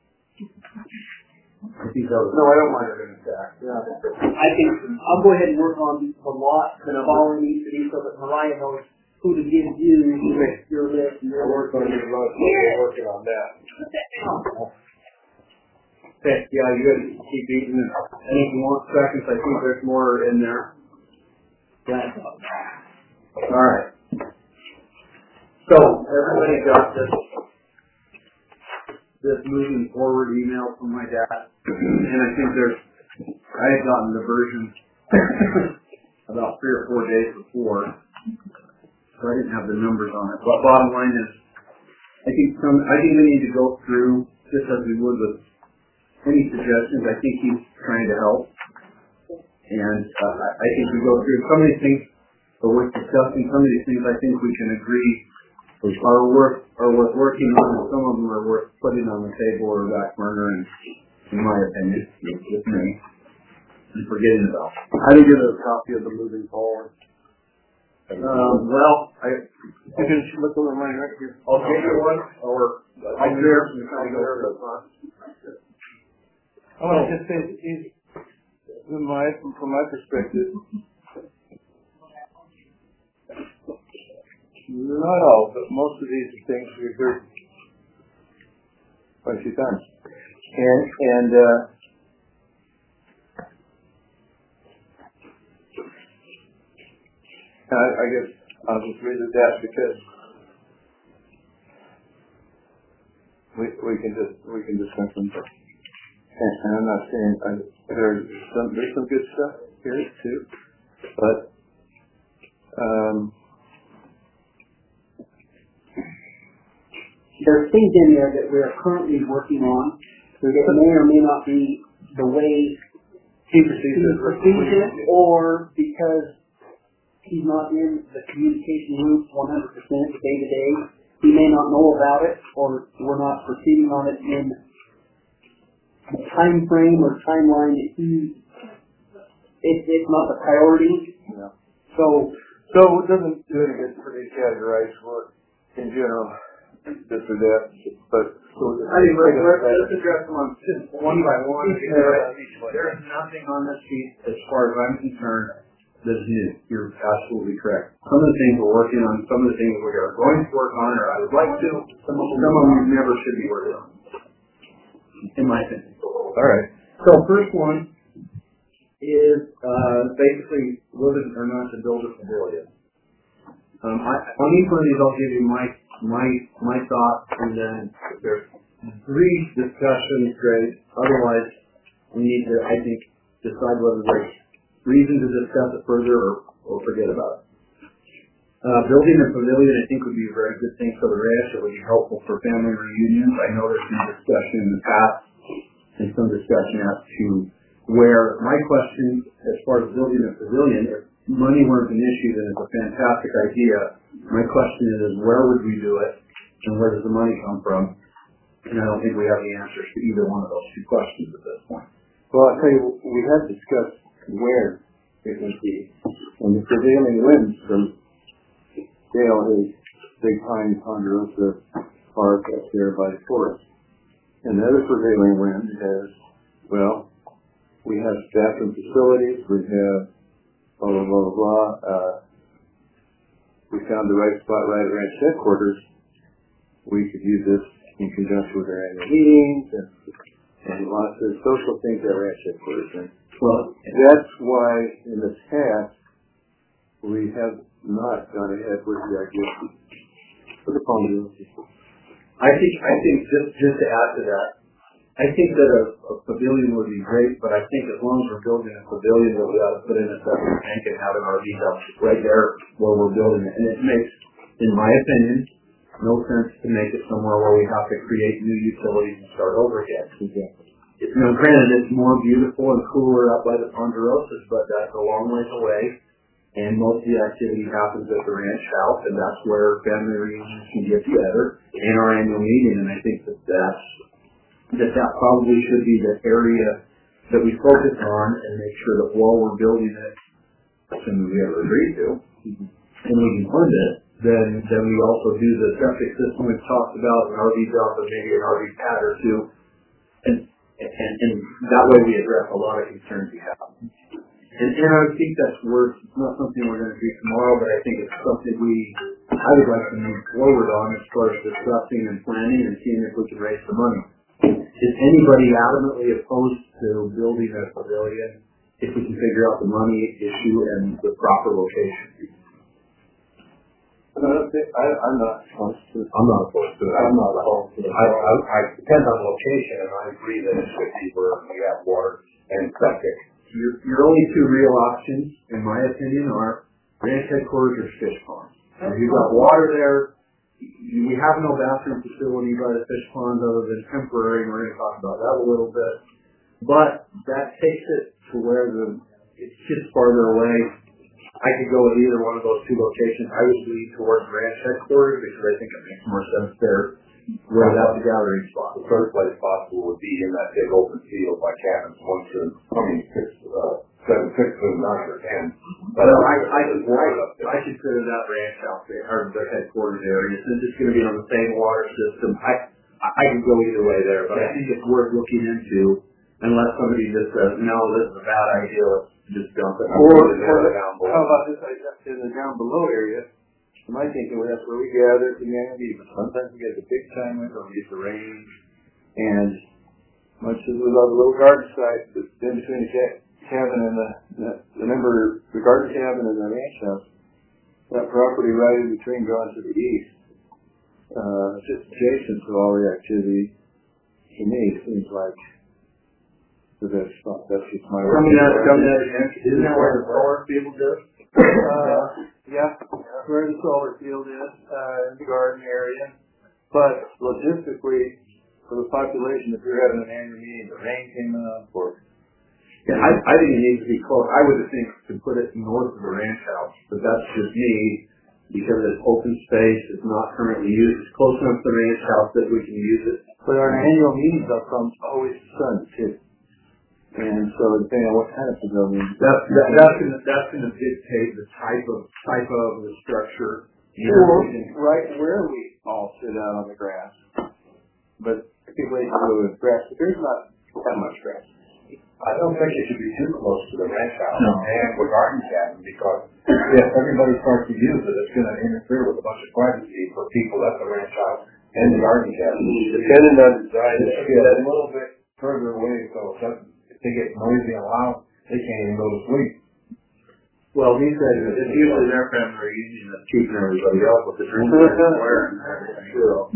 [SPEAKER 3] I think that was. No, I don't mind it in attack. Yeah.
[SPEAKER 6] I think I'll go ahead and work on the lot and following each of these so that Mariah knows who to give you your list.
[SPEAKER 3] I'll work on your list. We're working on that. Okay, yeah, you guys keep eating it. And if you want seconds, I think there's more in there.
[SPEAKER 6] Yeah.
[SPEAKER 3] All right. So everybody got this moving forward email from my dad, and I think I had gotten the version about 3 or 4 days before, so I didn't have the numbers on it. But bottom line is, I think we need to go through just as we would with any suggestions. I think he's trying to help, and I think we go through some of these things are worth discussing. Some of these things I think we can agree are worth working on, and some of them are worth putting on the table or back burner, and in my opinion, just me, and forgetting about. How do you get a copy of the moving forward? Well, you can look over mine right here. I'll get you one, or I'll share from the kind of
[SPEAKER 5] I want to just say, from my perspective, not all, but most of these things we've heard quite a few times. And I guess I'll just read it that because we can discuss them. And I'm not saying there's some good stuff here too, but
[SPEAKER 6] there's things in there that we are currently working on that may or may not be the way he perceives it, or because he's not in the communication loop 100% day to day, he may not know about it, or we're not proceeding on it in the time frame or timeline that it's not the priority.
[SPEAKER 5] Yeah. So it doesn't do any good for me to categorize work in general. This or that, but
[SPEAKER 3] I think let's address them just one by one. There is nothing on this sheet, as far as I'm concerned, that is new. You're absolutely correct. Some of the things we're working on, some of the things we are going to work on, or I would like to. Some of them never should be worked on, in my opinion. All right. So first one is basically whether or not to build a pavilion. On each one of these, I'll give you my thoughts, and then if there's brief discussion, great. Otherwise, we need to, I think, decide whether there's reason to discuss it further or forget about it. Building a pavilion, I think, would be a very good thing for the ranch. It would be helpful for family reunions. I know there's been discussion in the past and some discussion as to where my question, as far as building a pavilion, if money weren't an issue, then it's a fantastic idea. My question is where would we do it, and where does the money come from? And I don't think we have the answers to either one of those two questions at this point.
[SPEAKER 5] Well, I'll tell you, we have discussed where it would be. And the prevailing winds from Dale is Big Pine Ponderosa Park up there by the forest. And the other prevailing wind is, well, we have staff and facilities, we have blah, blah, blah, blah, blah. We found the right spot right at ranch headquarters. We could use this in conjunction with our annual meetings and lots of social things at ranch headquarters. And well, that's why in the past we have not gone ahead with the idea for the Ponderosa.
[SPEAKER 3] I think just to add to that, I think that a pavilion would be great, but I think as long as we're building a pavilion, that we ought to put in a separate tank and have an RV house right there where we're building it. And it makes, in my opinion, no sense to make it somewhere where we have to create new utilities and start over again. Granted, it's more beautiful and cooler up by the Ponderosas, but that's a long ways away, and most of the activity happens at the ranch house, and that's where family reunions can get together in our annual meeting, and I think that probably should be the area that we focus on and make sure that while we're building it, assuming we ever agree to, and we can fund it, then we also do the septic system we've talked about, an RV dump, and maybe an RV pad or two, and that way we address a lot of concerns we have. And I think that's worth, it's not something we're going to do tomorrow, but I think it's something I would like to move forward on as far as discussing and planning and seeing if we can raise the money. Is anybody adamantly opposed to building a pavilion if we can figure out the money issue and the proper location?
[SPEAKER 1] I'm not opposed to it.
[SPEAKER 3] I'm not opposed to it.
[SPEAKER 1] I'm not opposed to it.
[SPEAKER 3] I depends on the location, and I agree that it should be where we have water and septic. Your only two real options, in my opinion, are ranch headquarters or fish ponds. If you've got water there, we have no bathroom facility by the fish ponds other than temporary, and we're going to talk about that a little bit. But that takes it to where it's just farther away. I could go with either one of those two locations. I would lean towards ranch headquarters because I think it makes more sense there, where that's the gathering spot.
[SPEAKER 9] The first place possible would be in that big open field by cabins, 7, 6, 9, or 10.
[SPEAKER 3] But I consider that ranch out there, or the headquarters area. Since it's going to be on the same water system, I can go either way there, but I think it's worth looking into unless somebody just says, no, this is a bad idea, let's just dump it.
[SPEAKER 1] How about this, in the down below area, my thinking was that's where we gather community, but sometimes we get the big time winter, we get the rain, and much as we love the little garden site, but in between the cabin and the garden cabin and the ranch house, that property right in between going to the east, just adjacent to all the activity, to me, seems like the best spot. That's just my
[SPEAKER 3] Coming out isn't that where the solar field is?
[SPEAKER 1] Yeah, where the solar field is, in the garden area. But logistically, for the population, if you're having an annual meeting, the rain came up, or...
[SPEAKER 3] Yeah, I think it needs to be close. I would think to put it north of the ranch house, but that's just me, because it's open space, it's not currently used, it's close enough to the ranch house that we can use it.
[SPEAKER 1] But our annual meetings are from always Sunday, too. And so depending on what kind of pavilion,
[SPEAKER 3] that's going to dictate the type of the structure.
[SPEAKER 1] Or right where we all sit out on the grass. But people like to go with grass, but there's not that much grass.
[SPEAKER 3] I don't think it should be too close to the ranch house and the garden cabin, because if everybody starts to use it, it's going to interfere with a bunch of privacy for people at the ranch house and the garden cabin.
[SPEAKER 1] Depending on design,
[SPEAKER 3] it should get a little bit further away so it doesn't. They get noisy and loud, they can't even go to sleep. Well, he said it's usually their family reunion that's keeping everybody up with the drinking and swearing and everything.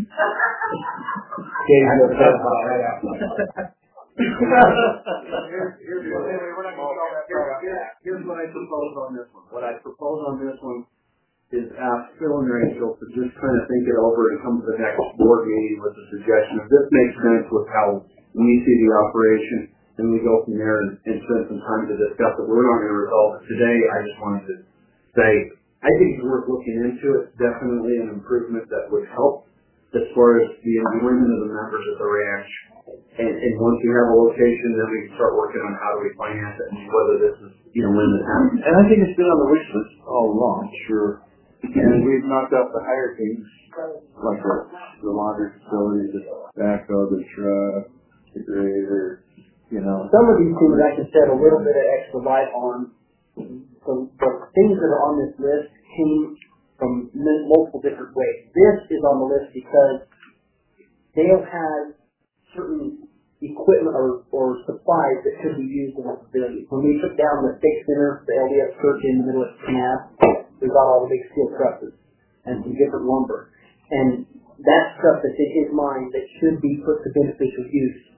[SPEAKER 3] Here's what I propose on this one. What I propose on this one is ask Phil and Rachel to just kind of think it over and come to the next board meeting with a suggestion. If this makes sense with how we see the operation, and we go from there and spend some time to discuss it. We're not going to resolve it today. I just wanted to say, I think it's worth looking into. It's definitely an improvement that would help as far as the enjoyment of the members at the ranch. And once we have a location, then we can start working on how do we finance it and whether this is, when this happens.
[SPEAKER 1] And I think it's been on the wish list all along, sure. And we've knocked out the higher things, like the laundry facility, the backhoe, the truck, the grader.
[SPEAKER 6] Some of these things I can shed a little bit of extra light on. The things that are on this list came from multiple different ways. This is on the list because Dale has certain equipment or supplies that could be used in the pavilion. When we took down the state center, the LDS church in the middle of the canal, we got all the big steel trusses and some different lumber. And that's stuff that's in his mind that should be put to beneficial use.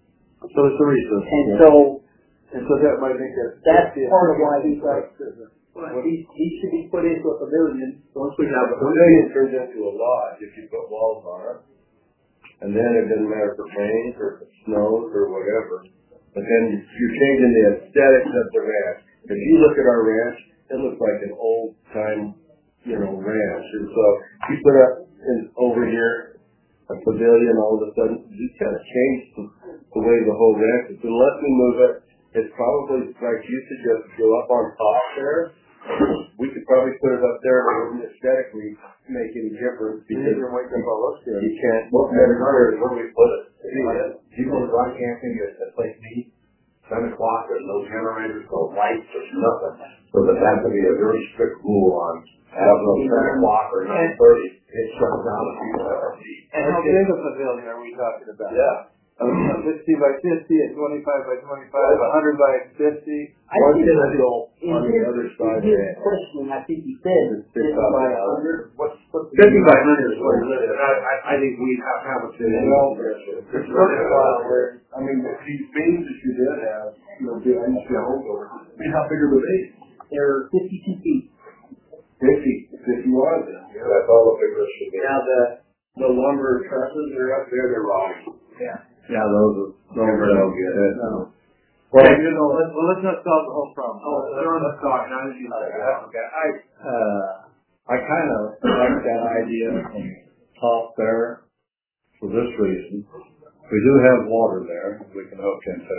[SPEAKER 1] So it's a resource.
[SPEAKER 6] And so
[SPEAKER 1] that might make it.
[SPEAKER 6] That's part of why he's like, Well, he should be put into a pavilion once we have
[SPEAKER 9] a pavilion turns into a lodge if you put walls on it. And then it doesn't matter if it rains or if it snows or whatever. But then you're changing the aesthetics of the ranch. If you look at our ranch, it looks like an old time, ranch. And so you put up over here a pavilion, all of a sudden you kind of change the way the whole ranch is. Unless we move it, it's probably like you suggest, go up on top there. We could probably put it up there and it wouldn't aesthetically make any difference because you can't look at it where we put it.
[SPEAKER 3] People run camping at a place neat, 7 o'clock, there's no generators, no lights, there's nothing. So that could be a very strict rule on, as of 7 o'clock or 9:30, it shuts down the people that are neat.
[SPEAKER 1] And how big a pavilion are we talking about?
[SPEAKER 3] Yeah.
[SPEAKER 1] 50 by 50, a 25 by 25, 100 by 50.
[SPEAKER 9] One individual on the other side.
[SPEAKER 6] Question, I think he said 50 by 100.
[SPEAKER 3] What's 50 by 100 is what it is. I think we have to have a thing.
[SPEAKER 1] It's really wild. I mean, these beams that you did have, I used to be a home builder. I mean, how big are the beams?
[SPEAKER 6] They're 52 feet.
[SPEAKER 1] 51.
[SPEAKER 9] Yeah, that's all the bigger should be.
[SPEAKER 1] Now the lumber trusses are up there, they're rotting.
[SPEAKER 6] Yeah.
[SPEAKER 5] Yeah, those are no good.
[SPEAKER 1] No.
[SPEAKER 5] Well,
[SPEAKER 1] let's not solve the whole problem.
[SPEAKER 5] Let's talk. Now that you say that, okay. I kind of like that idea from top there for this reason. We do have water there we can hook into.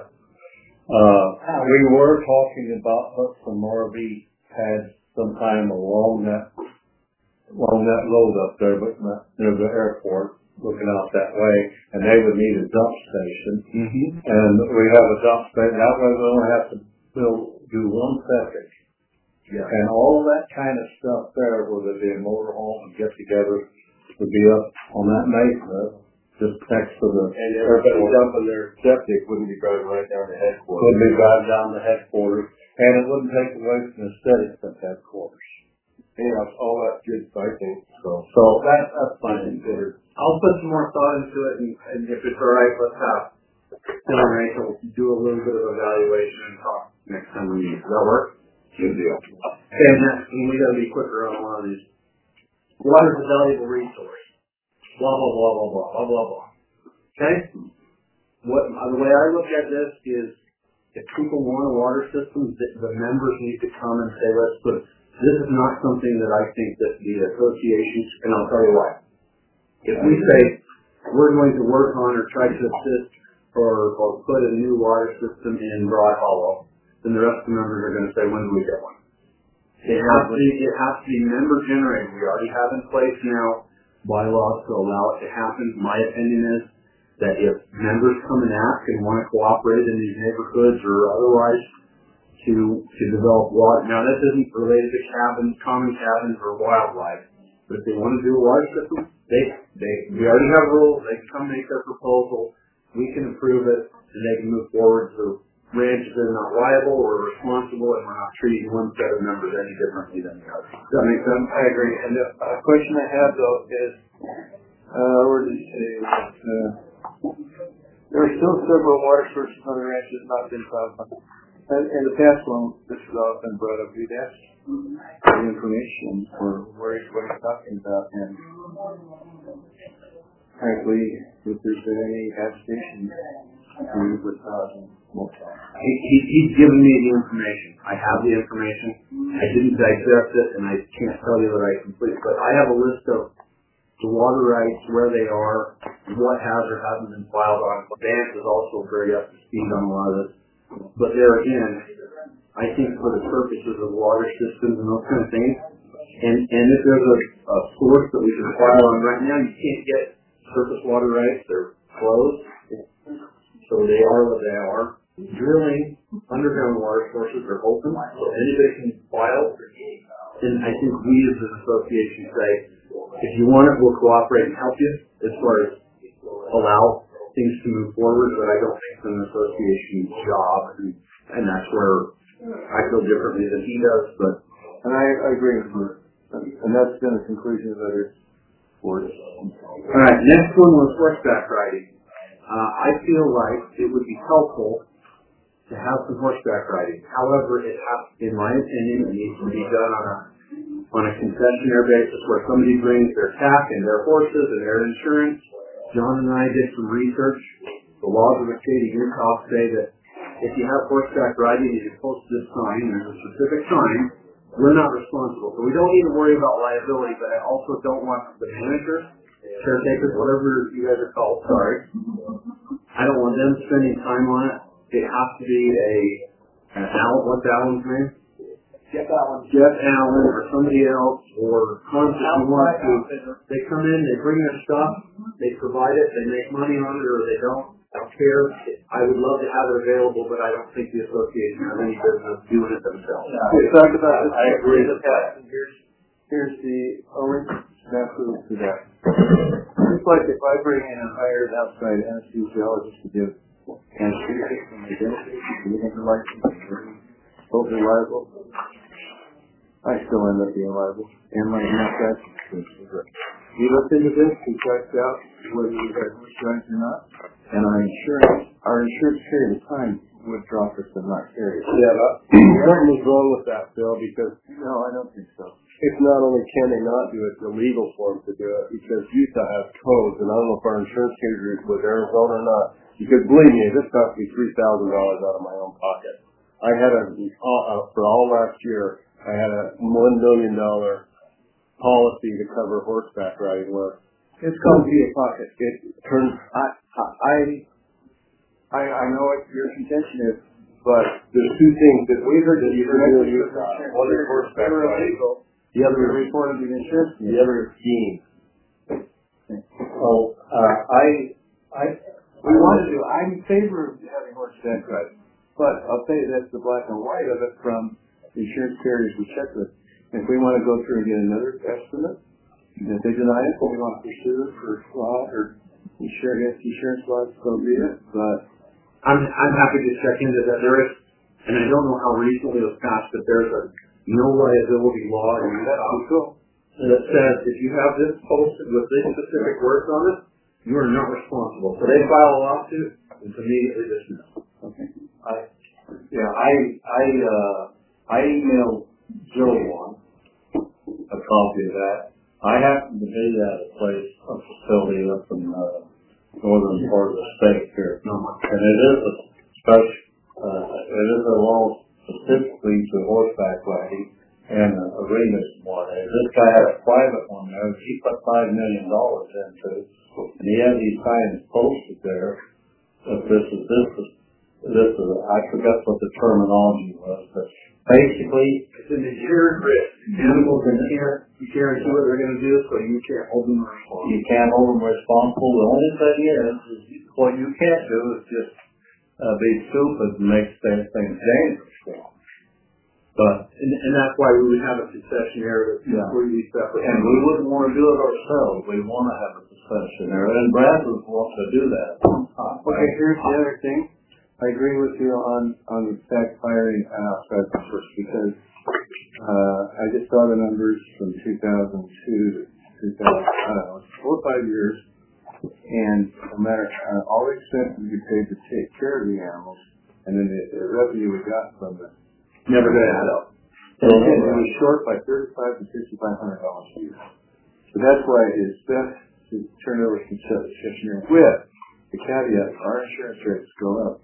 [SPEAKER 5] We were talking about putting some RV pads sometime along that road up there, but near the airport, looking out that way, and they would need a dump station. And we have a dump station. That way we only have to do one septic.
[SPEAKER 3] Yeah.
[SPEAKER 5] And all of that kind of stuff there, whether it be a motorhome and get together, would be up on that mesa, just next to the.
[SPEAKER 9] And everybody dumping their septic wouldn't be driving right down to headquarters.
[SPEAKER 5] Wouldn't be driving down to headquarters, and it wouldn't take away from the aesthetics of headquarters.
[SPEAKER 9] Yeah, all that good, I think.
[SPEAKER 5] So that's fine considered.
[SPEAKER 6] I'll put some more thought into it, and if it's all right, let's have Phil and Rachel do a little bit of evaluation and talk next time we meet. Does that work?
[SPEAKER 3] Good deal.
[SPEAKER 6] And we got to be quicker on a lot of these. Water's a valuable resource. Blah blah blah blah blah blah blah blah. Okay. The way I look at this is, if people want a water system, the members need to come and say, let's put it. This is not something that I think that the associations, and I'll tell you why. If we say we're going to work on or try to assist or put a new water system in Broad Hollow, then the rest of the members are going to say, when do we get one? It has to be member generated. We already have in place now bylaws to allow it to happen. My opinion is that if members come and ask and want to cooperate in these neighborhoods or otherwise to develop water. Now that isn't related to cabins, common cabins, or wildlife. But if they want to do a water system, we already have rules. They can come make their proposal. We can approve it, and they can move forward. So ranches are not liable or responsible, and we're not treating one set of members any differently than the other. Does that make sense?
[SPEAKER 1] I agree. And the question I have though is, where did you say? There are still several water sources on the ranches not been filed on. And in the past, when this has all been brought up, we'd ask for the information for what he's talking about. And frankly, if there's been any hesitation, we would
[SPEAKER 6] He's given me the information. I have the information. I didn't digest it, and I can't tell you that I completely. But I have a list of the water rights, where they are, what has or hasn't been filed on. Vance is also very up to speed on a lot of this. But there again, I think for the purposes of water systems and those kind of things, and if there's a source that we can file on right now, you can't get surface water rights. They're closed. So they are what they are. Drilling underground water sources are open, so anybody can file. And I think we as an association say, if you want it, we'll cooperate and help you as far as allow things to move forward, but I don't think it's an association's job, and that's where I feel differently than he does.
[SPEAKER 1] And I agree with you. And that's been the conclusion of other boards.
[SPEAKER 6] All right, next one was horseback riding. I feel like it would be helpful
[SPEAKER 3] to have some horseback riding. However, it has, in my opinion, it needs to be done on a concessionaire basis where somebody brings their tack and their horses and their insurance. John and I did some research. The laws of the state of Utah say that if you have horseback riding and you post this sign, there's a specific time, we're not responsible. So we don't need to worry about liability, but I also don't want the managers, caretakers, whatever you guys are called, sorry. I don't want them spending time on it. It has to be what's Alan's name? Jeff Allen or somebody else or Constance who wants to. They come in, they bring their stuff, they provide it, they make money on it or they don't. I don't care. I would love to have it available, but I don't think the association has any business doing it themselves.
[SPEAKER 5] We talked about this.
[SPEAKER 3] I agree with that.
[SPEAKER 5] Here's the only snafu to that. Just like if I bring in a hired outside anesthesiologist to give anesthesia and they don't get the license, totally liable. I still end up being liable. And my malpractice. He looked into this, he checked out whether we had insurance or not, and our insurance period of time would drop us and not carry it.
[SPEAKER 9] Yeah, something's wrong with that, Phil, because
[SPEAKER 5] no, I don't think so.
[SPEAKER 9] it's not only can they not do it, it's illegal for them to do it because Utah has codes, and I don't know if our insurance carrier is with Arizona or not. Because believe me, this cost me $3,000 out of my own pocket. I had for all last year, I had a $1 million policy to cover horseback riding where
[SPEAKER 5] it's called be a pocket.
[SPEAKER 9] it turns.
[SPEAKER 5] I know what your contention is,
[SPEAKER 9] But there's two things that we heard that you can do in Utah. One is horseback riding. The other is
[SPEAKER 5] reported the insurance.
[SPEAKER 9] The other is skiing.
[SPEAKER 5] So we want to do. I'm in favor of having horseback riding, but I'll tell you that's the black and white of it from the insurance carriers we check with. If we want to go through and get another estimate, and if they deny it, we want to pursue it for fraud or insurance laws, so be it. But
[SPEAKER 3] I'm happy to check into that. There is, and I don't know how recently it was passed, but there's a no liability law in Utah that says if you have this posted with these specific words on it, you are not responsible. So they file a lawsuit, it's immediately dismissed.
[SPEAKER 5] okay.
[SPEAKER 9] I emailed Joe one, a copy of that. I happen to be at a facility up in the northern part of the state here. And it is a special, it is a law specifically to horseback riding and arenas one. And this guy had a private one there that he put $5 million into, and he had these signs posted there that this is, I forgot what the terminology was, but basically,
[SPEAKER 3] it's an inherent risk. Animals you guarantee what they're going to do, so you can't hold them responsible.
[SPEAKER 9] You can't hold them responsible. The only thing is what you can't do is just be stupid and make things dangerous.
[SPEAKER 3] But and that's why we would have a concessionaire that's completely separate.
[SPEAKER 9] And we wouldn't want to do it ourselves. We want to have a concessionaire, and Brad would want to do that.
[SPEAKER 5] Okay, here's the other thing. I agree with you on the tax hiring aspect first because I just saw the numbers from 2002 to 2000, I don't know, 4 or 5 years, and no matter all the expenses we paid to take care of the animals, and then the revenue we got from it,
[SPEAKER 3] never going to add up.
[SPEAKER 5] And it was short by $3,500 to $6,500 a year. So that's why it's best to turn over concessionaire with the caveat our insurance rates go up.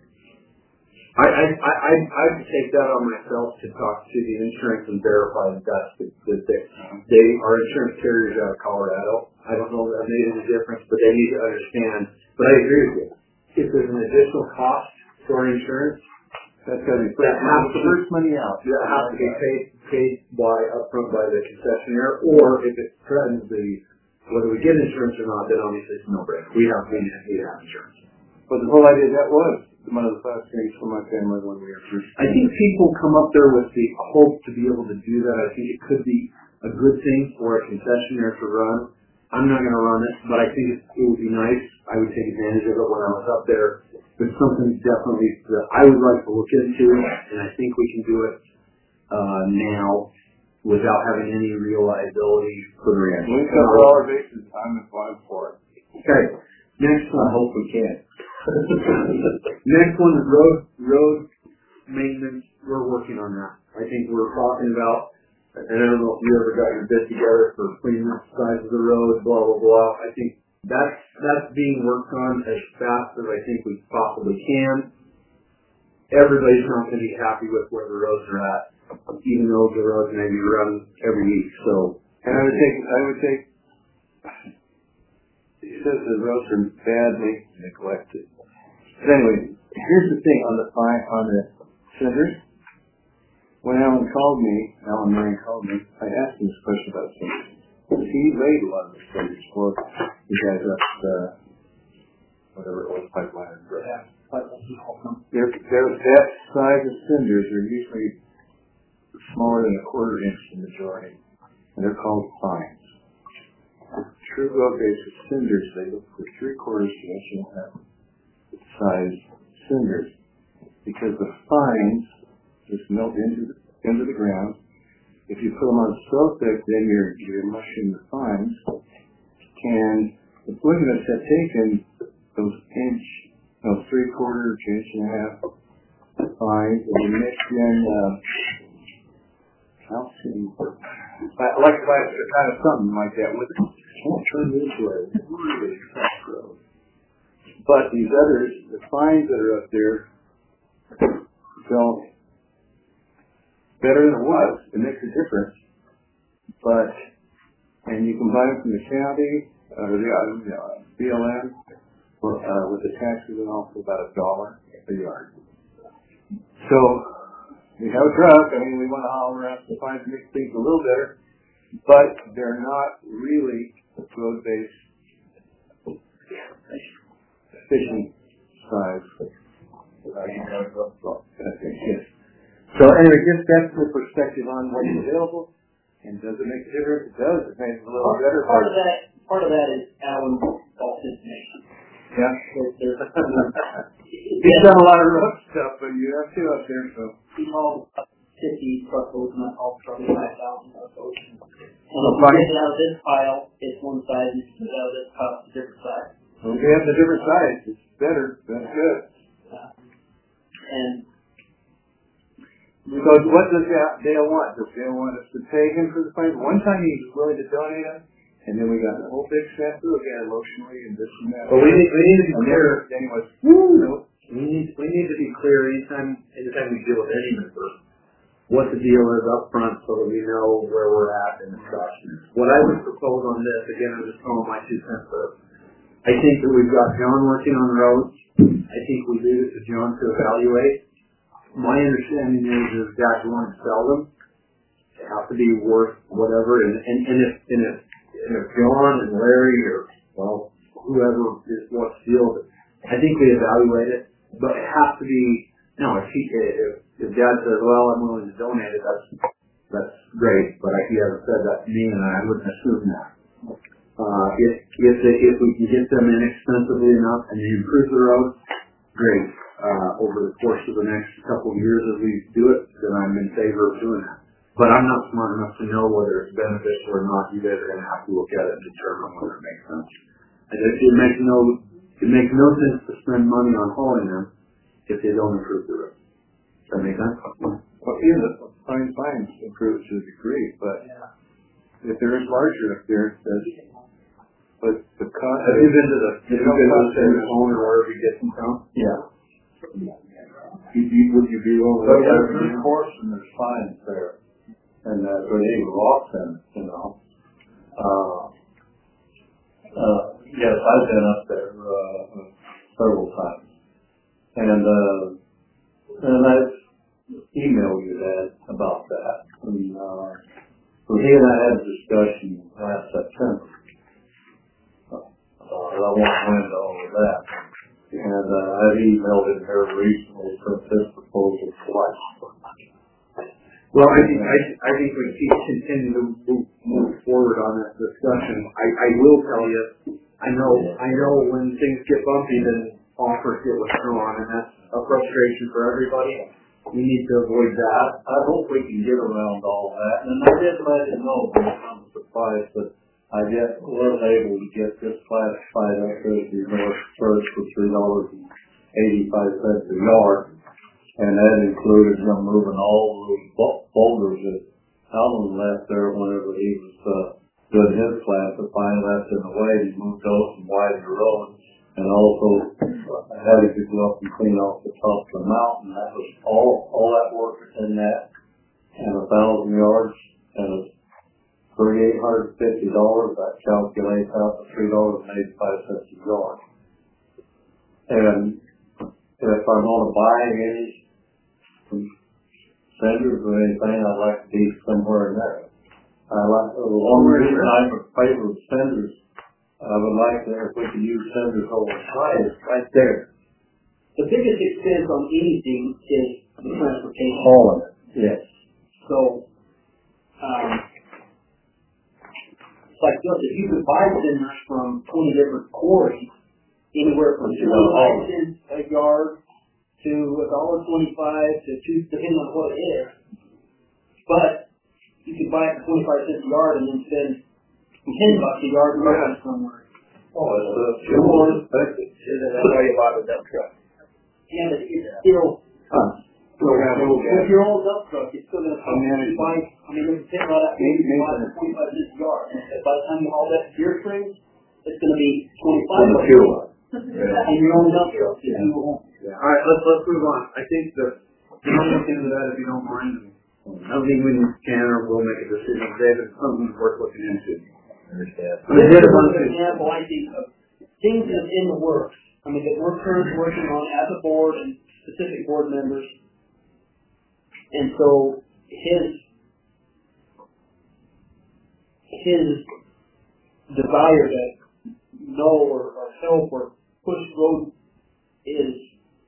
[SPEAKER 3] I take that on myself to talk to the insurance and verify that our insurance carriers out of Colorado. I don't know if that made any difference, but they need to understand. But I agree with you. If there's an additional cost to our insurance,
[SPEAKER 5] that's got to be first money out.
[SPEAKER 3] That has to be paid upfront by the concessionaire, or if it threatens whether we get insurance or not, then obviously it's a no-brainer. We have insurance.
[SPEAKER 5] But the whole idea that was one of the first things for my family when we were first.
[SPEAKER 3] I think people come up there with the hope to be able to do that. I think it could be a good thing for a concessionaire to run. I'm not going to run it, but I think it would be nice. I would take advantage of it when I was up there. But something definitely that I would like to look into, and I think we can do it now without having any real liability for the ranch.
[SPEAKER 5] We cover all our bases. I'm applying for it.
[SPEAKER 3] Okay. Next one.
[SPEAKER 9] I hope we can.
[SPEAKER 3] Next one is road
[SPEAKER 10] maintenance, we're working on that. I think we're talking about, and I don't know if you ever got your bid together for cleaning the sides of the road, blah, blah, blah. I think that's being worked on as fast as I think we possibly can. Everybody's not going to be happy with where the roads are at, even though the roads may be run every week. So,
[SPEAKER 1] and I would take. It says the roads are badly neglected. But anyway, here's the thing on the cinders. When Alan Marion called me, I asked him this question about cinders. He laid a lot of the cinders for the guys up, whatever it was, pipeline. They're that size of cinders are usually smaller than a quarter inch in majority, and they're called fines. True road basis cinders, they look for 3/4 inch and a half size cinders, because the fines just melt into the ground. If you put them on so thick, then you're mushing the fines. And the poisonous have taken those 3/4 inch and a half fines, and you mix in calcium, like kind of something like that with it. Won't turn into a really fast road. But these others, the fines that are up there, don't. Better than it was. It makes a difference. But, and you can buy them from the county, or the BLM, with the taxes and all, for about $1 a yard. So, we have a truck. I mean, we want to haul around the fines to make things a little better, but they're not really road-based fishing size. Yes. So anyway, just that's the perspective on what's available, and does it make a difference? It does. It makes it a little better.
[SPEAKER 6] Part of that is Alan's false information.
[SPEAKER 1] Yeah. He's done a lot of rough stuff, but you have to up there. So
[SPEAKER 6] he hauled 50 truckloads, and I hauled 25,000 truckloads. And
[SPEAKER 1] if
[SPEAKER 6] you get it out of this pile, it's one side, and if you get it out of this pile, it's a different side.
[SPEAKER 1] Well, if you have the different sides, it's better. That's good.
[SPEAKER 6] And
[SPEAKER 1] so what does Dale want? Does Dale want us to pay him for the fines? One time he was willing to donate them, and then we got the whole big snafu again emotionally and this and that.
[SPEAKER 10] But we need to be clear.
[SPEAKER 1] Then he was, no.
[SPEAKER 10] We need to be clear anytime we deal with any member, what the deal is up front so that we know where we're at in the discussion. What I would propose on this, again, I'm just throwing my 2 cents there. I think that we've got John working on the roads. I think we leave it to John to evaluate. My understanding is guys want to sell them. They have to be worth whatever. And if John and Larry or, well, whoever wants to deal with it, I think we evaluate it. But it has to be, if Dad says, well, I'm willing to donate it, that's great. But he hasn't said that to me, and I wouldn't assume that. If we can get them inexpensively enough and they improve the road, great. Over the course of the next couple of years as we do it, then I'm in favor of doing that. But I'm not smart enough to know whether it's beneficial or not. You guys are going to have to look at it and determine whether it makes sense. And it makes no sense to spend money on hauling them if they don't improve the road. Does that make sense?
[SPEAKER 1] Well, even the fines improve to a degree, but if there is larger up there, it says. But the cost.
[SPEAKER 10] Have you been to the home or wherever you get them from? Yeah.
[SPEAKER 1] Would you be willing to?
[SPEAKER 7] There's course and there's fines there, and but they lost them, Yes, I've been up there several times, and I've emailed you that about that. And, so he and I had a discussion last September. I won't go into all of that. And I've emailed him here recently for his proposal twice.
[SPEAKER 10] Well, I think we keep continuing to move forward on that discussion. I will tell you, I know when things get bumpy, then offers get withdrawn, and that's a frustration for everybody. We need to avoid that.
[SPEAKER 7] I hope we can get around all that. And I did let him know when it comes to price, but I wasn't able to get this classified up as the North First for $3.85 a yard. And that included him moving all those boulders that Alan left there whenever he was doing his classifying, left in the way. He moved those and widened the road, and also had to go up and clean off the top of the mountain. That was all that work in that, and 1,000 yards, and it's $3,850. That calculates out to $3.85 a yard. And if I want to buy any cinders or anything, I'd like to be somewhere in there. The only reason I'm in favor of cinders, I would like to, if we could use cinders over size right there.
[SPEAKER 6] The biggest expense on anything is the transportation.
[SPEAKER 7] Hauling it, yes.
[SPEAKER 6] So, like, look, if you could buy cinders from 20 different quarries, anywhere from 25 cents a yard to $1.25 to $2, depending on what it is. But you could buy it for 25 cents a yard and then spend $10 a yard and run somewhere.
[SPEAKER 7] Oh, it's more expensive.
[SPEAKER 6] That's why you bought a dump truck. Yeah, but it's still. If your old dump truck, it's still going to cost you buy. I mean, there's $10 out of it, 25 cents a yard. And by the time you haul that to your strings, it's going to be $25. And your own dump truck.
[SPEAKER 10] Yeah. All right, let's move on. I think that we'll look into that if you don't mind. I don't think we can or will make a decision today, but it's something worth looking into.
[SPEAKER 6] This is an example, I think, of things that are in the works. I mean, that we're currently working on as a board and specific board members. And so his desire to know or help or push road is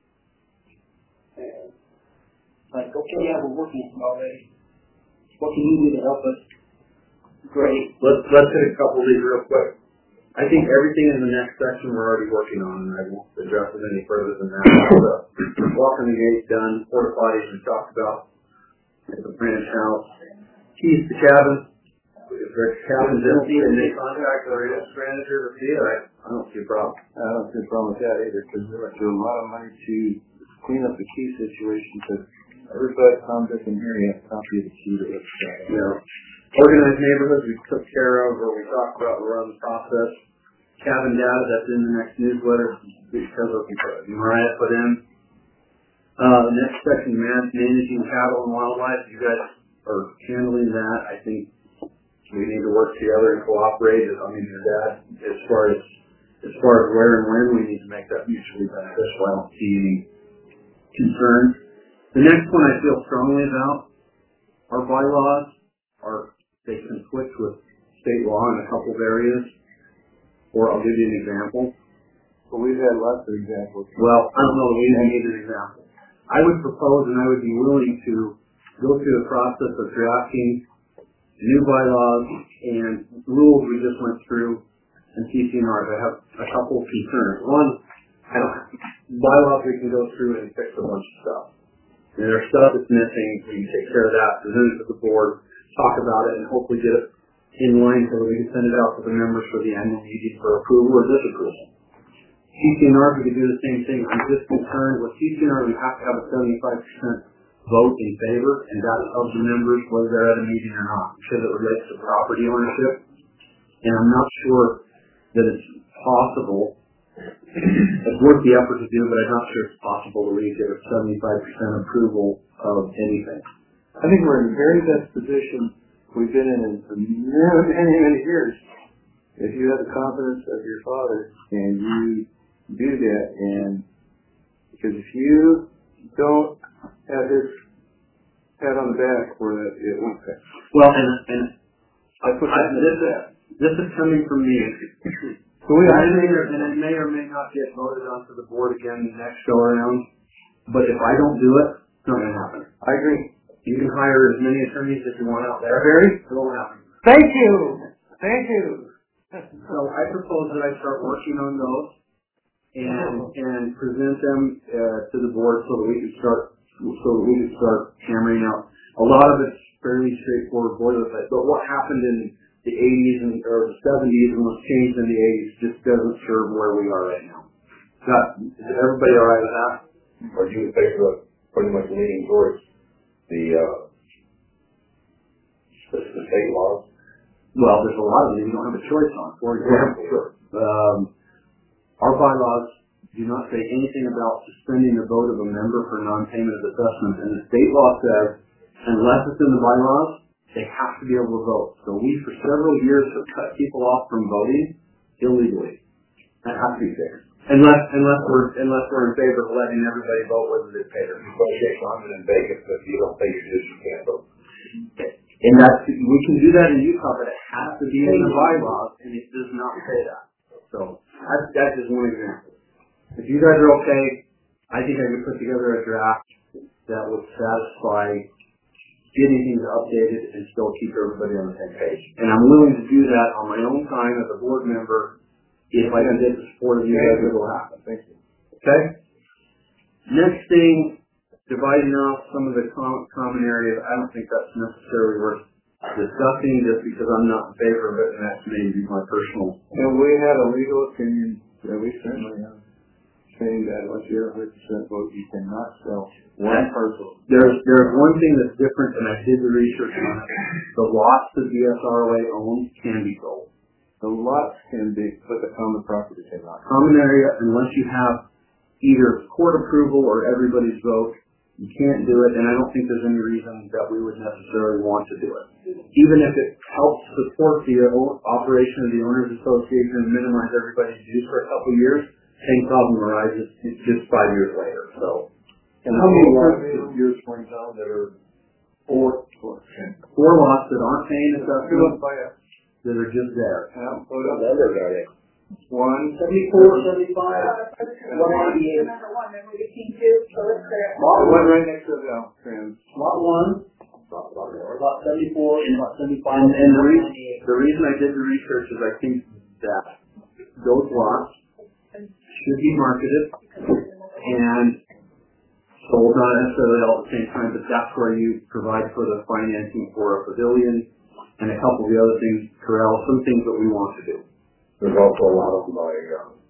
[SPEAKER 6] like, okay, yeah, we're working on it already. What can you do to help us? Great.
[SPEAKER 10] Let's hit a couple of these real quick. I think everything in the next section we're already working on, and I won't address it any further than that. Walking the gate's done. Porta potties we talked about at the branch house. Keys to cabin. If there's cabins empty and they contact the ranch manager to see it, I don't see a problem.
[SPEAKER 1] I don't see a problem with that either, because we're going to do a lot of money to clean up the key situation, because everybody comes in here, you have to copy of the key to it.
[SPEAKER 10] Yeah. Organized neighborhoods we took care of, or we talked about around the process. Cabin data, that's in the next newsletter, because of Mariah put in. The next section, managing cattle and wildlife. You guys are handling that. I think we need to work together and cooperate. I mean, your dad, as far as where and when, we need to make that mutually beneficial. I don't see any concerns. The next one I feel strongly about, our bylaws they conflict with state law in a couple of areas. Or I'll give you an example.
[SPEAKER 1] Well, we've had lots of examples.
[SPEAKER 10] Well, I don't know that we even need an example. I would propose, and I would be willing to go through the process of drafting new bylaws and rules we just went through and CCNRs. I have a couple of concerns. One, bylaws we can go through and fix a bunch of stuff. And there's stuff that's missing, we can take care of that, present it to the board, talk about it, and hopefully get it in line so that we can send it out to the members for the annual meeting for approval or disapproval. CCNR, we could do the same thing. I'm just concerned with CCNR, we have to have a 75% vote in favor, and that of the members, whether they're at a meeting or not, because it relates to property ownership. And I'm not sure that it's possible. It's worth the effort to do, but I'm not sure it's possible to really get a 75% approval of anything.
[SPEAKER 1] I think we're in the very best position we've been in for many years. If you have the confidence of your father and you do that, and because if you don't have his pat on the back for that, it won't fix.
[SPEAKER 10] Well, and this is coming from me.
[SPEAKER 1] So
[SPEAKER 10] and it may or may not get voted onto the board again the next go around. But if I don't do it, it's not going to happen.
[SPEAKER 1] I agree.
[SPEAKER 10] You can hire as many attorneys as you want out there. It won't happen.
[SPEAKER 1] Thank you. Thank you.
[SPEAKER 10] So I propose that I start working on those and present them to the board so that we can start hammering out. A lot of it's fairly straightforward boilerplate. But what happened in the 80s or the 70s and what's changed in the 80s just doesn't serve where we are right now. Is everybody all right with that?
[SPEAKER 9] Are you in favor of pretty much leaning towards the state laws?
[SPEAKER 10] Well, there's a lot of them you don't have a choice on. For example, our bylaws do not say anything about suspending the vote of a member for non-payment of assessments, and the state law says unless it's in the bylaws, they have to be able to vote. So we, for several years, have cut people off from voting illegally. That has to be fixed. Unless we're in favor of letting everybody vote whether they pay their
[SPEAKER 9] dues. Well, Jake London in Vegas, if you don't pay your dues, you can't vote.
[SPEAKER 10] And we can do that in Utah, but it has to be in the bylaws, and it does not say that. So that's just one example. If you guys are okay, I think I can put together a draft that would satisfy getting things updated and still keep everybody on the same page. And I'm willing to do that on my own time as a board member if I can get the support of you guys, it will happen.
[SPEAKER 9] Thank you.
[SPEAKER 10] Okay? Next thing, dividing off some of the common areas. I don't think that's necessarily worth discussing just because I'm not in favor of it, and that's maybe my personal.
[SPEAKER 1] And we had a legal opinion that we certainly have saying that unless you're 100% vote, you cannot sell one parcel.
[SPEAKER 10] There's one thing that's different, and I did the research on it. The lots that the SROA owns can be sold.
[SPEAKER 1] The lots can be, but the common property cannot.
[SPEAKER 10] Common area, unless you have either court approval or everybody's vote, you can't do it, and I don't think there's any reason that we would necessarily want to do it. Even if it helps support the operation of the Owners Association and minimize everybody's dues for a couple of years, same problem arises just 5 years later. So,
[SPEAKER 1] and how many lots of yours, for example, that are four
[SPEAKER 10] lots that aren't paying assessment that are just there?
[SPEAKER 9] What numbers are they?
[SPEAKER 6] 174, 75, 188.
[SPEAKER 1] Lot one right next to the trans.
[SPEAKER 6] Lot 1, lot 74, and lot 75.
[SPEAKER 10] And the reason I did the research is I think that those lots should be marketed and sold not necessarily all at the same time, but that's where you provide for the financing for a pavilion and a couple of the other things, corral, some things that we want to do.
[SPEAKER 9] There's also a lot of them by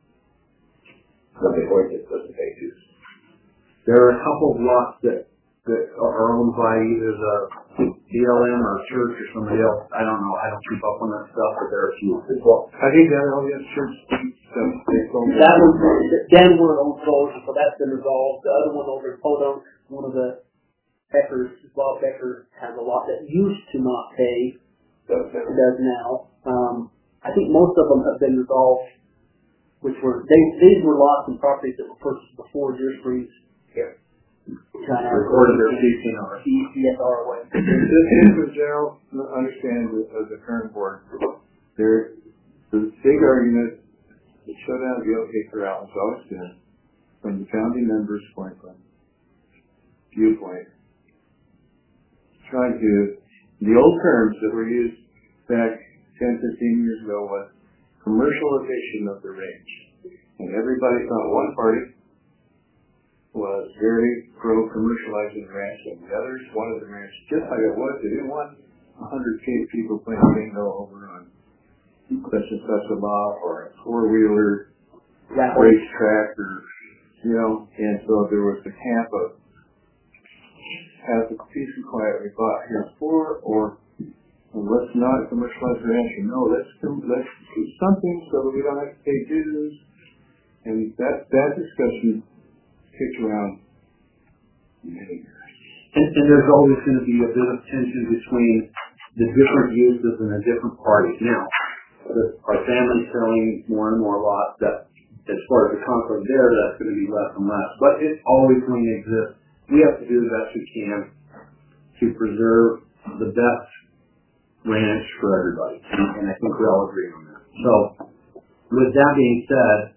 [SPEAKER 9] something like this doesn't pay dues.
[SPEAKER 10] There are a couple of lots that are owned by either the BLM or church or somebody else. I don't know. I don't keep up on that stuff, but there are a few.
[SPEAKER 1] Well, I think that all the church stuff.
[SPEAKER 6] That one, Denver owns those, so that's been resolved. The other one over in Podunk, one of the Beckers, Bob Becker, has a lot that used to not pay. Does now. I think most of them have been resolved, which were, these were lots and properties that were purchased before Deer Springs.
[SPEAKER 10] Yeah.
[SPEAKER 6] Kind of
[SPEAKER 10] recorded their CCNR.
[SPEAKER 6] CSROA.
[SPEAKER 1] Just for general understanding of the current board, there's the big argument, the showdown of the OK Corral has always been, from the founding members' viewpoint, trying to, the old terms that were used back 10, 15 years ago was commercialization of the range. And everybody thought one party was very pro-commercializing the ranch, and the others wanted the ranch just like it was. They didn't want 100 people playing bingo over on such and such a lot, or a four-wheeler racetrack, or, you know, and so there was the camp of have the peace and quiet we bought here for, or let's not commercialize the ranch. No, let's do something so that we don't have to pay dues. And that discussion kicked around many years.
[SPEAKER 10] And there's always going to be a bit of tension between the different uses and the different parties. Now, our family's selling more and more lots. That, as far as the conflict there, that's going to be less and less. But it's always going to exist. We have to do the best we can to preserve the best ranch for everybody, and I think we all agree on that. So, with that being said,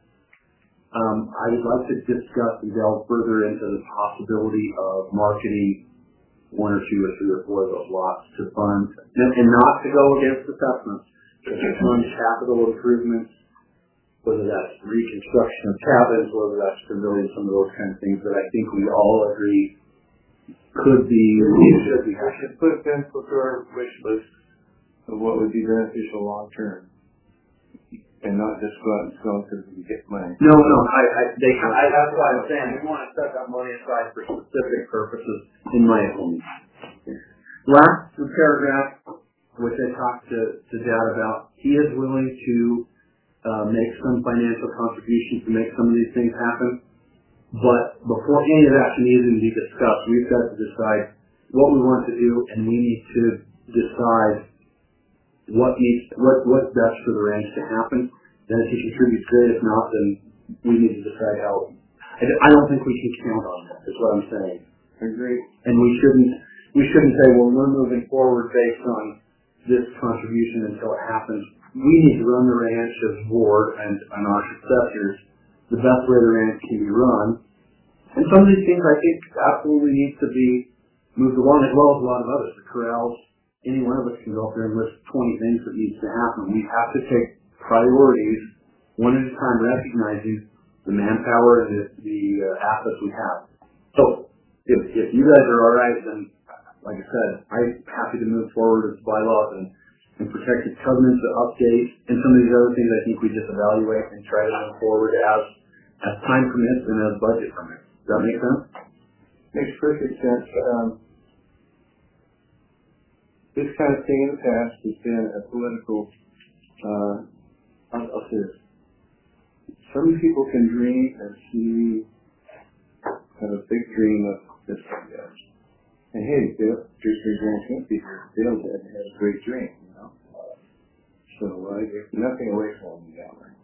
[SPEAKER 10] I would like to discuss and delve further into the possibility of marketing one or two or three or four of those lots to fund, and not to go against assessments, but to fund capital improvements, whether that's reconstruction of cabins, whether that's pavilions, some of those kind of things that I think we all agree could be, should be.
[SPEAKER 1] We should put pencil to our wish list of what would be beneficial long term. and not just go out and sell because we get money.
[SPEAKER 10] No, that's why I'm saying we want to set that money aside for specific purposes, in my opinion. Last paragraph, which I talked to Dad about, he is willing to make some financial contributions to make some of these things happen. But before any of that can even be discussed, we've got to decide what we want to do, and we need to decide what's best for the ranch to happen. Then if he contributes, great. If not, then we need to decide how. I don't think we can count on that, is what I'm saying.
[SPEAKER 1] Agree.
[SPEAKER 10] And we shouldn't say, well, we're moving forward based on this contribution until it happens. We need to run the ranch as board and our successors the best way the ranch can be run. And some of these things I think absolutely need to be moved along, as well as a lot of others. The corrals, any one of us can go up there and list 20 things that needs to happen. We have to take priorities one at a time, recognizing the manpower and the assets we have. So if you guys are all right, then like I said, I'm happy to move forward with bylaws and protected covenants to update, and some of these other things I think we just evaluate and try to move forward as time permits and as budget permits. Does that make sense?
[SPEAKER 1] Makes perfect sense. This kind of thing in the past has been a political, I'll say this. Some people can dream and see, have a big dream of this like that. And hey, Bill, just your grandson, Bill had a great dream, you know. So there's nothing away from him down there.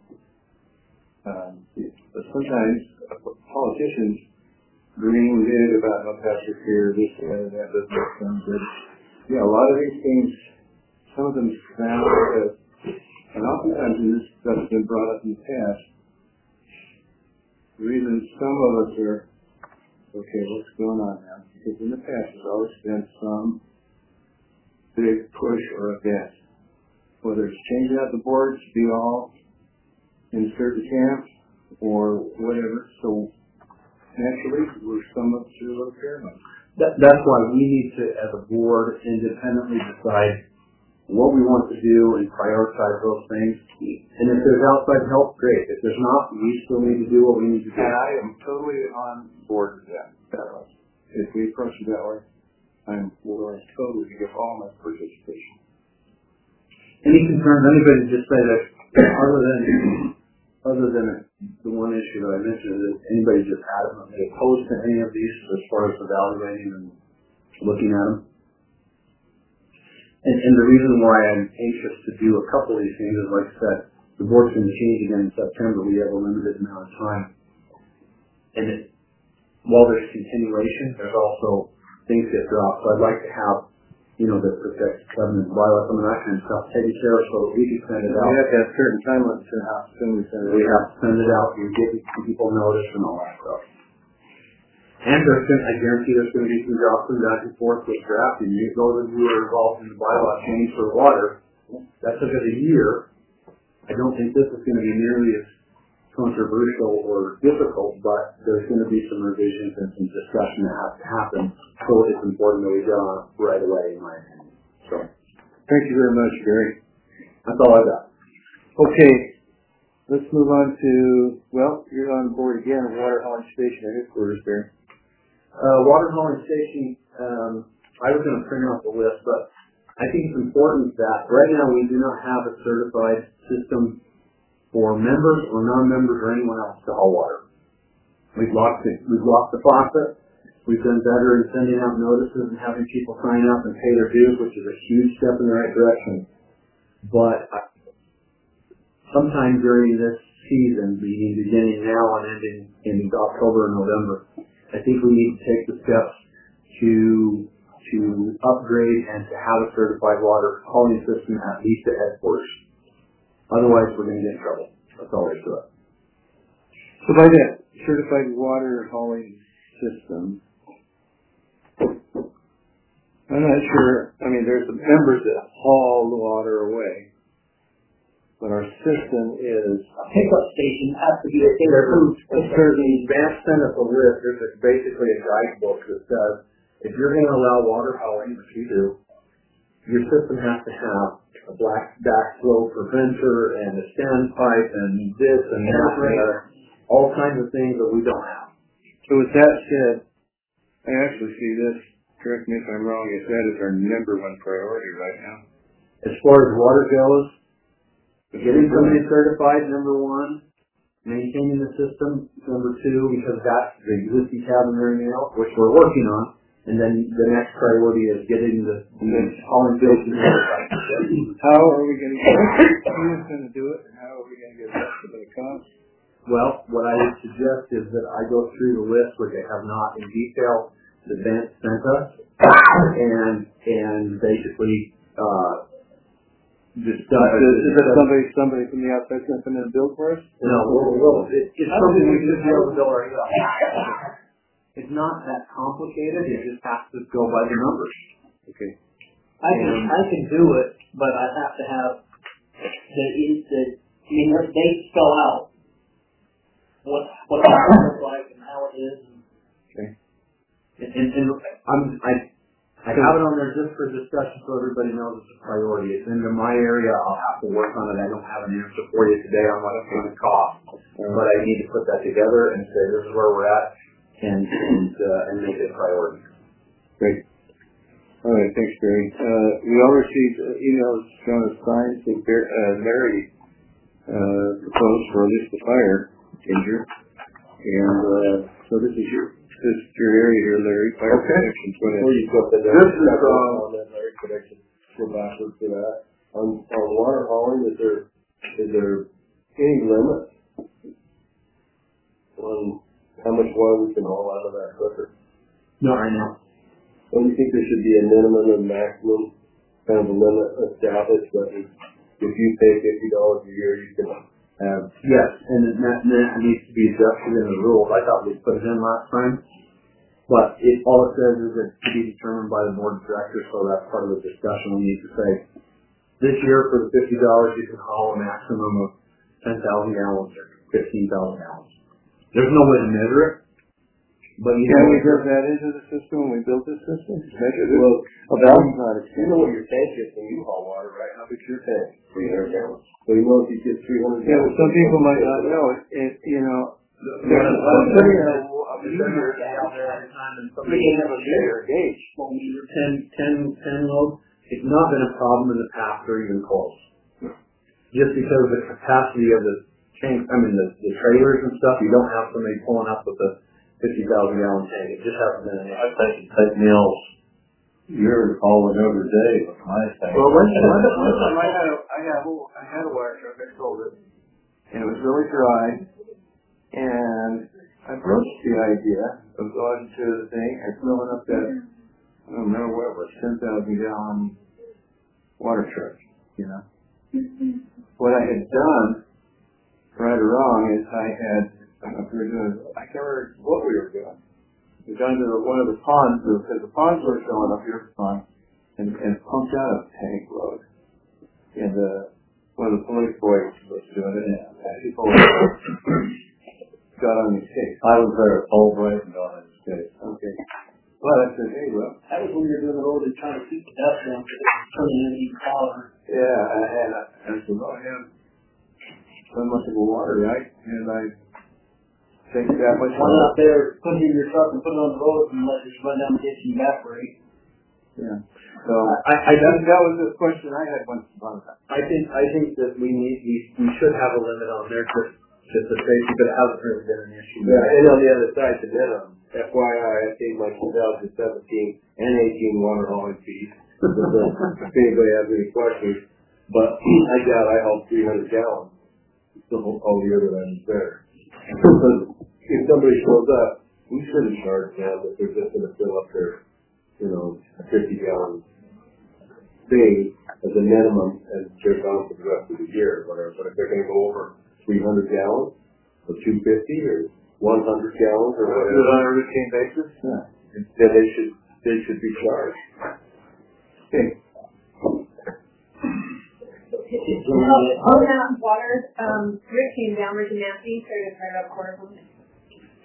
[SPEAKER 1] But sometimes politicians dream big about no pasture care, this and that doesn't sound good. Yeah, a lot of these things, some of them sound good, and oftentimes when this stuff's been brought up in the past, the reason some of us are, okay, what's going on now? Because in the past there's always been some big push or event, whether it's changing out the boards to be all in certain camps or whatever. So naturally, we're somewhat to a little paranoid.
[SPEAKER 10] That's why we need to, as a board, independently decide what we want to do and prioritize those things. And if there's outside help, great. If there's not, we still need to do what we need to do.
[SPEAKER 1] And I am totally on board with that. If we approach it that way, I'm willing totally to give all my participation.
[SPEAKER 10] Any concerns? Anybody just say that other than the one issue that I mentioned, is anybody just adamantly opposed to any of these as far as evaluating and looking at them? And the reason why I'm anxious to do a couple of these things is, like I said, the board's going to change again in September. We have a limited amount of time. And while there's continuation, there's also things get dropped. So I'd like to have, the protected covenant bylaw, some of that kind of stuff taken care of so that we can send it out.
[SPEAKER 1] We have to have certain time limits to how soon we send it out.
[SPEAKER 10] We have to send it out and give people notice and all that stuff. And I guarantee there's going to be some dropping back and forth with drafting. Those of you who are involved in the bylaw change for water, that took us a year. I don't think this is going to be nearly as controversial or difficult, but there's going to be some revisions and some discussion that has to happen. So it's important that we get on it right away, in my opinion. So,
[SPEAKER 1] thank you very much, Gary.
[SPEAKER 10] That's all I got.
[SPEAKER 1] Okay, let's move on to, you're on board again, water hauling station at headquarters, Barry.
[SPEAKER 10] Water hauling station, I was going to print out the list, but I think it's important that right now we do not have a certified system for members or non-members or anyone else to haul water. We've lost the faucet. We've done better in sending out notices and having people sign up and pay their dues, which is a huge step in the right direction. But sometime during this season, beginning now and ending in October or November, I think we need to take the steps to upgrade and to have a certified water hauling system at least at headquarters. Otherwise, we're going to get in trouble. That's all there is to it.
[SPEAKER 1] So by that certified water hauling system, I'm not sure. I mean, there's some members that haul the water away, but our system is
[SPEAKER 6] A pickup station has to be a thing approved.
[SPEAKER 10] Vance sent us a list. There's basically a guidebook that says if you're going to allow water hauling, which you do, your system has to have a black backflow preventer and a standpipe and this and that and all kinds of things that we don't have.
[SPEAKER 5] So with that said, I actually see this, correct me if I'm wrong, is that is our number one priority right now.
[SPEAKER 10] As far as water goes, getting somebody certified, number one, maintaining the system, number two, because that's the existing cabin else, which we're working on. And then the next priority is getting the hauling station certified.
[SPEAKER 5] How are we going to get it? Who's going to do it, and how are we going to get it up to the cost?
[SPEAKER 10] Well, what I would suggest is that I go through the list which they have not in detail that Vance sent us, and basically discuss.
[SPEAKER 5] Is it somebody from the outside coming in and build for us?
[SPEAKER 10] No, it's something we should be able to build ourselves. It's not that complicated. It just has to go by the numbers.
[SPEAKER 5] Okay.
[SPEAKER 6] I can do it, but I have to have they spell out what the looks like and how it is.
[SPEAKER 5] Okay.
[SPEAKER 10] And I have it on there just for discussion so everybody knows it's a priority. It's into my area. I'll have to work on it. I don't have an answer for you today on what it's going to cost, but I need to put that together and say this is where we're at. And make it a priority.
[SPEAKER 5] Great. All right, thanks, Barry. We all received emails showing us signs that Larry proposed for at least the fire danger. And so this is your area here, Larry. Fire protection.
[SPEAKER 9] Before you put that down, on that Larry protection, go backwards to that. On water hauling, is there any limit on how much water we can haul out of that hooker?
[SPEAKER 10] Not right now.
[SPEAKER 9] Don't you think there should be a minimum and maximum kind of a limit established that if you pay $50 a year, you can have?
[SPEAKER 10] Yes, and that needs to be adjusted in the rules. I thought we put it in last time, but all it says is it's to be determined by the board of directors, so that's part of the discussion. We need to say, this year for the $50, you can haul a maximum of 10,000 gallons or 15,000 gallons. There's no way to measure it, but
[SPEAKER 5] we built that into the system when we built this system? Measured it? Well,
[SPEAKER 9] you know what your tank is when you haul water, right? How big's your tank? 300 gallons. So you know if you get 300 gallons.
[SPEAKER 5] Yeah, but some people might not know it. You know, there's a meter down there every time, and somebody can have a meter gauge.
[SPEAKER 10] 10 loads. It's not been a problem in the past or even close. Just because of the capacity of the tank, the trailers and stuff, you don't have somebody pulling up with a 50,000 gallon tank. It just hasn't been an issue.
[SPEAKER 9] I think it takes meals. You're hauling every day with my tank.
[SPEAKER 5] Well, one time I had a wire truck, I sold it, and it was really dry, and I broached the idea of going to the thing and filling up that, I don't remember what it was, 10,000 gallon water truck, you know. What I had done, right or wrong, is I can't remember what we were doing. We got into one of the ponds, because the ponds were showing up here at the pond, and pumped out a tank load. And one of the police boys was doing it, and people got on his case.
[SPEAKER 9] I was there, Albright, and on his case.
[SPEAKER 5] Okay. Well, I said, hey, well.
[SPEAKER 6] That was when you were doing the road and trying to keep the dust down because it was turning into even taller.
[SPEAKER 5] Yeah, and I said, well, I have so much of a water, right? And I think that much
[SPEAKER 6] water. Why not there, put it in your truck and put it on the road and let it just run down the ditch and evaporate?
[SPEAKER 5] Yeah. So that was the question I had once upon a time.
[SPEAKER 10] I think that we should have a limit on there just to say that it hasn't really been an issue.
[SPEAKER 9] Yeah, and on the other side, the minimum. FYI, I paid my 2017 and 18 water hauling fees. If anybody has any questions, but I doubt I hauled 300 gallons the whole year that I was there. If somebody shows up, we shouldn't charge them if they're just going to fill up their, a 50-gallon thing as a minimum and they're gone for the rest of the year or whatever. But if they're going to go over 300 gallons or 250 or 100 gallons or whatever.
[SPEAKER 5] Do it on a routine basis?
[SPEAKER 9] Yeah. Then they should be charged.
[SPEAKER 5] Okay.
[SPEAKER 8] On that water, Rick came down, Rick and Nancy, sorry to fire up quarter one.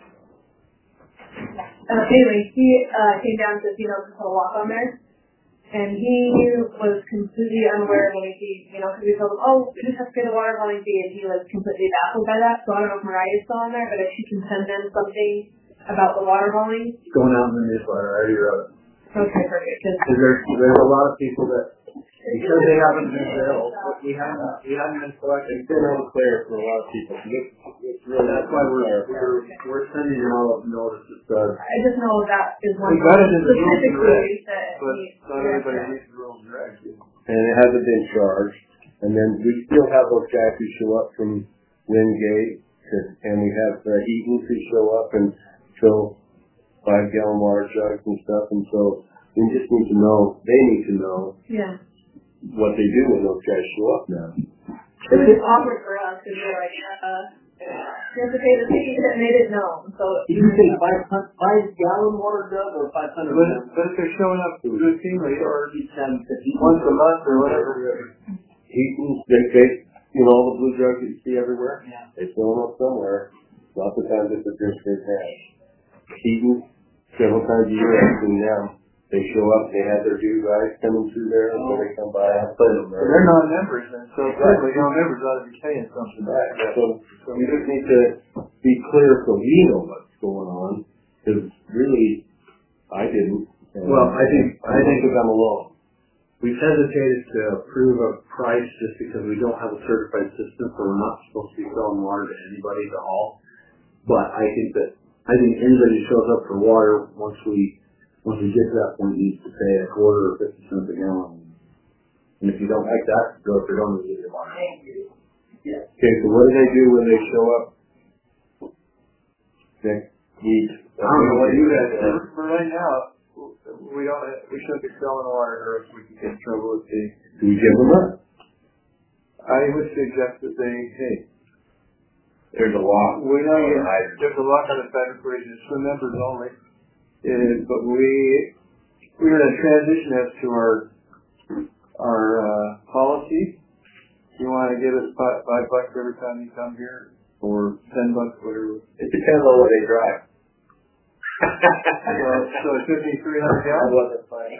[SPEAKER 8] Anyway, he came down to, put a lock on there. And he was completely unaware of anything, because we told him, oh, we just have to pay the water hauling fee, and he was completely baffled by that. So I don't know if Mariah's still on there, but if she can send them something about the water hauling.
[SPEAKER 10] It's going out in the newsletter. I already wrote it.
[SPEAKER 8] Okay, perfect.
[SPEAKER 10] Because there's a lot of people that, because they haven't been billed, we haven't been collecting.
[SPEAKER 9] It's been unclear for a lot of people. It's really,
[SPEAKER 10] that's why we're sending them all up notices.
[SPEAKER 8] I just know that is one
[SPEAKER 7] We got it in the rules and
[SPEAKER 8] specifically
[SPEAKER 7] regs,
[SPEAKER 8] that
[SPEAKER 7] but not everybody reads the rules and regs.
[SPEAKER 9] and it hasn't been charged. And then we still have those guys who show up from Wingate, and we have Eaton who show up and fill 5-gallon water jugs and stuff. And so we just need to know, they need to know what they do when those guys show up now.
[SPEAKER 8] It was just awkward for us because we were like, you have to pay the fee, and they didn't know. So
[SPEAKER 6] did you say 5-gallon water jug or 500?
[SPEAKER 7] But if they're showing up routinely or once a month or whatever.
[SPEAKER 9] Eaton, they, all the blue jugs that you see everywhere,
[SPEAKER 6] yeah,
[SPEAKER 9] they fill them up somewhere. Lots of times it's a Bridgeford hash. Eaton, several times a year I've seen them. They show up, they have their due guys coming through there, and so they come by and put them there.
[SPEAKER 7] They're non-members, and so technically non-members ought to be paying something.
[SPEAKER 9] Right. So we just need to be clear so we know what's going on, because really, I didn't.
[SPEAKER 10] Well, I think
[SPEAKER 9] I'm alone.
[SPEAKER 10] we've hesitated to approve a price just because we don't have a certified system, so we're not supposed to be selling water to anybody to haul. But I think anybody who shows up for water, once we get to that point, needs to pay a quarter or 50 cents a gallon. And if you don't like that, go if you don't need your water.
[SPEAKER 9] Yeah. Okay, so what do they do when they show up next week?
[SPEAKER 7] I don't know what you guys do. For right now, we shouldn't be selling water or else we can get in trouble with the.
[SPEAKER 9] Do we give them up?
[SPEAKER 7] I would suggest that
[SPEAKER 9] There's a lock.
[SPEAKER 7] we know there's a lock on the Federal Bridge. It's for members only. But we're going to transition as to our policy. You want to give us $5 every time you come here, or $10, whatever.
[SPEAKER 9] It depends on what they drive.
[SPEAKER 7] So it could be 300 gallons.
[SPEAKER 9] I wasn't fine.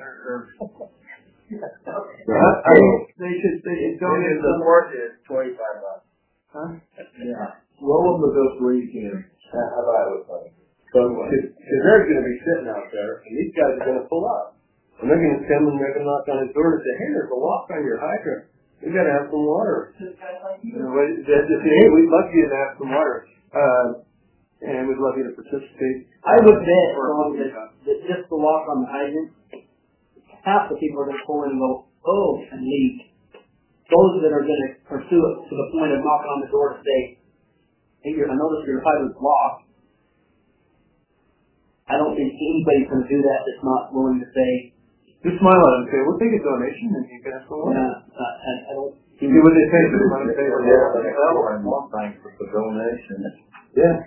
[SPEAKER 7] They don't
[SPEAKER 9] Maybe
[SPEAKER 7] need
[SPEAKER 9] the worth is $25.
[SPEAKER 7] Huh?
[SPEAKER 9] Yeah. Roll them the best way you can. How about it with money? Because they're going to be sitting out there, and these guys are going to pull up. And they're going to come and they're going to knock on his door and say, hey, there's a lock on your hydrant. We got to have some water.
[SPEAKER 7] Hey, we'd love you to have some water. And we'd love you to participate.
[SPEAKER 6] I would bet that just the lock on the hydrant, half the people are going to pull in and go, oh, and leave. Those that are going to pursue it to the point of knocking on the door to say, hey, I noticed your hydrant's locked. I don't think anybody's going to do that that's not willing to say.
[SPEAKER 7] Just smile at them and say, we'll take a donation and you can have some water.
[SPEAKER 6] I don't.
[SPEAKER 7] See what they say. One
[SPEAKER 9] thing for the donation.
[SPEAKER 7] Yeah.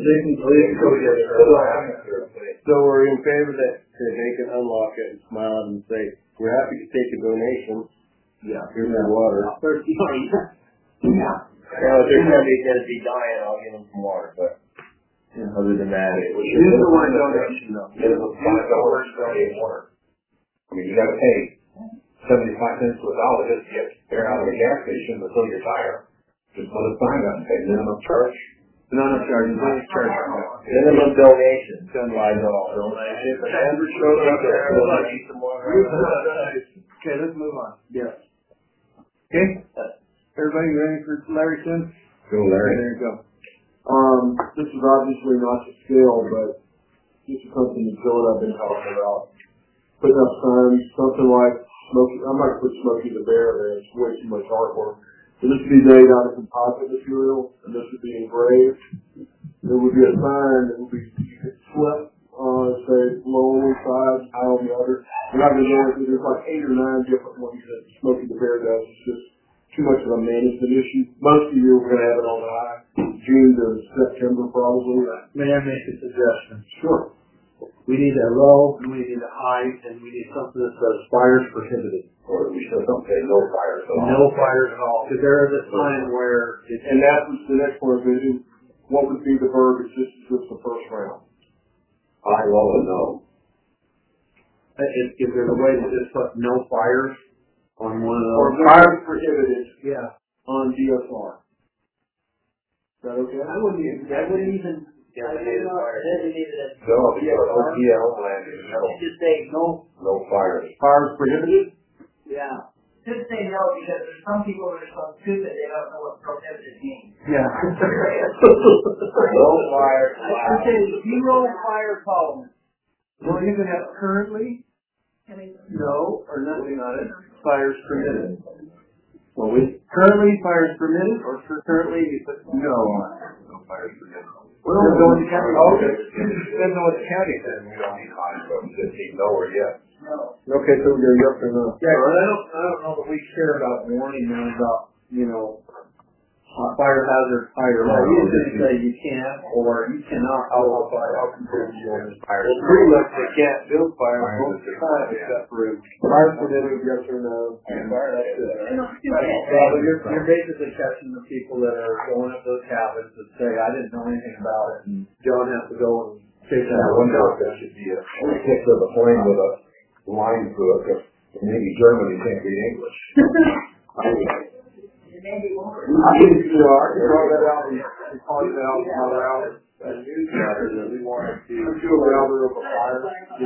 [SPEAKER 9] So we're in favor that they can unlock it and smile at them and say, we're happy to take a donation.
[SPEAKER 10] Yeah.
[SPEAKER 9] Here's your water.
[SPEAKER 6] Yeah.
[SPEAKER 9] Well, if they're going to be dying, I'll give them some water, but other than that, it was just
[SPEAKER 7] a one donation though.
[SPEAKER 9] $5 water. I mean, you got to pay 75 cents to $1 just to get air out of the gas station to fill your tire. Just put a sign up and say minimum charge.
[SPEAKER 7] Minimum charge.
[SPEAKER 9] Minimum donation. $5 donation.
[SPEAKER 7] If Andrew shows up there, we'll need some water. Okay, let's move on.
[SPEAKER 10] Yes.
[SPEAKER 7] Okay? Everybody ready for Larry Sims?
[SPEAKER 9] Go, Larry.
[SPEAKER 7] There you go.
[SPEAKER 11] This is obviously not to scale, but this is something that Joe and I've been talking about. Putting up signs, something like Smokey. I'm not going to put Smokey the Bear there. It's way too much artwork. But this would be made out of composite material, and this would be engraved. There would be a sign that would be flip, say low on one side, high on the other. We're not going to go into. There's like 8 or 9 different ones that Smokey the Bear does. It's just too much of a management issue. Most of the year we're going to have it on high. June to September probably.
[SPEAKER 10] May I make a suggestion?
[SPEAKER 11] Sure.
[SPEAKER 10] We need a low, and we need a high, and we need something that says fires prohibited.
[SPEAKER 9] Or we should don't say no fires at all.
[SPEAKER 10] No fires at all. Because there is a time where it's...
[SPEAKER 11] And that was the next part of it. What would be the verbiage? This is just the first round.
[SPEAKER 9] I will know.
[SPEAKER 10] Is there a way to just put no fires on one of those?
[SPEAKER 11] Or fires prohibited
[SPEAKER 10] Yeah.
[SPEAKER 11] on DSR. Is that okay?
[SPEAKER 6] I wouldn't even.
[SPEAKER 4] Designated fire.
[SPEAKER 6] Designated as.
[SPEAKER 3] No, because with GL land is no.
[SPEAKER 6] Just say no.
[SPEAKER 3] No fires.
[SPEAKER 11] Fires prohibited?
[SPEAKER 6] Yeah. Just say no because there's some people that are so stupid they don't know what prohibited means.
[SPEAKER 11] Yeah.
[SPEAKER 4] No fire.
[SPEAKER 6] I should say zero fire tolerance.
[SPEAKER 5] Well, you can have currently, no, or nothing on it, fires permitted.
[SPEAKER 11] Well, currently fires permitted, or currently you put
[SPEAKER 3] No on it. No fires permitted.
[SPEAKER 11] Well, we're going to county.
[SPEAKER 3] Okay. Depends on what the county says. We don't need fires, but we just need no or yes.
[SPEAKER 11] Okay, so we're yes or no.
[SPEAKER 10] Yeah, but I don't know that we care about warning them about, fire hazard, fire law. You just say you can't or you cannot build a fire.
[SPEAKER 11] Well, pretty much they can't build fires most of the time except for fires permitted, yes or no.
[SPEAKER 10] Well, you're basically catching the people that are going up those cabins that say, I didn't know anything about it, and John has to go and take that.
[SPEAKER 3] I wonder if there should be a picture of a plane with a line through it, because maybe Germany can't read English.
[SPEAKER 11] I can draw that out and call it out around a newsletter that we wanted to do a router of a fire,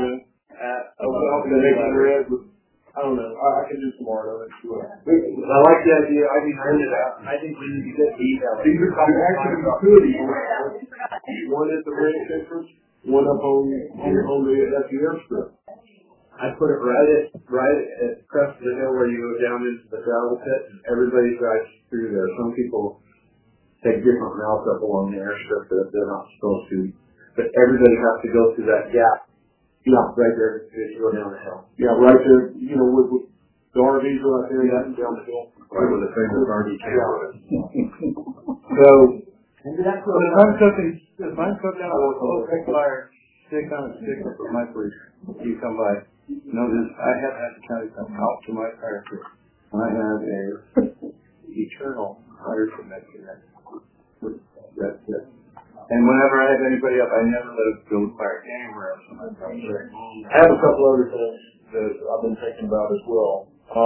[SPEAKER 11] I don't know. I can do some more of it. I like the idea.
[SPEAKER 10] I think we need to get the email.
[SPEAKER 11] These are actually two. One at the range entrance, one up on the airstrip.
[SPEAKER 10] I put it right at crest of the hill where you go down into the gravel pit, and everybody drives through there. Some people take different routes up along the airstrip that they're not supposed to, but everybody has to go through that gap. Yeah, right there as you go down the hill.
[SPEAKER 11] Yeah, right there. With the RVs right there, down the hill.
[SPEAKER 3] Right where the famous RV camper is.
[SPEAKER 11] So,
[SPEAKER 5] if I'm cooking a little big fire, stick on a stick with my police, you come by. Notice I have had the county come out to my fire pit. I have a eternal fire permit for that. That's it. And whenever I have anybody up, I never let it build fire anywhere else on my property.
[SPEAKER 11] I have a couple other things that I've been thinking about as well.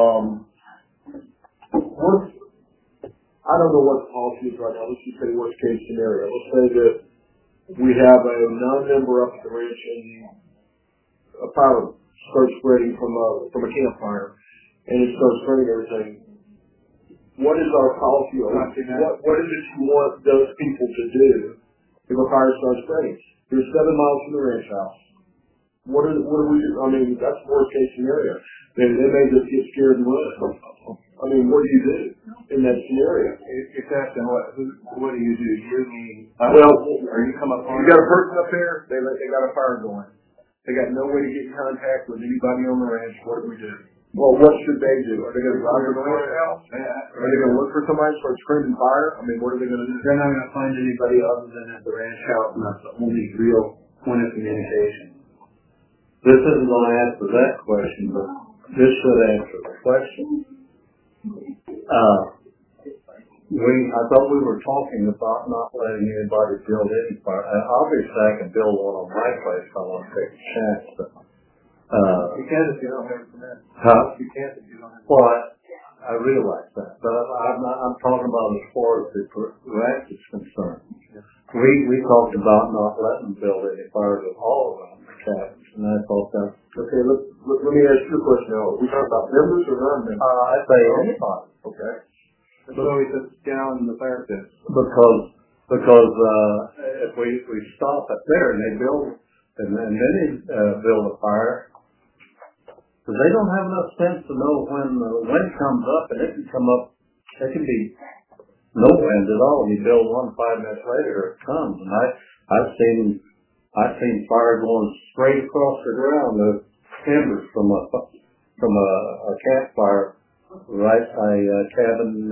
[SPEAKER 11] I don't know what the policy is right now. Let's just say worst case scenario. Let's say that we have a non-member up at the ranch and a fire starts spreading from a campfire, and it starts spreading everything. What is our policy? What is it you want those people to do if a fire starts spreading? You're 7 miles from the ranch house. What do we do? I mean, that's the worst case scenario. They may just get scared and run. I mean, what do you do in that scenario?
[SPEAKER 5] It's asking what do you do? You mean,
[SPEAKER 11] or
[SPEAKER 5] you come up on.
[SPEAKER 11] You got a person up there. They got a fire going. They got no way to get in contact with anybody on the ranch. What do we do? Well, what should they do? Are they going to go to the ranch house? Are they going to look for somebody and start screaming fire? I mean, what are they going to do?
[SPEAKER 10] They're not going to find anybody other than at the ranch house, and that's the only real point of communication. This isn't going to answer that question, but this should answer the question. I thought we were talking about not letting anybody build any fire. Obviously, I can build one on my place if I want to take a chance, but
[SPEAKER 5] you can't if you don't have a permit. You can't if you don't have a permit.
[SPEAKER 10] Well, I realize that, but I'm talking about as far as the ranch is concerned. We talked about not letting them build any fires at all around the cabins, and I thought that.
[SPEAKER 11] Okay, let me ask you a question now. Are we talking about members or non-members?
[SPEAKER 10] I'd say anybody.
[SPEAKER 11] Okay.
[SPEAKER 5] So he puts down in the fire pit.
[SPEAKER 10] Because if we stop it there and they build, and then they build a fire, because they don't have enough sense to know when the wind comes up, and it can come up, it can be no wind at all. You build one, 5 minutes later it comes, and I've seen fire going straight across the ground, the embers from a campfire right by cabin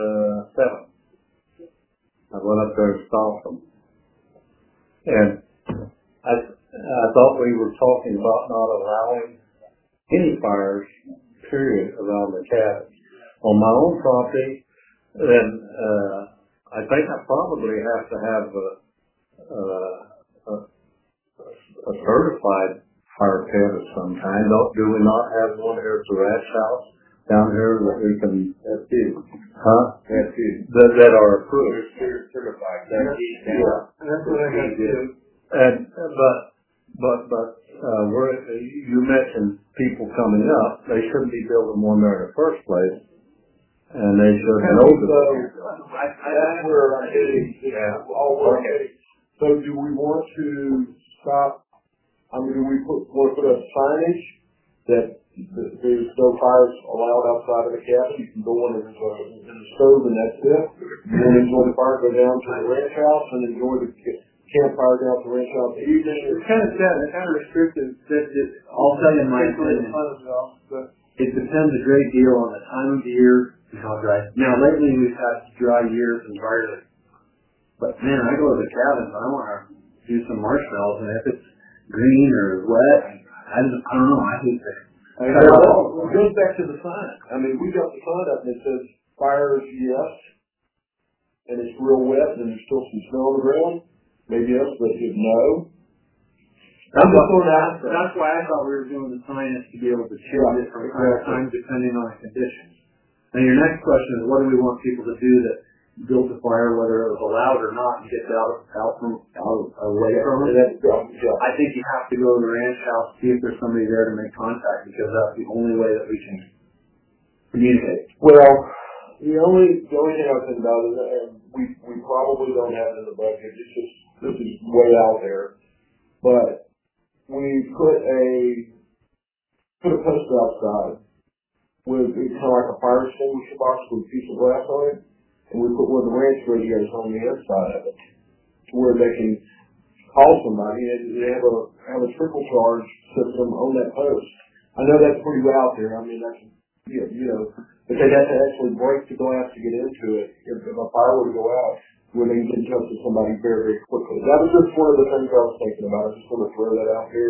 [SPEAKER 10] 7. I went up there and stopped them, and I thought we were talking about not allowing any fires, period, around the cabins. On my own property, then I think I probably have to have a certified
[SPEAKER 7] fire pit of some kind. Do we not have one here at the ranch house down here that we can?
[SPEAKER 9] That's two.
[SPEAKER 7] Huh?
[SPEAKER 9] That's two.
[SPEAKER 7] That are approved.
[SPEAKER 9] They're certified.
[SPEAKER 7] Yeah.
[SPEAKER 11] That's what I got to do.
[SPEAKER 7] And you mentioned people coming up. They shouldn't be building one there in the first place, and they should know
[SPEAKER 11] That's where I'm getting.
[SPEAKER 7] Yeah.
[SPEAKER 11] Okay. So do we want to stop? I mean, do we want to put up signage that there's no fires allowed outside of the cabin? You can go in the stove and that's it. You want to enjoy the fire, go down to the ranch house and enjoy the campfire down to the ranch house in the evening.
[SPEAKER 10] It's kind of sad. It's kind of restricted. I'll tell you my opinion. It depends a great deal on the time of the year and how dry. Now, lately we've had dry years and drier. But man, I go to the cabin and I want to do some marshmallows, and if it's green or wet, I don't know. I hate that.
[SPEAKER 11] It goes back to the sign. I mean, we got the sign up and it says fires yes, and it's real wet and there's still some snow on the ground. Maybe yes, but if no.
[SPEAKER 10] That's why I thought we were doing the sign is to be able to change it from time to time depending on the conditions. Now your next question is, what do we want people to do that built the fire, whether it was allowed or not, and get away from it? I think you have to go to the ranch house, see if there's somebody there to make contact, because that's the only way that we can communicate.
[SPEAKER 11] Well, the only thing I was thinking about is we probably don't have it in the budget. It's just, this is way out there. But we put a post outside with kind of like a fire extinguisher box with a piece of glass on it, and we put one of the ranch radios on the inside of it, to where they can call somebody and they have a trickle charge system on that post. I know that's pretty out there. I mean, that's, but they'd have to actually break the glass to get into it if a fire were to go out, where they can get in touch with somebody very, very quickly. That was just one of the things I was thinking about. I just want to throw that out there.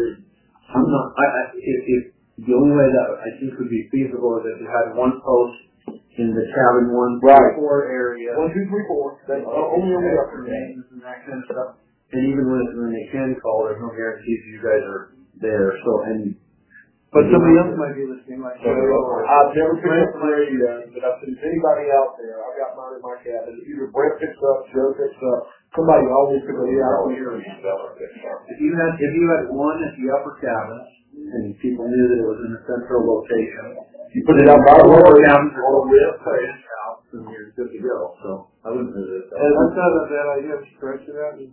[SPEAKER 10] If the only way that I think would be feasible is if you had one post in the cabin 1, 2, 4 area.
[SPEAKER 11] 1, 2, 3, 4. That's only on the upper
[SPEAKER 10] names and that kind of stuff. And even when they can call, there's no guarantees you guys are there. But somebody else might be listening. I've
[SPEAKER 11] never picked up the radio, but I've seen anybody out there. I've got mine in my cabin. Either Brent picks up, Joe picks up. Somebody always picks up.
[SPEAKER 10] If you had one at the upper cabin, and people knew that it was in a central location,
[SPEAKER 11] you put it out by the lower
[SPEAKER 10] cabins or the ranch house, and you're good to go. So I wouldn't visit that.
[SPEAKER 11] And that's not a bad idea to stretch it out.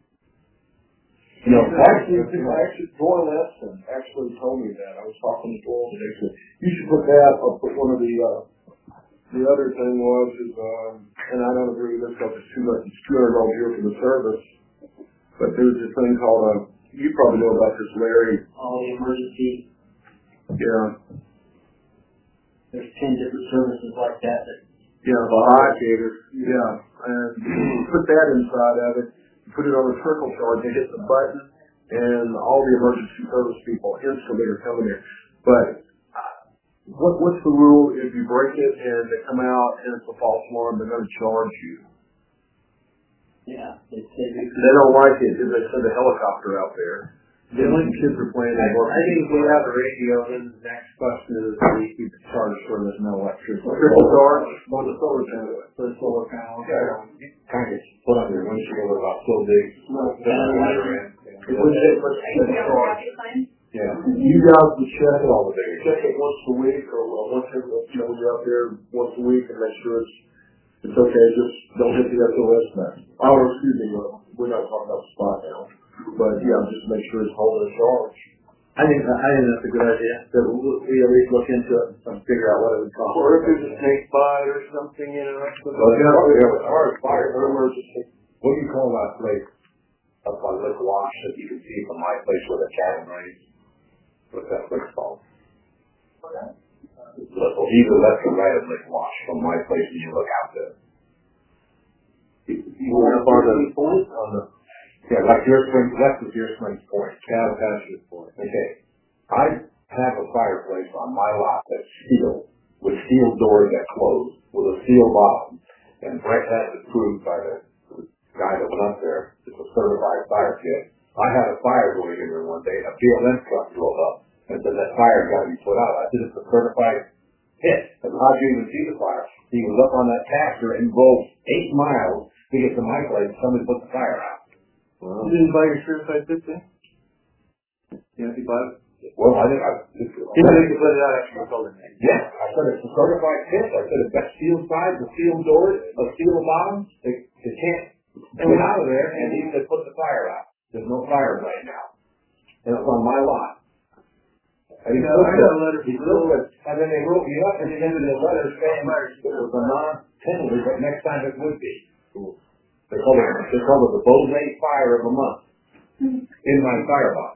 [SPEAKER 11] Actually, Doyle Leston actually told me that. I was talking to Doyle today. He said, you should put that up with one of the other thing was, and I don't agree with this because it's too much, it's $200 a year for the service, but there's this thing called, you probably know about this, Larry.
[SPEAKER 6] All the emergency.
[SPEAKER 11] Yeah.
[SPEAKER 6] There's 10 different services like that.
[SPEAKER 11] Yeah, the high-gators. Yeah. And put that inside of it. Put it on a trickle charge, they hit the button, and all the emergency service people instantly are coming in. But what's the rule if you break it and they come out and it's a false alarm, they're going to charge you?
[SPEAKER 6] Yeah.
[SPEAKER 11] They don't like it if they send a helicopter out there. The kids are playing.
[SPEAKER 10] I think if we have a radio, then the next question is you can charge where there's no electricity.
[SPEAKER 11] Trickle charge on the solar panel.
[SPEAKER 10] For the solar panel.
[SPEAKER 11] Yeah.
[SPEAKER 9] You kind of put on your windshield about so big.
[SPEAKER 11] Yeah. You guys would check it all the day. Check it once a week or once every, when you're out there once a week and make sure it's okay. Just don't hit the SOS message. Oh, excuse me. We're not talking about the spot now. But yeah, just make sure it's holding a charge.
[SPEAKER 10] I think that's a good idea. That we at least look into it and figure out what it would cost.
[SPEAKER 11] Or if there's a snake bite or something, fire emergency.
[SPEAKER 3] What do you call that place up on Lake Wash that you can see from my place where the cabin raised? What's that place called? Either left or right of Lake Wash from my place when you look out there.
[SPEAKER 11] You want
[SPEAKER 3] on the yeah, like your spring, west of your Springs Point. Cattle Pasture Point. Okay. I have a fireplace on my lot that's steel, with steel doors that close, with a steel bottom. And Brett has it proved by the guy that went up there. It's a certified fire pit. I had a fire going in there one day, a BLM truck drove up, and said that fire got to be put out. I said, it's a certified hit. And how'd you even see the fire? He was up on that caster and drove 8 miles to get to my place. Somebody put the fire out.
[SPEAKER 5] Well, you didn't buy your certified pit then? Yeah, you bought it?
[SPEAKER 3] Well, I think
[SPEAKER 5] you put it out after you told him.
[SPEAKER 3] Yeah, I said it's a certified pit. I said it's got steel sides, the steel doors, a steel bottom. They can't get out of there. And he said, put the fire out. There's no fire right now. And it's on my lot. And he
[SPEAKER 5] I got a letter.
[SPEAKER 3] And then they wrote me up and they ended the letter saying it was a non-penalty, but next time it would be. They called it the Bose fire of the month in my firebox.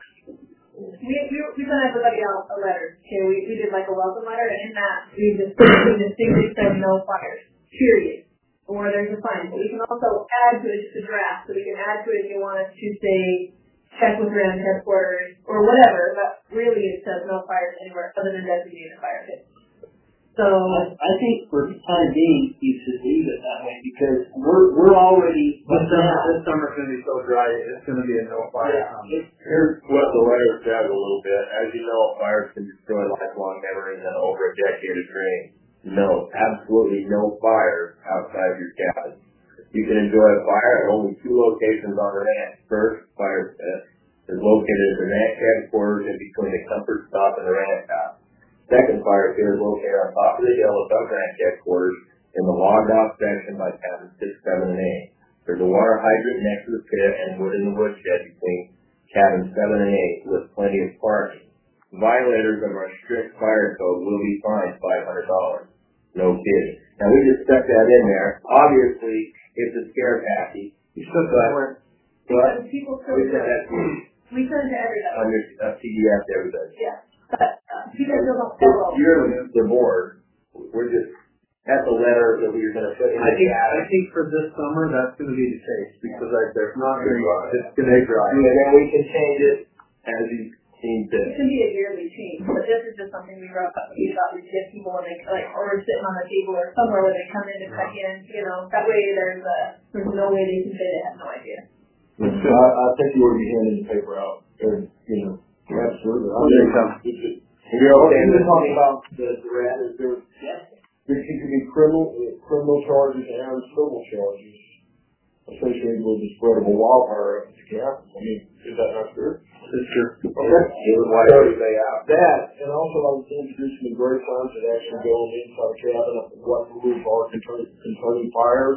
[SPEAKER 8] We sent everybody out a letter. Okay, we did like a welcome letter, and in that we distinctly said no fires. Period. Or there's a fine. But we can also add to it just a draft. So we can add to it if you want us to say check with Rand headquarters or whatever, but really it says no fires anywhere other than designated fire pits.
[SPEAKER 6] So I think for the time being, you should leave it that way because we're already.
[SPEAKER 5] This summer's going to be so dry, it's going to be a no fire.
[SPEAKER 4] Yeah. Here's what the letter says a little bit. As you know, fires can destroy lifelong memories and over a decade of training. No, absolutely no fires outside of your cabin. You can enjoy a fire at only 2 locations on the ranch. First, fire pit is located at the ranch headquarters in between the comfort stop and the ranch house. Second fire pit is located on top of the hill above ranch headquarters in the logged off section by cabins 6, 7, and 8. There's a water hydrant next to the pit and wood in the woodshed between cabins 7 and 8 with plenty of parking. Violators of our strict fire code will be fined $500. No kidding. Now we just stuck that in there. Obviously, it's a scare package.
[SPEAKER 5] You stuck that where?
[SPEAKER 8] But people still do it. We send it to everybody.
[SPEAKER 4] Under PDF to everybody.
[SPEAKER 8] Yeah. But people still don't follow.
[SPEAKER 4] You're the board. We're just, that's a letter that we're going to put in.
[SPEAKER 5] I think for this summer, that's going to be the case because there's not going to be, it's going to dry.
[SPEAKER 4] And then we can change it as you seem to.
[SPEAKER 8] It can be a yearly change, but this is just something we wrote up we thought we'd give people when they, like, or sitting on the table or somewhere where they come in to check in, that way there's no way they can say they have no idea.
[SPEAKER 11] So I think you ought to be handing the paper out. Absolutely.
[SPEAKER 4] You're okay with talking about the rat? Is there
[SPEAKER 11] could be criminal charges and civil charges associated with the spread of a wildfire at the cabin. I mean, is that not true?
[SPEAKER 5] It's true.
[SPEAKER 11] Okay.
[SPEAKER 4] Why do they out?
[SPEAKER 11] That, and also I was introducing the gray signs that actually go on the inside of the cabin of what the rules are concerning fires.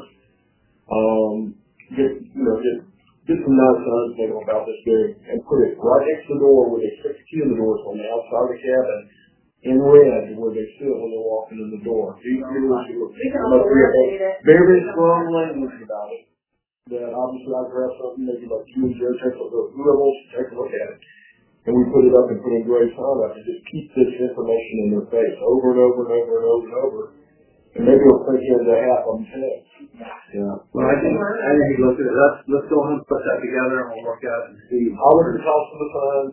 [SPEAKER 11] Get some nice signs made about this big and put it right next to the door where they fix key in the doors on the outside of the cabin in red where they sit when they're walking in the door.
[SPEAKER 8] We can also update it.
[SPEAKER 11] Very strong language about it. That obviously I grab something, maybe like you and Joe take a look, take a look at it. And we put it up and put a gray sign up and just keep this information in their face over and over and over and over and over. And maybe it'll take you into half of them today.
[SPEAKER 5] Yeah. Well, I think you look at it. Let's go ahead and put that together and we'll work out and see.
[SPEAKER 11] I'll look at the cost of the signs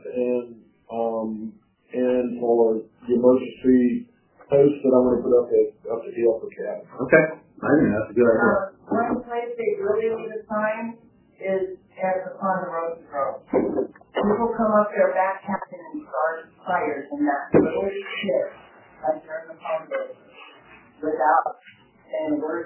[SPEAKER 11] and for the emergency post that I'm going to put up at the upper cabin.
[SPEAKER 5] Okay. I think that's a good idea.
[SPEAKER 12] One place they really need a sign is on the road to road. People come up there backpacking and start fires and that little shit like during the holidays without any words.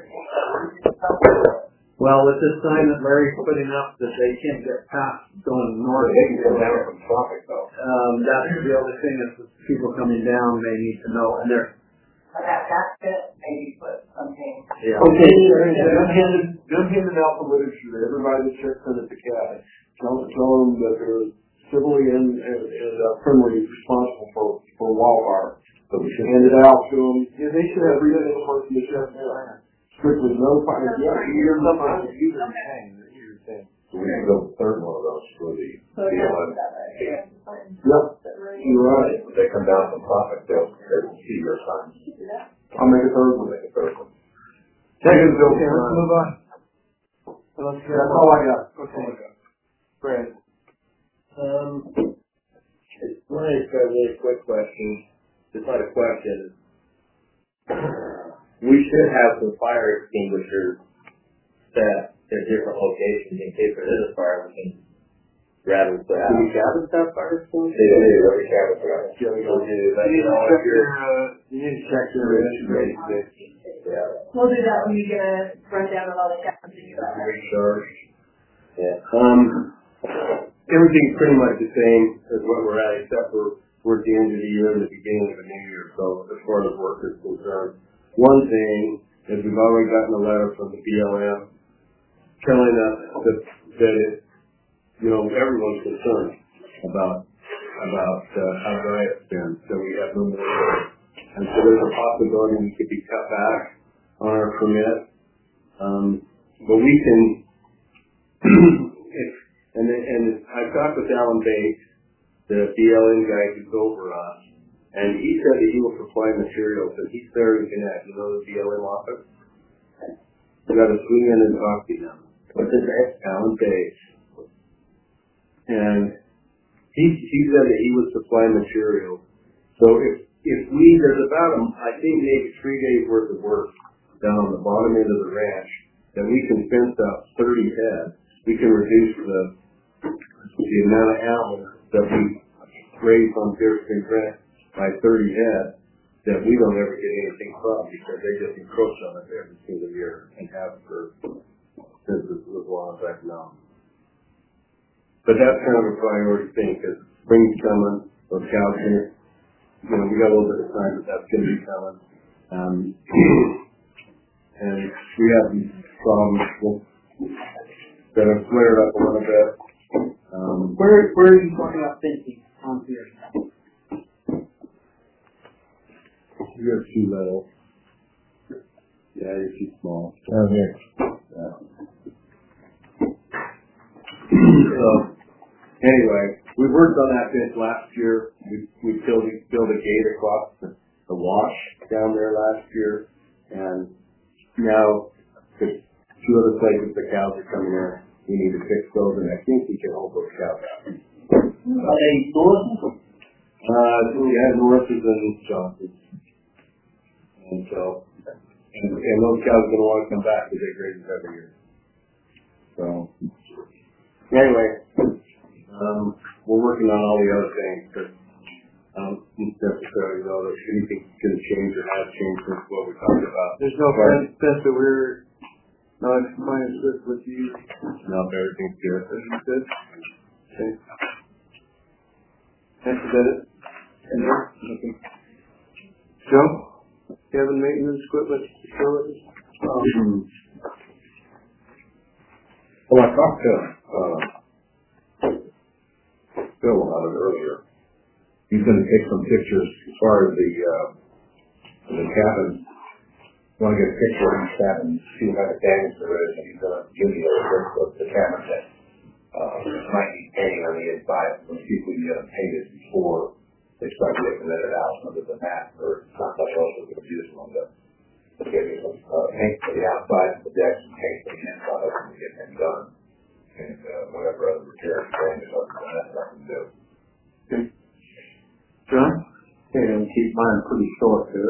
[SPEAKER 5] Well, with this sign that Larry's putting up that they can't get past going north,
[SPEAKER 3] They can go down from traffic though.
[SPEAKER 5] That's the other thing is people coming down, they need to know. And they're
[SPEAKER 12] That's it. Maybe put something.
[SPEAKER 5] yeah.
[SPEAKER 11] Okay, them handing out the literature to everybody that checks in at the cabin. Tell them that they're civilly and friendly responsible for wildfire. So we should hand it out to them. Yeah, they should have read it in the person that checks in. Strictly no fire. Yeah, you're the fire. You're the same.
[SPEAKER 3] So we can go the third one of those for the BLM.
[SPEAKER 11] Yep, you're right.
[SPEAKER 3] If they come down from traffic, they'll see your signs.
[SPEAKER 11] I'll make a third one.
[SPEAKER 5] Take it, Bill. Let's move on.
[SPEAKER 11] That's all I got.
[SPEAKER 5] Brad.
[SPEAKER 4] One really quick question. It's not a question. We should have some fire extinguishers set at different locations in case there is a fire. We can
[SPEAKER 9] grabbing stuff.
[SPEAKER 10] Do we cabin stuff first?
[SPEAKER 9] They do, every cabin stuff.
[SPEAKER 10] You need to check your registration.
[SPEAKER 9] Yeah.
[SPEAKER 8] We'll do that when you get a rundown of all the cabins that you got.
[SPEAKER 9] Recharge. Yeah.
[SPEAKER 10] Everything's pretty much the same as what we're at, except for we're at the end of the year and the beginning of the new year. So as far as work is concerned, one thing is we've already gotten a letter from the BLM telling us that it, everyone's concerned about how dry it's been, so we have no more. And so there's a possibility we could be cut back on our permit. But we can, and I talked with Alan Bates, the BLM guy who's over us, and he said that he will supply materials, and he's there in Gannett, the BLM office. We got to swing in and talk to him. What's his name? Alan Bates. And he said that he would supply materials. So if there's about, I think maybe 3 days worth of work down on the bottom end of the ranch, that we can fence up 30 head, we can reduce the amount of animals that we raise on Deer Spring Ranch by 30 head, that we don't ever get anything from because they just encroach on us every single year and have for since as long as I've known. But that's kind of a priority thing because spring's coming, those cows here, we got a little bit of time, but that's going to be coming. And we have these problems that have flared up a little bit.
[SPEAKER 6] Where are you talking about fencing on here?
[SPEAKER 10] You're too little. Yeah, you're too small.
[SPEAKER 3] Okay.
[SPEAKER 10] Yeah. So, anyway, we worked on that fence last year. We built a gate across the wash down there last year, and now there's 2 other places the cows are coming in. We need to fix those, and I think we can hold those cows out.
[SPEAKER 6] Are they North?
[SPEAKER 10] Yeah, North's and Johnson's. And so, and those cows are going to want to come back because they graze us every year. So, anyway, we're working on all the other things, but I don't necessarily know that anything's going to change or has changed since what we talked about.
[SPEAKER 5] There's no fence that we're not in compliance with you.
[SPEAKER 10] No, everything's good.
[SPEAKER 5] Everything's good? Okay. That's it? Okay. Joe? Kevin, maintenance equipment facilities?
[SPEAKER 3] Well, I talked to Phil about it earlier. He's going to take some pictures as far as the cabin. I want to get a picture of each cabin, see what kind of damage there is, and he's going to give me a list of the cabin that might be painting on the inside. We'll see if we can get them painted before they start getting it out. Other than that, or not much else we can use them to get some paint for the outside of the decks and paint for the inside of them to get them done. And whatever other repairs and damage other than that, I can do.
[SPEAKER 5] Okay. John?
[SPEAKER 7] And keep mine pretty short here.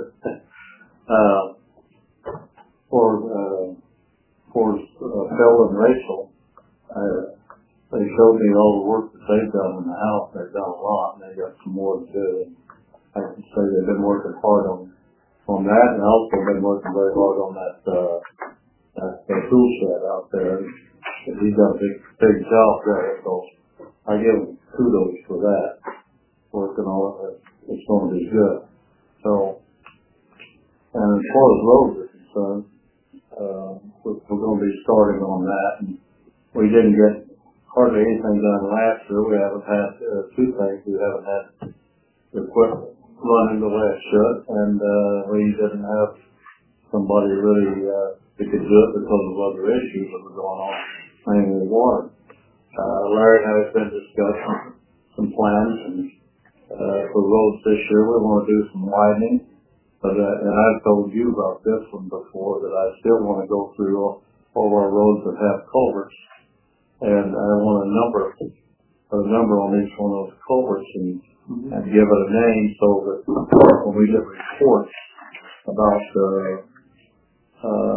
[SPEAKER 7] For Phil and Rachel, they showed me all the work that they've done in the house. They've done a lot, and they got some more to do. I can say they've been working hard on that, and also been working very hard on that tool shed out there. He's done a big job there, so I give him kudos for that. Working on it, it's going to be good. So, and as far as roads are concerned, we're going to be starting on that. And we didn't get hardly anything done last year. We haven't had 2 things. We haven't had the equipment running the way it should, and we didn't have somebody really that could do it because of other issues that were going on, mainly water. Larry and I have been discussing some plans and for roads this year. We want to do some widening, but and I've told you about this one before that I still want to go through all our roads that have culverts, and I want a number on each one of those culverts and give it a name so that when we get reports about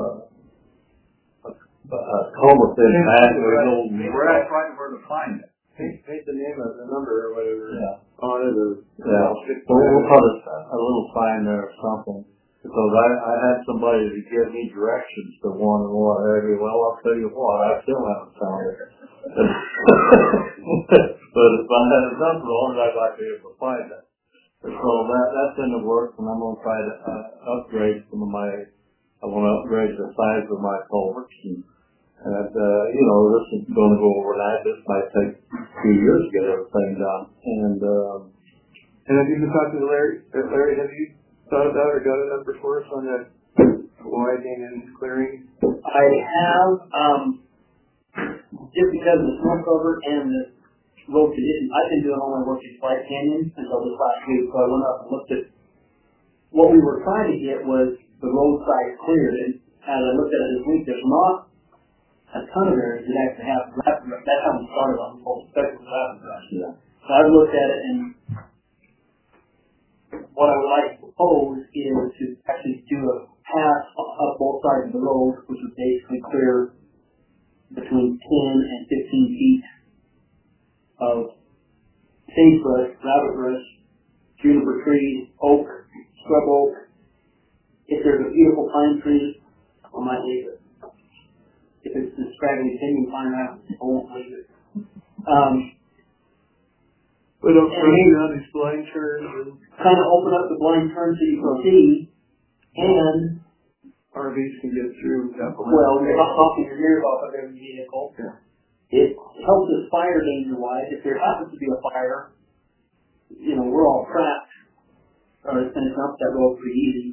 [SPEAKER 7] culvert impact,
[SPEAKER 3] we're not quite where to find it.
[SPEAKER 1] paint the name of the number or whatever on it, or
[SPEAKER 7] We'll put a little sign there or something, because I had somebody to give me directions to one and what have you. Well, I'll tell you what, I still haven't found it. But if I had a number on it, I'd like to be able to find it. So that's in the works, and I'm going to try to upgrade some of I want to upgrade the size of my culverts. And this is going to go overnight. This might take a few years to get everything done. And
[SPEAKER 1] have you been talking to Larry? Larry, have you thought about or got a number for us on that widening and clearing?
[SPEAKER 6] I have, just because of the snow cover and the road condition, I've been doing all my work in Slide Canyon until this last week. So I went up and looked at what we were trying to get was the roadside cleared. And as I looked at it this week, there's not a ton of areas that actually have rapid brush. That's how we started on the whole spectrum of rapid brush. Yeah. So I've looked at it, and what I would like to propose is to actually do a pass up both sides of the road, which would basically clear between 10 and 15 feet of sagebrush, rabbit brush, juniper trees, oak, scrub oak. If there's a beautiful pine tree, I might leave it. If it's a scraggly pinyon pine, I won't leave it.
[SPEAKER 1] But on these blind turns and
[SPEAKER 6] kind of open up the blind turn so you can see, and
[SPEAKER 1] RVs can get through that blind.
[SPEAKER 6] Well, you're not knocking your mirrors off of every vehicle.
[SPEAKER 1] Yeah.
[SPEAKER 6] It helps us fire danger-wise. If there happens to be a fire, we're all trapped, or it's going to dump that road pretty easy.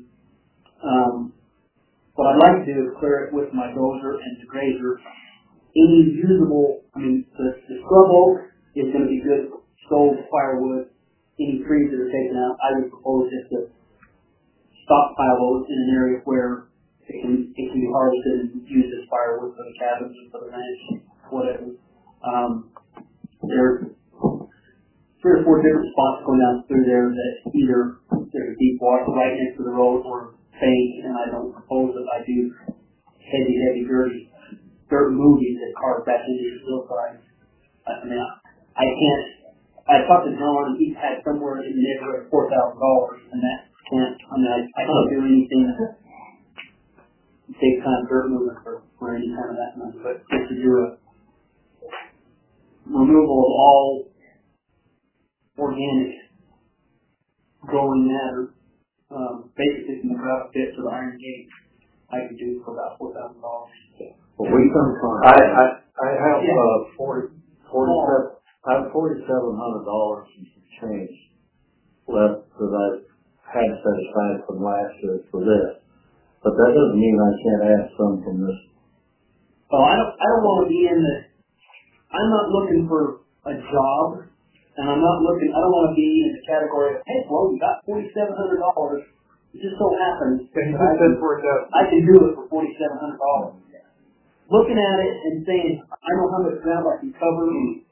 [SPEAKER 6] What I'd like to do is clear it with my dozer and the grazer. Any usable, the scrub oak is going to be good stove firewood. Any trees that are taken out, I would propose just to stockpile those in an area where it can be harvested and used as firewood for the cabins and for the ranch, whatever. There's 3 or 4 different spots going down through there that either there's a deep water right next to the road or faint, and I don't propose that I do heavy, dirty dirt movies that carve back into your hillside. I can't. I talked to John, and he had somewhere in the neighborhood of $4,000, and that can't. I can't do anything big time dirt movement for any kind of that money, but just to do a removal of all organic growing matter. Basically from the gravel pit to the iron gate, I could do for about $4,000.
[SPEAKER 7] Well, we come from. I have $4,700 and some change left that I had set aside from last year for this, but that doesn't mean I can't add some from this.
[SPEAKER 6] Oh, I don't want to be in the. I'm not looking for a job, and I don't want to be in the category of, hey, well, you got $4,700. It just so happens I can do it for $4,700. Looking at it and saying, I know how much ground I can cover.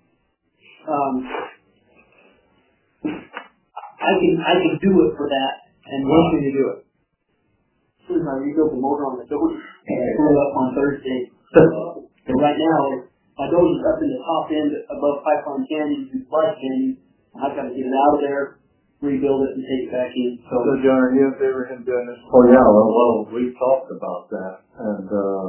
[SPEAKER 6] I can do it for that. And when can you do it? As soon as I rebuild the motor on the dozer and I pull it up on Thursday. So right now, my dozer's up in the top end above Pipeline Canyon and Slide Canyon. I've got to get it out of there, rebuild it, and take it back in.
[SPEAKER 1] So John, are you in favor of him doing this?
[SPEAKER 7] Oh yeah, well, we talked about that, and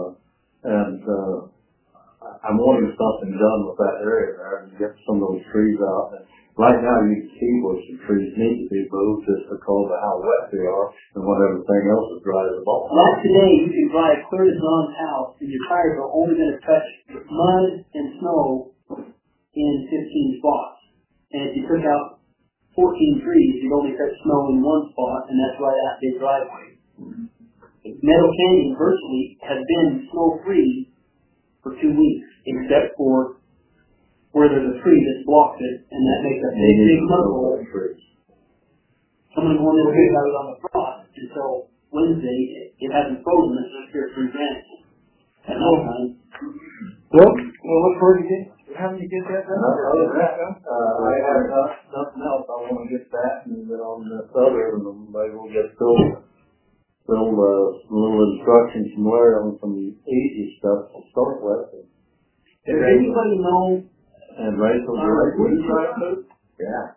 [SPEAKER 7] I'm wanting something done with that area there and get some of those trees out. And right now, you can see where some trees need to be moved just because of how wet they are and what everything else is dry as a ball.
[SPEAKER 6] Like today, you can drive clear to John's house, and your tires are only going to touch mud and snow in 15 spots. And if you took out 14 trees, you'd only touch snow in 1 spot, and that's right at the driveway. Meadow Canyon virtually has been snow-free for 2 weeks, except for where there's a tree that blocks it, and that makes a big mud hole. Someone going in there got it on the frost until Wednesday. It hasn't frozen. It's just here 3 grams. At no time.
[SPEAKER 1] Well, we'll look forward to having you get that done.
[SPEAKER 7] I have nothing else. I want to get that and then on this other, and maybe we'll get some little instructions from Larry on some easy stuff to start with.
[SPEAKER 6] Does anybody know
[SPEAKER 9] And Rachel, would you drive too? Yeah.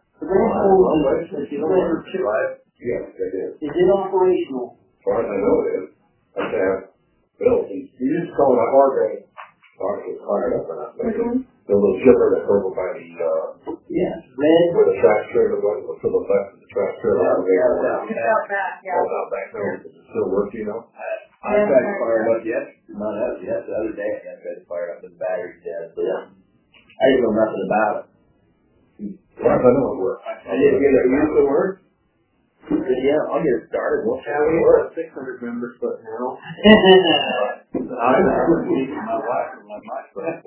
[SPEAKER 9] Yes, they did.
[SPEAKER 6] Is it operational?
[SPEAKER 9] As far as I know it is. I have built. You just call it a hard rate. It's fired up or not. The little chipper that's over by the,
[SPEAKER 6] red.
[SPEAKER 9] where the trash trailer was, to the left of the trash trailer.
[SPEAKER 8] It's out back, yeah.
[SPEAKER 9] All out back there. Does it still work, you know?
[SPEAKER 4] I tried to fire it up not yet, the other day I tried to fire it up and the battery's dead, so I didn't know nothing about it.
[SPEAKER 9] As far as I know it works.
[SPEAKER 4] I didn't get it used to work. Yeah, I'll get it started. We'll
[SPEAKER 7] Yeah, we have 600 members, but now. I'm speaking my wife and my friend.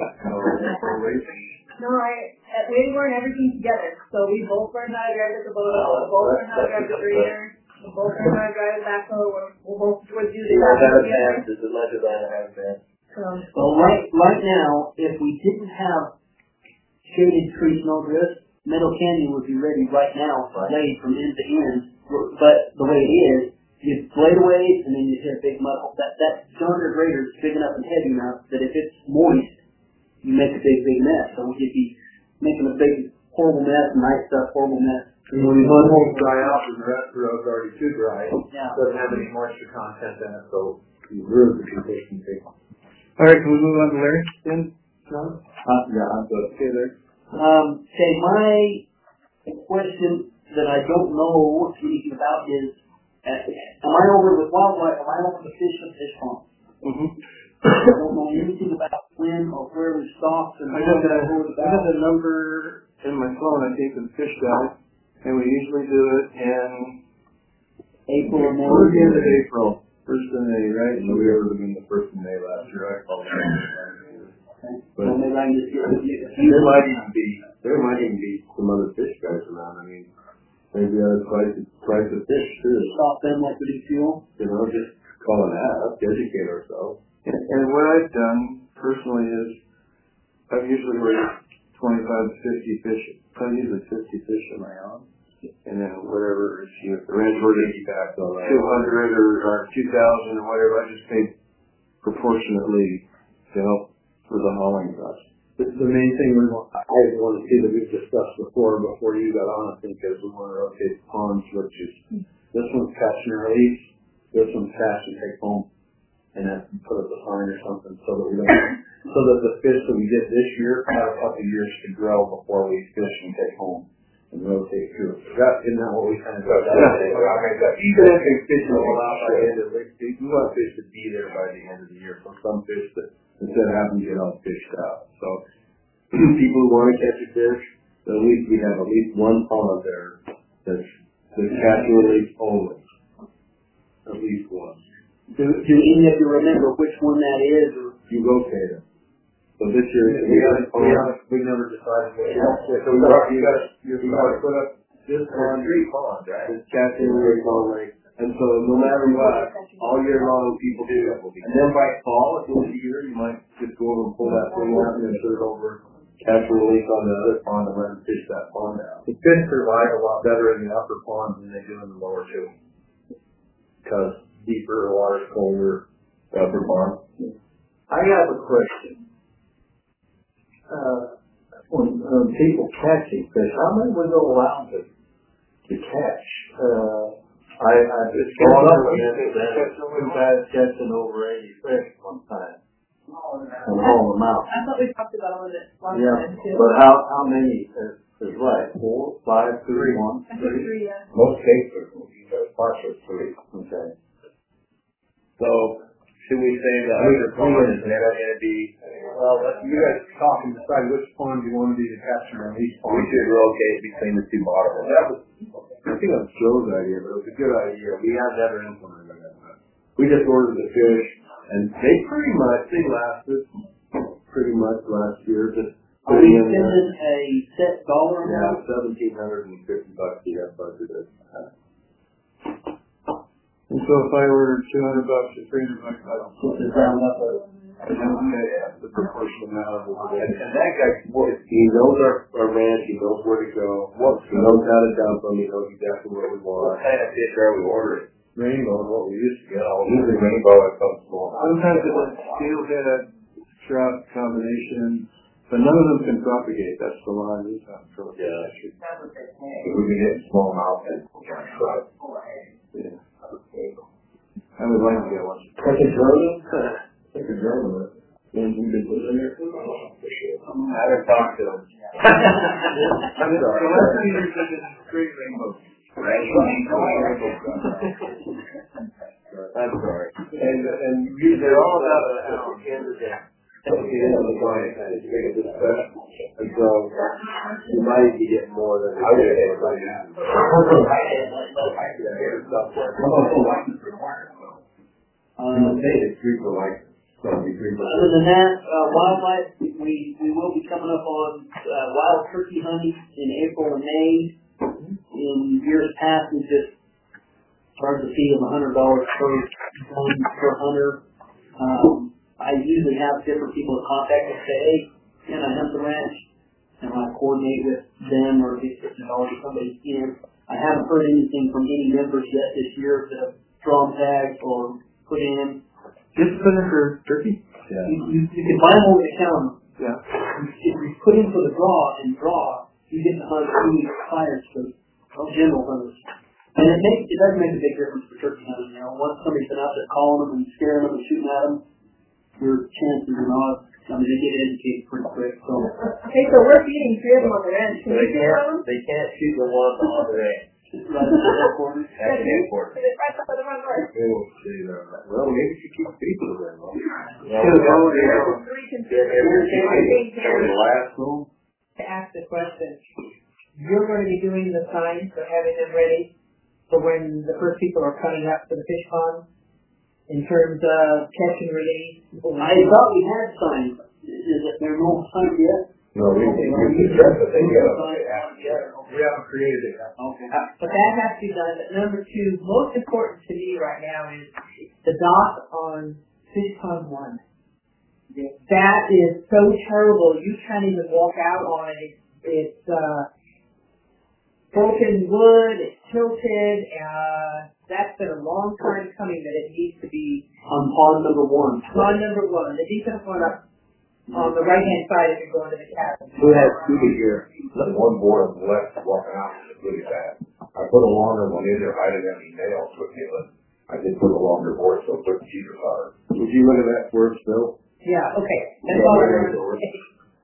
[SPEAKER 8] No, we learn everything together. So we both learn how to drive the Kubota, we both learn how to drive the grader, we both learn how to drive the backhoe, we'll both do the
[SPEAKER 4] advanced as much as I have been.
[SPEAKER 6] Well, right now, if we didn't have shaded tree snowdrift, Meadow Canyon would be ready right now, laid from end to end. But the way it is, you blade away and then you hit a big mud hole. That John Deere grader is big enough and heavy enough that if it's moist, you make a big mess. So we'd be making a big, horrible mess, nice stuff, horrible mess.
[SPEAKER 7] And when the mud holes dry out, and the rest of the road's already too dry, it
[SPEAKER 6] Yeah.
[SPEAKER 7] doesn't have any moisture content in it, so you ruin the consistency.
[SPEAKER 5] All right, can we move on to Larry then, John?
[SPEAKER 7] Yeah, I'm good.
[SPEAKER 5] Okay, Larry.
[SPEAKER 6] Okay, my question that I don't know anything about is, am I over with wildlife? Am I over the fish pond? I don't know anything about when or where we stopped and
[SPEAKER 5] I got the number in my phone, I think, of fish guide, and we usually do it in
[SPEAKER 6] April or May.
[SPEAKER 5] Towards the end of April, first of May, right?
[SPEAKER 9] So we ever been the first of May last year, right?
[SPEAKER 6] But well, maybe I can just get with you.
[SPEAKER 9] There might even be some other fish guys around. I mean, maybe other price of fish too.
[SPEAKER 6] Stop them like we do fuel.
[SPEAKER 9] You know, just call it out, educate ourselves.
[SPEAKER 5] And what I've done personally is I've usually raised 25 to 50 fish, probably usually 50 fish on my own. And then whatever, if the ranch order 200 or 2,000 or whatever, I just pay proportionately to help for the hauling costs.
[SPEAKER 7] The main thing I want to see that we've discussed before you got on, I think, is we want to rotate the ponds, which is this one's catch and release, this one's catch and take home, and then put up a sign or something so that we don't, so that the fish that we get this year have a couple years to grow before we fish and take home and rotate through. Isn't that what we kind of got?
[SPEAKER 9] Even if a fish is allowed by the end of the week, we want fish to be there by the end of the year. So some fish that instead of having to get all fished out. So people who want to catch a fish, at least we have at least one pond there that's catch and release only. At least one.
[SPEAKER 6] Do any of you remember which one that is? Or
[SPEAKER 9] you rotate them. So this year
[SPEAKER 7] we never decided what
[SPEAKER 9] so you got to put up this pond, 3 ponds, right? This catch and release only. And so no matter what, all year long people do that. And then by fall, at the end of the year, you might just go over and pull that thing out and then put it over, catch and release on the other pond and let them fish that pond out.
[SPEAKER 7] The fish survive a lot better in the upper ponds than they do in the lower two. Because deeper, the water's colder,
[SPEAKER 9] the upper pond.
[SPEAKER 7] I have a question. When people catching fish, how many would go around to catch? It's catching over 80 fish one time and haul them out.
[SPEAKER 8] I thought we talked about all of this last time too.
[SPEAKER 7] But how many is right? 4, 5, 3, 1?
[SPEAKER 8] I think 3, yeah.
[SPEAKER 9] Most cases, partial 3.
[SPEAKER 7] Okay.
[SPEAKER 4] So, should we say the other pond is never going to be?
[SPEAKER 7] Well, you guys talk and decide which pond you want to be the catch and release pond.
[SPEAKER 4] We should rotate between the 2 bottom ones.
[SPEAKER 9] I think that was Joe's idea, but it was a good idea. We have never implemented that. We just ordered the fish, and they lasted pretty much last year. Just
[SPEAKER 6] are we spending a set dollar amount?
[SPEAKER 9] Yeah, $1,750 we have budgeted.
[SPEAKER 5] And so if I ordered $200 or $300, I don't
[SPEAKER 6] Just round up
[SPEAKER 9] the proportional amount of it. And that guy, he knows our ranch, he knows where to go, he knows how to dump them, he knows exactly what we want.
[SPEAKER 4] What kind of fish are we ordering?
[SPEAKER 9] Rainbow is what we used to get. Usually rainbow at some small.
[SPEAKER 5] Sometimes it's a steelhead trout combination,
[SPEAKER 3] But none of them can propagate. That's the line we have for the country.
[SPEAKER 12] That's what they say.
[SPEAKER 3] We can get small mouth and yeah. I would like to get one.
[SPEAKER 9] Like a German? Like a German. When we've been living there for a while.
[SPEAKER 4] I haven't talked to them.
[SPEAKER 3] I'm sorry. The last few years have been great rainbows.
[SPEAKER 9] I'm sorry.
[SPEAKER 3] And usually they're all about an hour.
[SPEAKER 9] At the end of the line, it's big a discussion. And so, you might be getting more than I would have right now. In the state, it's 3 for license.
[SPEAKER 6] Other than that, wildlife, we will be coming up on wild turkey hunting in April and May. In years past, we just charged a fee of $100 per hunter. I usually have different people to contact and say, hey, can I hunt the ranch? And I coordinate with them or if there's already somebody in. I haven't heard anything from any members yet this year that have drawn tags or put in.
[SPEAKER 5] Just put in for turkey?
[SPEAKER 6] Yeah. You can buy them over the counter.
[SPEAKER 5] Yeah.
[SPEAKER 6] If you put in for the draw, you get to hunt 2 weeks prior to general hunters. And it does make a big difference for turkey hunting. You know, once somebody's been out there calling them and scaring them and shooting at them, your chances are not. I mean, they get educated pretty quick. So.
[SPEAKER 8] Okay, so we're feeding 3 of them on the ranch. Can we feed them?
[SPEAKER 4] They can't shoot the one on the ranch.
[SPEAKER 6] Right at the headquarters.
[SPEAKER 4] At the headquarters.
[SPEAKER 8] Right up at the front door.
[SPEAKER 3] Well, maybe you keep people then.
[SPEAKER 12] To ask the question, you're going to be doing the signs or having them ready for when the first people are coming up to the fish pond in terms of catch and release?
[SPEAKER 6] I thought we had signs. Is it there no signs yet?
[SPEAKER 3] No, we suggest that they get them.
[SPEAKER 10] We haven't created it yet.
[SPEAKER 12] Okay. But that has to be done. But number 2, most important to me right now is the dock on Fish Pond 1. That is so terrible. You can't even walk out on it. It's broken wood. It's tilted. That's been a long time coming that it needs to be
[SPEAKER 6] On pond number 1.
[SPEAKER 12] pond number 1. The defense one up on the right-hand side if you're going to the cabin.
[SPEAKER 3] We had 2 here. One board on the left walking out was really bad. I put a longer one in there. I didn't have any nails with me, but I did put a longer board so it put the cheaper hard. Would you look at that for us, Bill?
[SPEAKER 12] Yeah, okay. That's all we're going to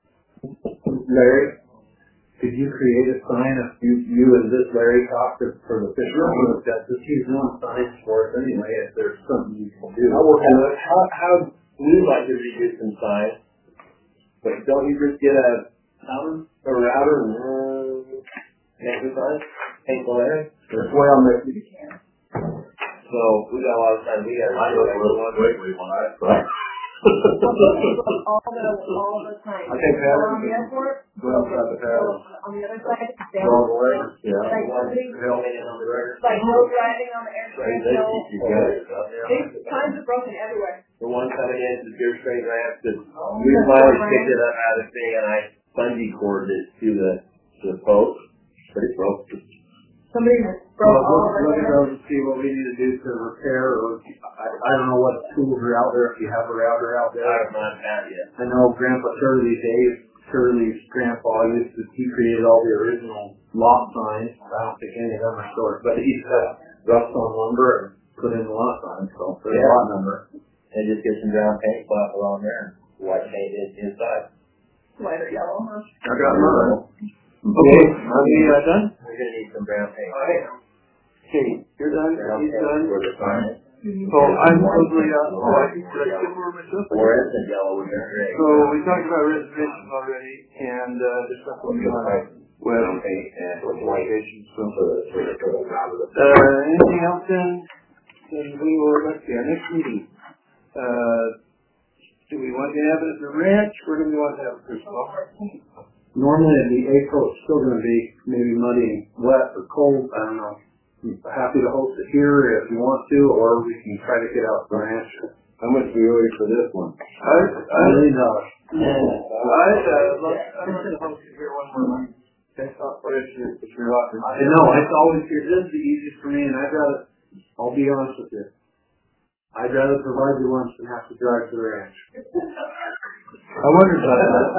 [SPEAKER 5] Larry, could you create a sign if you and this Larry talked for the fish room? Just use one sign for us anyway if there's something you can do.
[SPEAKER 4] I'll work on it. How we'd like to redo some signs, but don't you just get a router and make the sign? Paint the lettering?
[SPEAKER 3] Well, maybe you can.
[SPEAKER 4] So we got a lot of time. We got
[SPEAKER 3] I know a little quickly when I try.
[SPEAKER 12] all the time.
[SPEAKER 3] I think that
[SPEAKER 12] on the airport.
[SPEAKER 3] Well,
[SPEAKER 12] On the other side.
[SPEAKER 3] yeah.
[SPEAKER 12] Like no driving on the airplane. These signs are broken everywhere.
[SPEAKER 4] The one coming in is the Deer Strait Ramp that we finally picked it up out of the thing and I bungee corded it to the post, but it broke.
[SPEAKER 12] Somebody broke all of it.
[SPEAKER 5] Look at those and see what we need to do to repair, or I don't know what tools are out there, if you have a router out there.
[SPEAKER 4] I have not had yet.
[SPEAKER 5] I know Grandpa Shirley's grandpa he created all the original lot signs. I don't think any of them are stored, but he said rust on lumber and put in the lot signs, so for the lot number.
[SPEAKER 4] And just get some brown paint, slap it on there, white paint inside.
[SPEAKER 8] White or yellow, huh?
[SPEAKER 3] I got mine.
[SPEAKER 5] Okay, are we done?
[SPEAKER 4] We're going to need some brown paint.
[SPEAKER 5] Okay, you're done? He's done?
[SPEAKER 4] For the sign.
[SPEAKER 5] So I'm totally I think did I skip over myself?
[SPEAKER 4] Orange and yellow would be great.
[SPEAKER 5] So we talked about reservations already, and discussed what we want.
[SPEAKER 3] Brown paint and locations.
[SPEAKER 5] Anything else then? Then we will, let's see, our next meeting. Do we want to have it at the ranch? Where do we want to have it, Christopher? Normally in the April, it's still going to be maybe muddy and wet or cold. I don't know. I'm happy to host it here if you want to, or we can try to get out to the ranch.
[SPEAKER 3] How much do you owe for this one?
[SPEAKER 5] $1 million.
[SPEAKER 3] I'm going to host it here one more month. That's not for if you're offering.
[SPEAKER 5] I know, it's always here. This is the easiest for me, and I'll be honest with you.
[SPEAKER 10] I'd rather provide you lunch than have to drive to the ranch.
[SPEAKER 5] I wondered about that.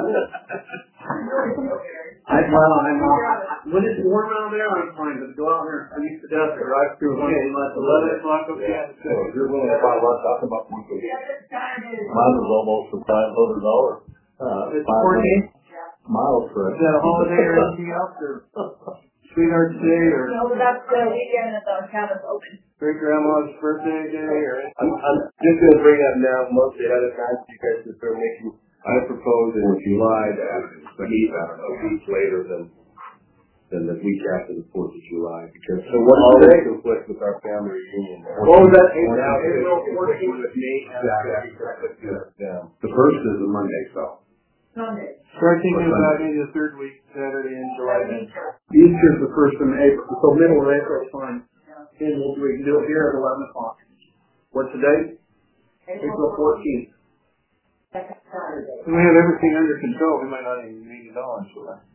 [SPEAKER 10] When it's warm out there, I'm fine, but go out there, I'm used to death, to drive through 11 o'clock, okay.
[SPEAKER 3] So if you're willing to buy lunch, I'll come up with you. Mine was almost for $500.
[SPEAKER 10] It's 14
[SPEAKER 3] miles for it.
[SPEAKER 10] Is that a holiday or anything else, or Sweetheart's Day, or
[SPEAKER 8] No, that's the weekend that the cabin's open.
[SPEAKER 10] great grandma's birthday day, or
[SPEAKER 9] I'm just going to bring up now, months ahead of time, so you guys can start making, I propose in July to have a week later than the week after the 4th of July, because
[SPEAKER 10] So what's
[SPEAKER 9] all
[SPEAKER 10] the
[SPEAKER 9] this
[SPEAKER 10] date?
[SPEAKER 9] conflicts with our family reunion.
[SPEAKER 10] What was that?
[SPEAKER 9] April
[SPEAKER 10] 14th
[SPEAKER 9] with me. Yeah.
[SPEAKER 3] The first is a Monday, so.
[SPEAKER 8] Sunday.
[SPEAKER 10] Start thinking about maybe the third week, Saturday in July then.
[SPEAKER 5] Easter's the first in April, so middle of April is fine.
[SPEAKER 10] And we can do it here at 11 o'clock. What's the date? April 14th.
[SPEAKER 12] Second Saturday.
[SPEAKER 10] We have everything under control, we might not even need $1 for that.